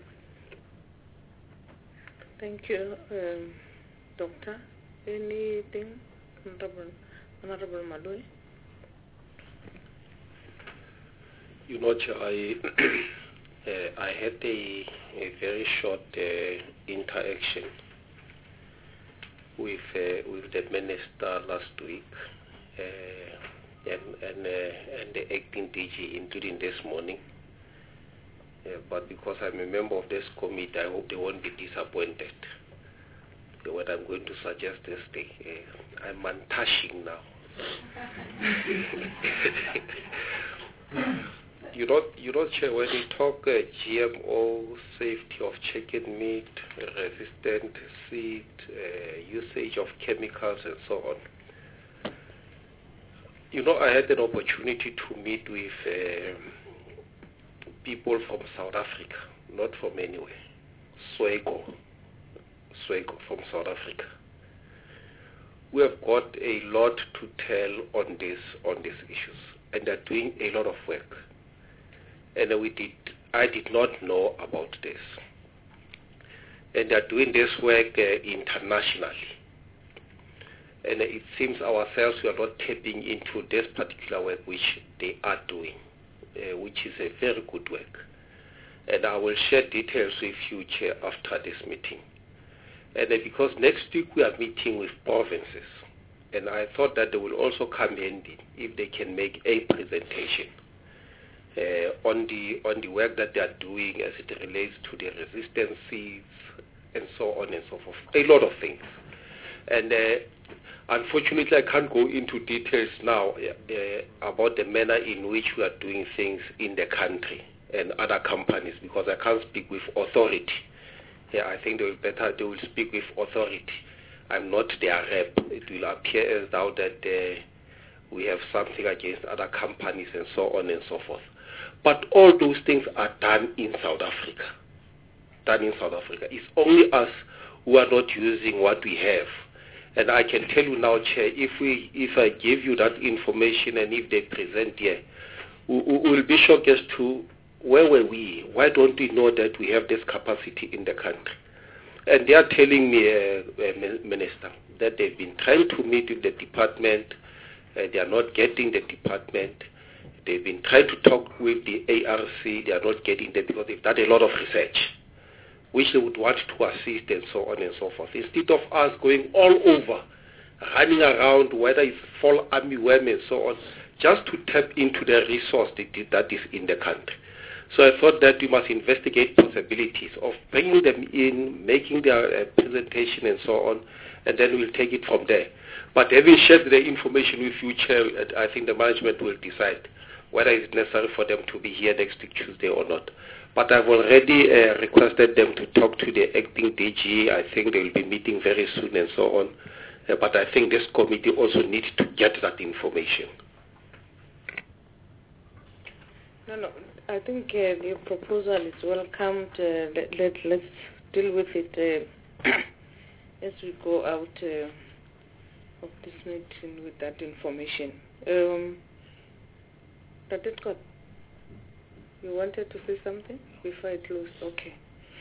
Thank you, um, Doctor. Anything, Honorable, Honorable Malloy? You know, I, uh, I had a, a very short uh, interaction with uh, with the minister last week, uh, and and, uh, and the acting D G, including this morning. Uh, but because I'm a member of this committee, I hope they won't be disappointed. So what I'm going to suggest is the, uh, I'm untouching now. you know, you know, Chair, when you talk uh, G M O, safety of chicken meat, resistant seed, uh, usage of chemicals, and so on. You know, I had an opportunity to meet with Uh, people from South Africa, not from anywhere. Swego, Swego from South Africa. We have got a lot to tell on this on these issues, and they're doing a lot of work. And we did, I did not know about this. And they're doing this work uh, internationally. And it seems ourselves we are not tapping into this particular work which they are doing. Uh, which is a very good work. And I will share details with you, Chair, after this meeting. And uh, because next week we are meeting with provinces, and I thought that they will also come handy if they can make a presentation uh, on the on the work that they are doing as it relates to the resistant seeds and so on and so forth. A lot of things. And uh, unfortunately, I can't go into details now uh, about the manner in which we are doing things in the country and other companies, because I can't speak with authority. Yeah, I think they will better they will speak with authority. I'm not their rep. It will appear as though that uh, we have something against other companies and so on and so forth. But all those things are done in South Africa. Done in South Africa. It's only us who are not using what we have. And I can tell you now, Chair, if we, if I give you that information and if they present here, we will be shocked as to where were we? Why don't we know that we have this capacity in the country? And they are telling me, uh, uh, Minister, that they've been trying to meet with the department. Uh, they are not getting the department. They've been trying to talk with the A R C. They are not getting them because they've done a lot of research, which they would want to assist and so on and so forth. Instead of us going all over, running around, whether it's fall army worm and so on, just to tap into the resource that is in the country. So I thought that we must investigate possibilities of bringing them in, making their uh, presentation and so on, and then we'll take it from there. But having shared the information with you, Chair, I think the management will decide whether it's necessary for them to be here next week Tuesday or not. But I've already uh, requested them to talk to the acting D G. I think they will be meeting very soon and so on. Uh, but I think this committee also needs to get that information. No, no. I think uh, your proposal is welcomed. Uh, let, let, let's deal with it uh, as we go out uh, of this meeting with that information. Um, Doctor Scott, you wanted to say something before I close? Okay.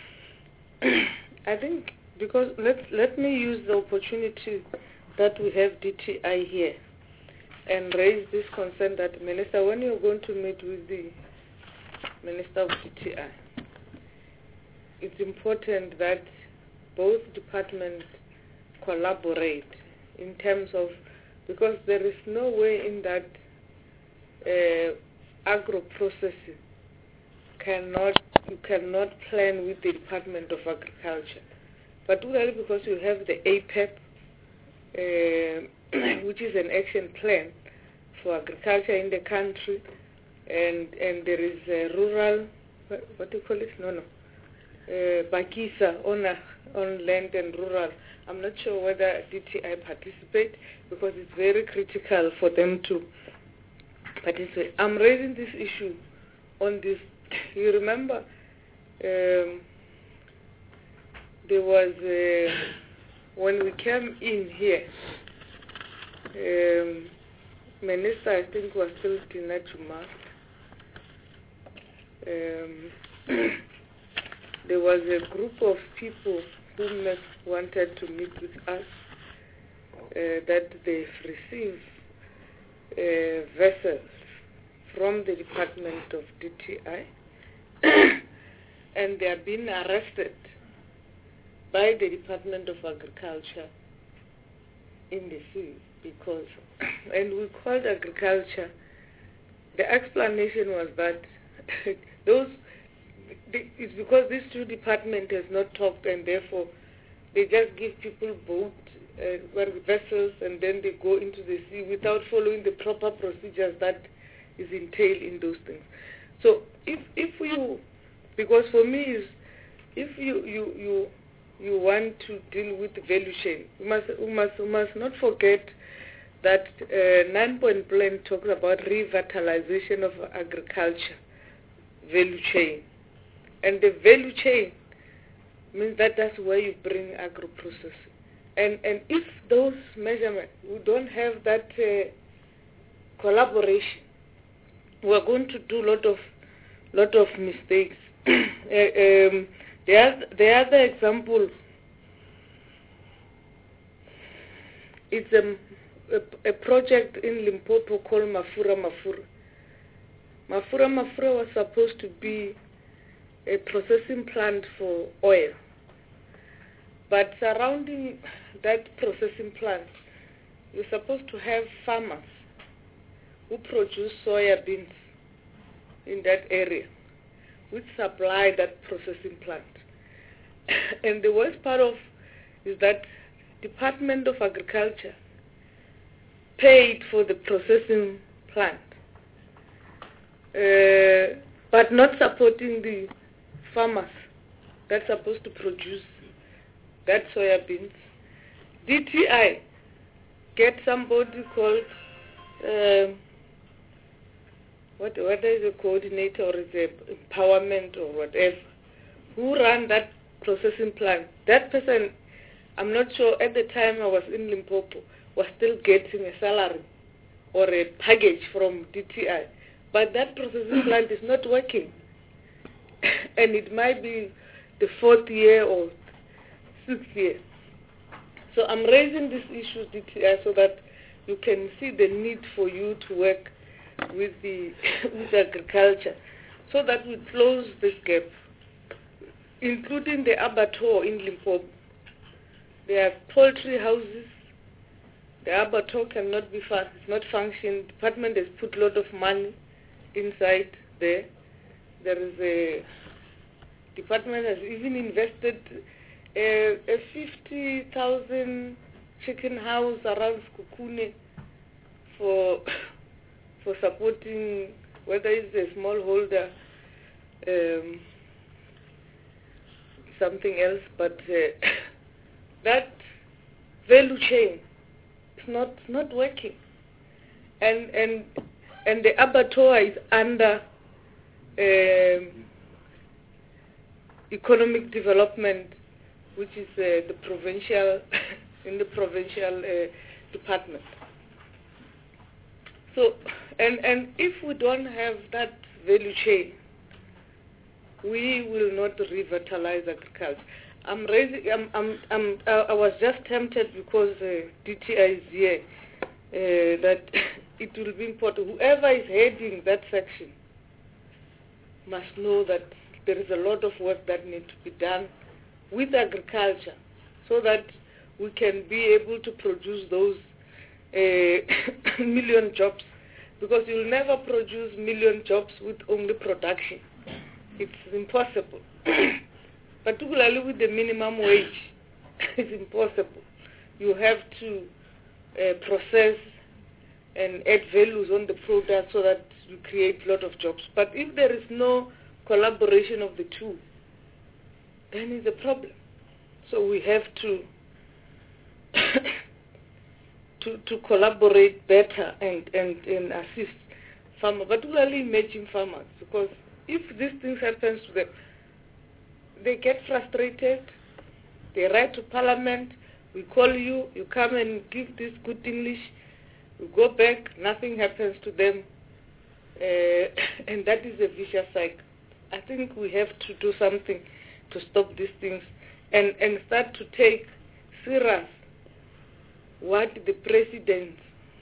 I think because let let me use the opportunity that we have D T I here and raise this concern that, Minister, when you're going to meet with the Minister of D T I, it's important that both departments collaborate in terms of, because there is no way in that uh, agro-processing cannot, you cannot plan with the Department of Agriculture, particularly because you have the A P E P, uh, which is an action plan for agriculture in the country, and and there is a rural, what, what do you call it? No, no. Uh, Bakisa on, a, on land and rural. I'm not sure whether D T I participate because it's very critical for them to participate. I'm raising this issue on this. You remember um, there was, uh, when we came in here, um, Minister, I think, was still Tina Chuma. Um, there was a group of people who wanted to meet with us, uh, that they've received uh, vessels from the Department of D T I and they are being arrested by the Department of Agriculture in the sea because, and we called agriculture, the explanation was that those, it's because these two departments has not talked and therefore they just give people boat, uh, vessels, and then they go into the sea without following the proper procedures that is entailed in those things. So if if you, because for me is, if you you you you want to deal with the value chain, you must you must you must not forget that uh, nine-point plan talks about revitalization of agriculture value chain, and the value chain means that that's where you bring agro-processing. And and if those measurements, we don't have that uh, collaboration, we're going to do a lot of lot of mistakes. uh, um, the, other, the other example, it's a, a, a project in Limpopo called Mafura Mafura. Mafura Mafura was supposed to be a processing plant for oil. But surrounding that processing plant, you're supposed to have farmers who produce soya beans in that area, which supply that processing plant. And the worst part of is that Department of Agriculture paid for the processing plant, uh, but not supporting the farmers that's supposed to produce that soya beans. D T I get somebody called uh, what whether is a coordinator or is a empowerment or whatever, who ran that processing plant. That person, I'm not sure, at the time I was in Limpopo, was still getting a salary or a package from D T I. But that processing plant is not working. And it might be the fourth year or sixth year. So I'm raising this issue, D T I, so that you can see the need for you to work with the with agriculture, so that we close this gap, including the abattoir in Limpopo. There are poultry houses. The abattoir cannot be fun- it's not functioning. The department has put a lot of money inside there. There is a department has even invested a, a fifty thousand chicken house around Skukune for for supporting, whether it's a smallholder, um, something else, but uh, that value chain is not not working, and and and the abattoir is under um, economic development, which is uh, the provincial in the provincial uh, department. So, and, and if we don't have that value chain, we will not revitalize agriculture. I'm raising, I'm, I'm, I'm, I was just tempted because uh, D T I is here, uh, that it will be important. Whoever is heading that section must know that there is a lot of work that needs to be done with agriculture so that we can be able to produce those uh, million jobs, because you'll never produce million jobs with only production. It's impossible. Particularly with the minimum wage, it's impossible. You have to uh, process and add values on the product so that you create a lot of jobs. But if there is no collaboration of the two, then it's a problem. So we have to to, to collaborate better and, and, and assist farmers, particularly emerging farmers, because if these things happen to them, they get frustrated, they write to Parliament, we call you, you come and give this good English, you go back, nothing happens to them, uh, and that is a vicious cycle. I think we have to do something to stop these things and, and start to take serious what the presidents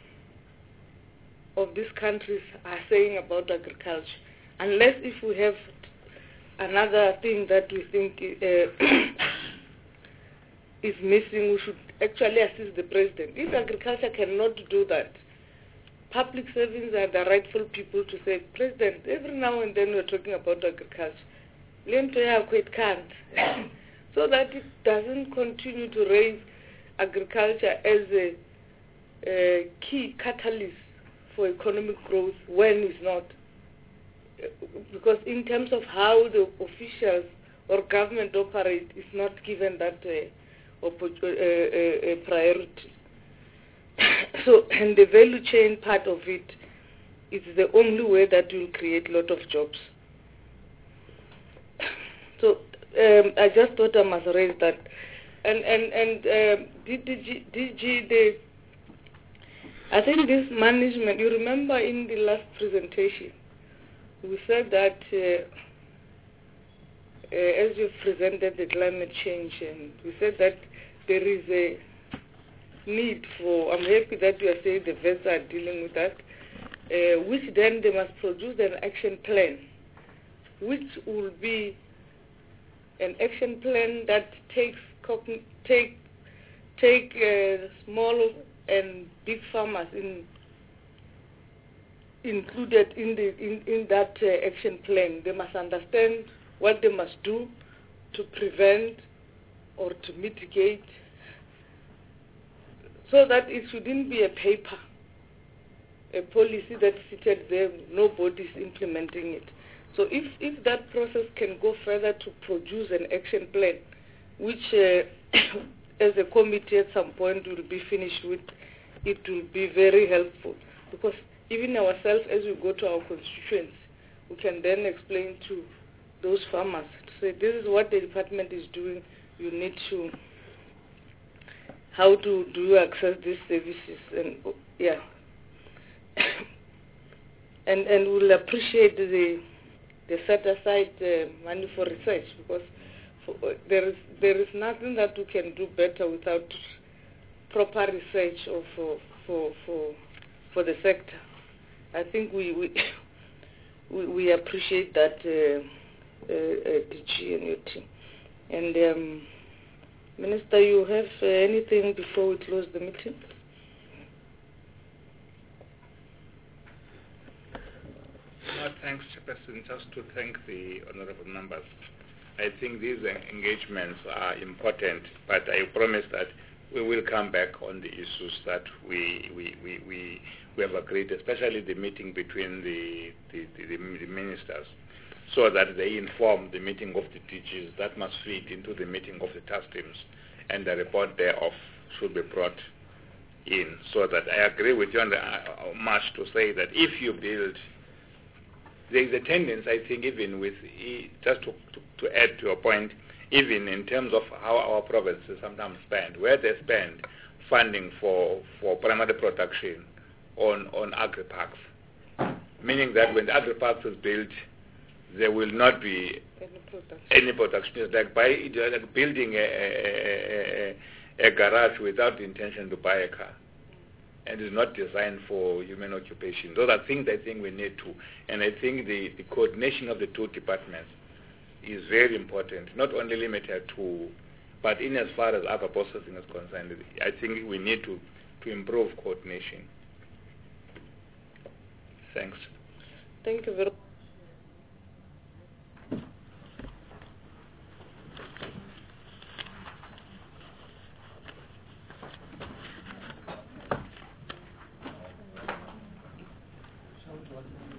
of these countries are saying about agriculture. Unless if we have another thing that we think uh, is missing, we should actually assist the president. If agriculture cannot do that, public servants are the rightful people to say, President, every now and then we're talking about agriculture. It can't. So that it doesn't continue to raise agriculture as a, a key catalyst for economic growth when it's not. Because in terms of how the officials or government operate, is not given that uh, uh, uh, uh, priority. So, and the value chain part of it is the only way that will create a lot of jobs. So um, I just thought I must raise that. And and and um, D G, D G the, I think this management, you remember in the last presentation, we said that uh, uh, as you presented the climate change, and we said that there is a need for, I'm happy that you are saying the vets are dealing with that, uh, which then they must produce an action plan, which will be an action plan that takes take take uh, small and big farmers in included in the in, in that uh, action plan. They must understand what they must do to prevent or to mitigate, so that it shouldn't be a paper, a policy that's seated there, nobody's implementing it. So if, if that process can go further to produce an action plan, which uh, as a committee at some point will be finished with, it will be very helpful. Because even ourselves, as we go to our constituents, we can then explain to those farmers to say, this is what the department is doing, you need to, how to do you access these services, and yeah. and and we'll appreciate the the set aside uh, money for research, because for, uh, there is there is nothing that we can do better without proper research or for for for for the sector. I think we we we, we appreciate that, uh, uh, uh, D G and your team. And um, Minister, you have uh, anything before we close the meeting? No, thanks, Chairperson. Just to thank the honourable members. I think these engagements are important, but I promise that we will come back on the issues that we we, we, we, we have agreed, especially the meeting between the, the, the, the ministers, so that they inform the meeting of the D Gs. That must feed into the meeting of the task teams, and the report thereof should be brought in, so that I agree with you on the uh, march to say that if you build, there is a tendency, I think, even with, just to, to, to add to your point, even in terms of how our provinces sometimes spend, where they spend funding for, for primary production on, on agri-parks. Meaning that when the agri-parks is built, there will not be Any production. any production. It's like, buy, like building a, a, a, a garage without the intention to buy a car. And it's not designed for human occupation. Those are things I think we need to. And I think the, the coordination of the two departments is very important, not only limited to, but in as far as agri-processing is concerned, I think we need to, to improve coordination. Thanks. Thank you very much.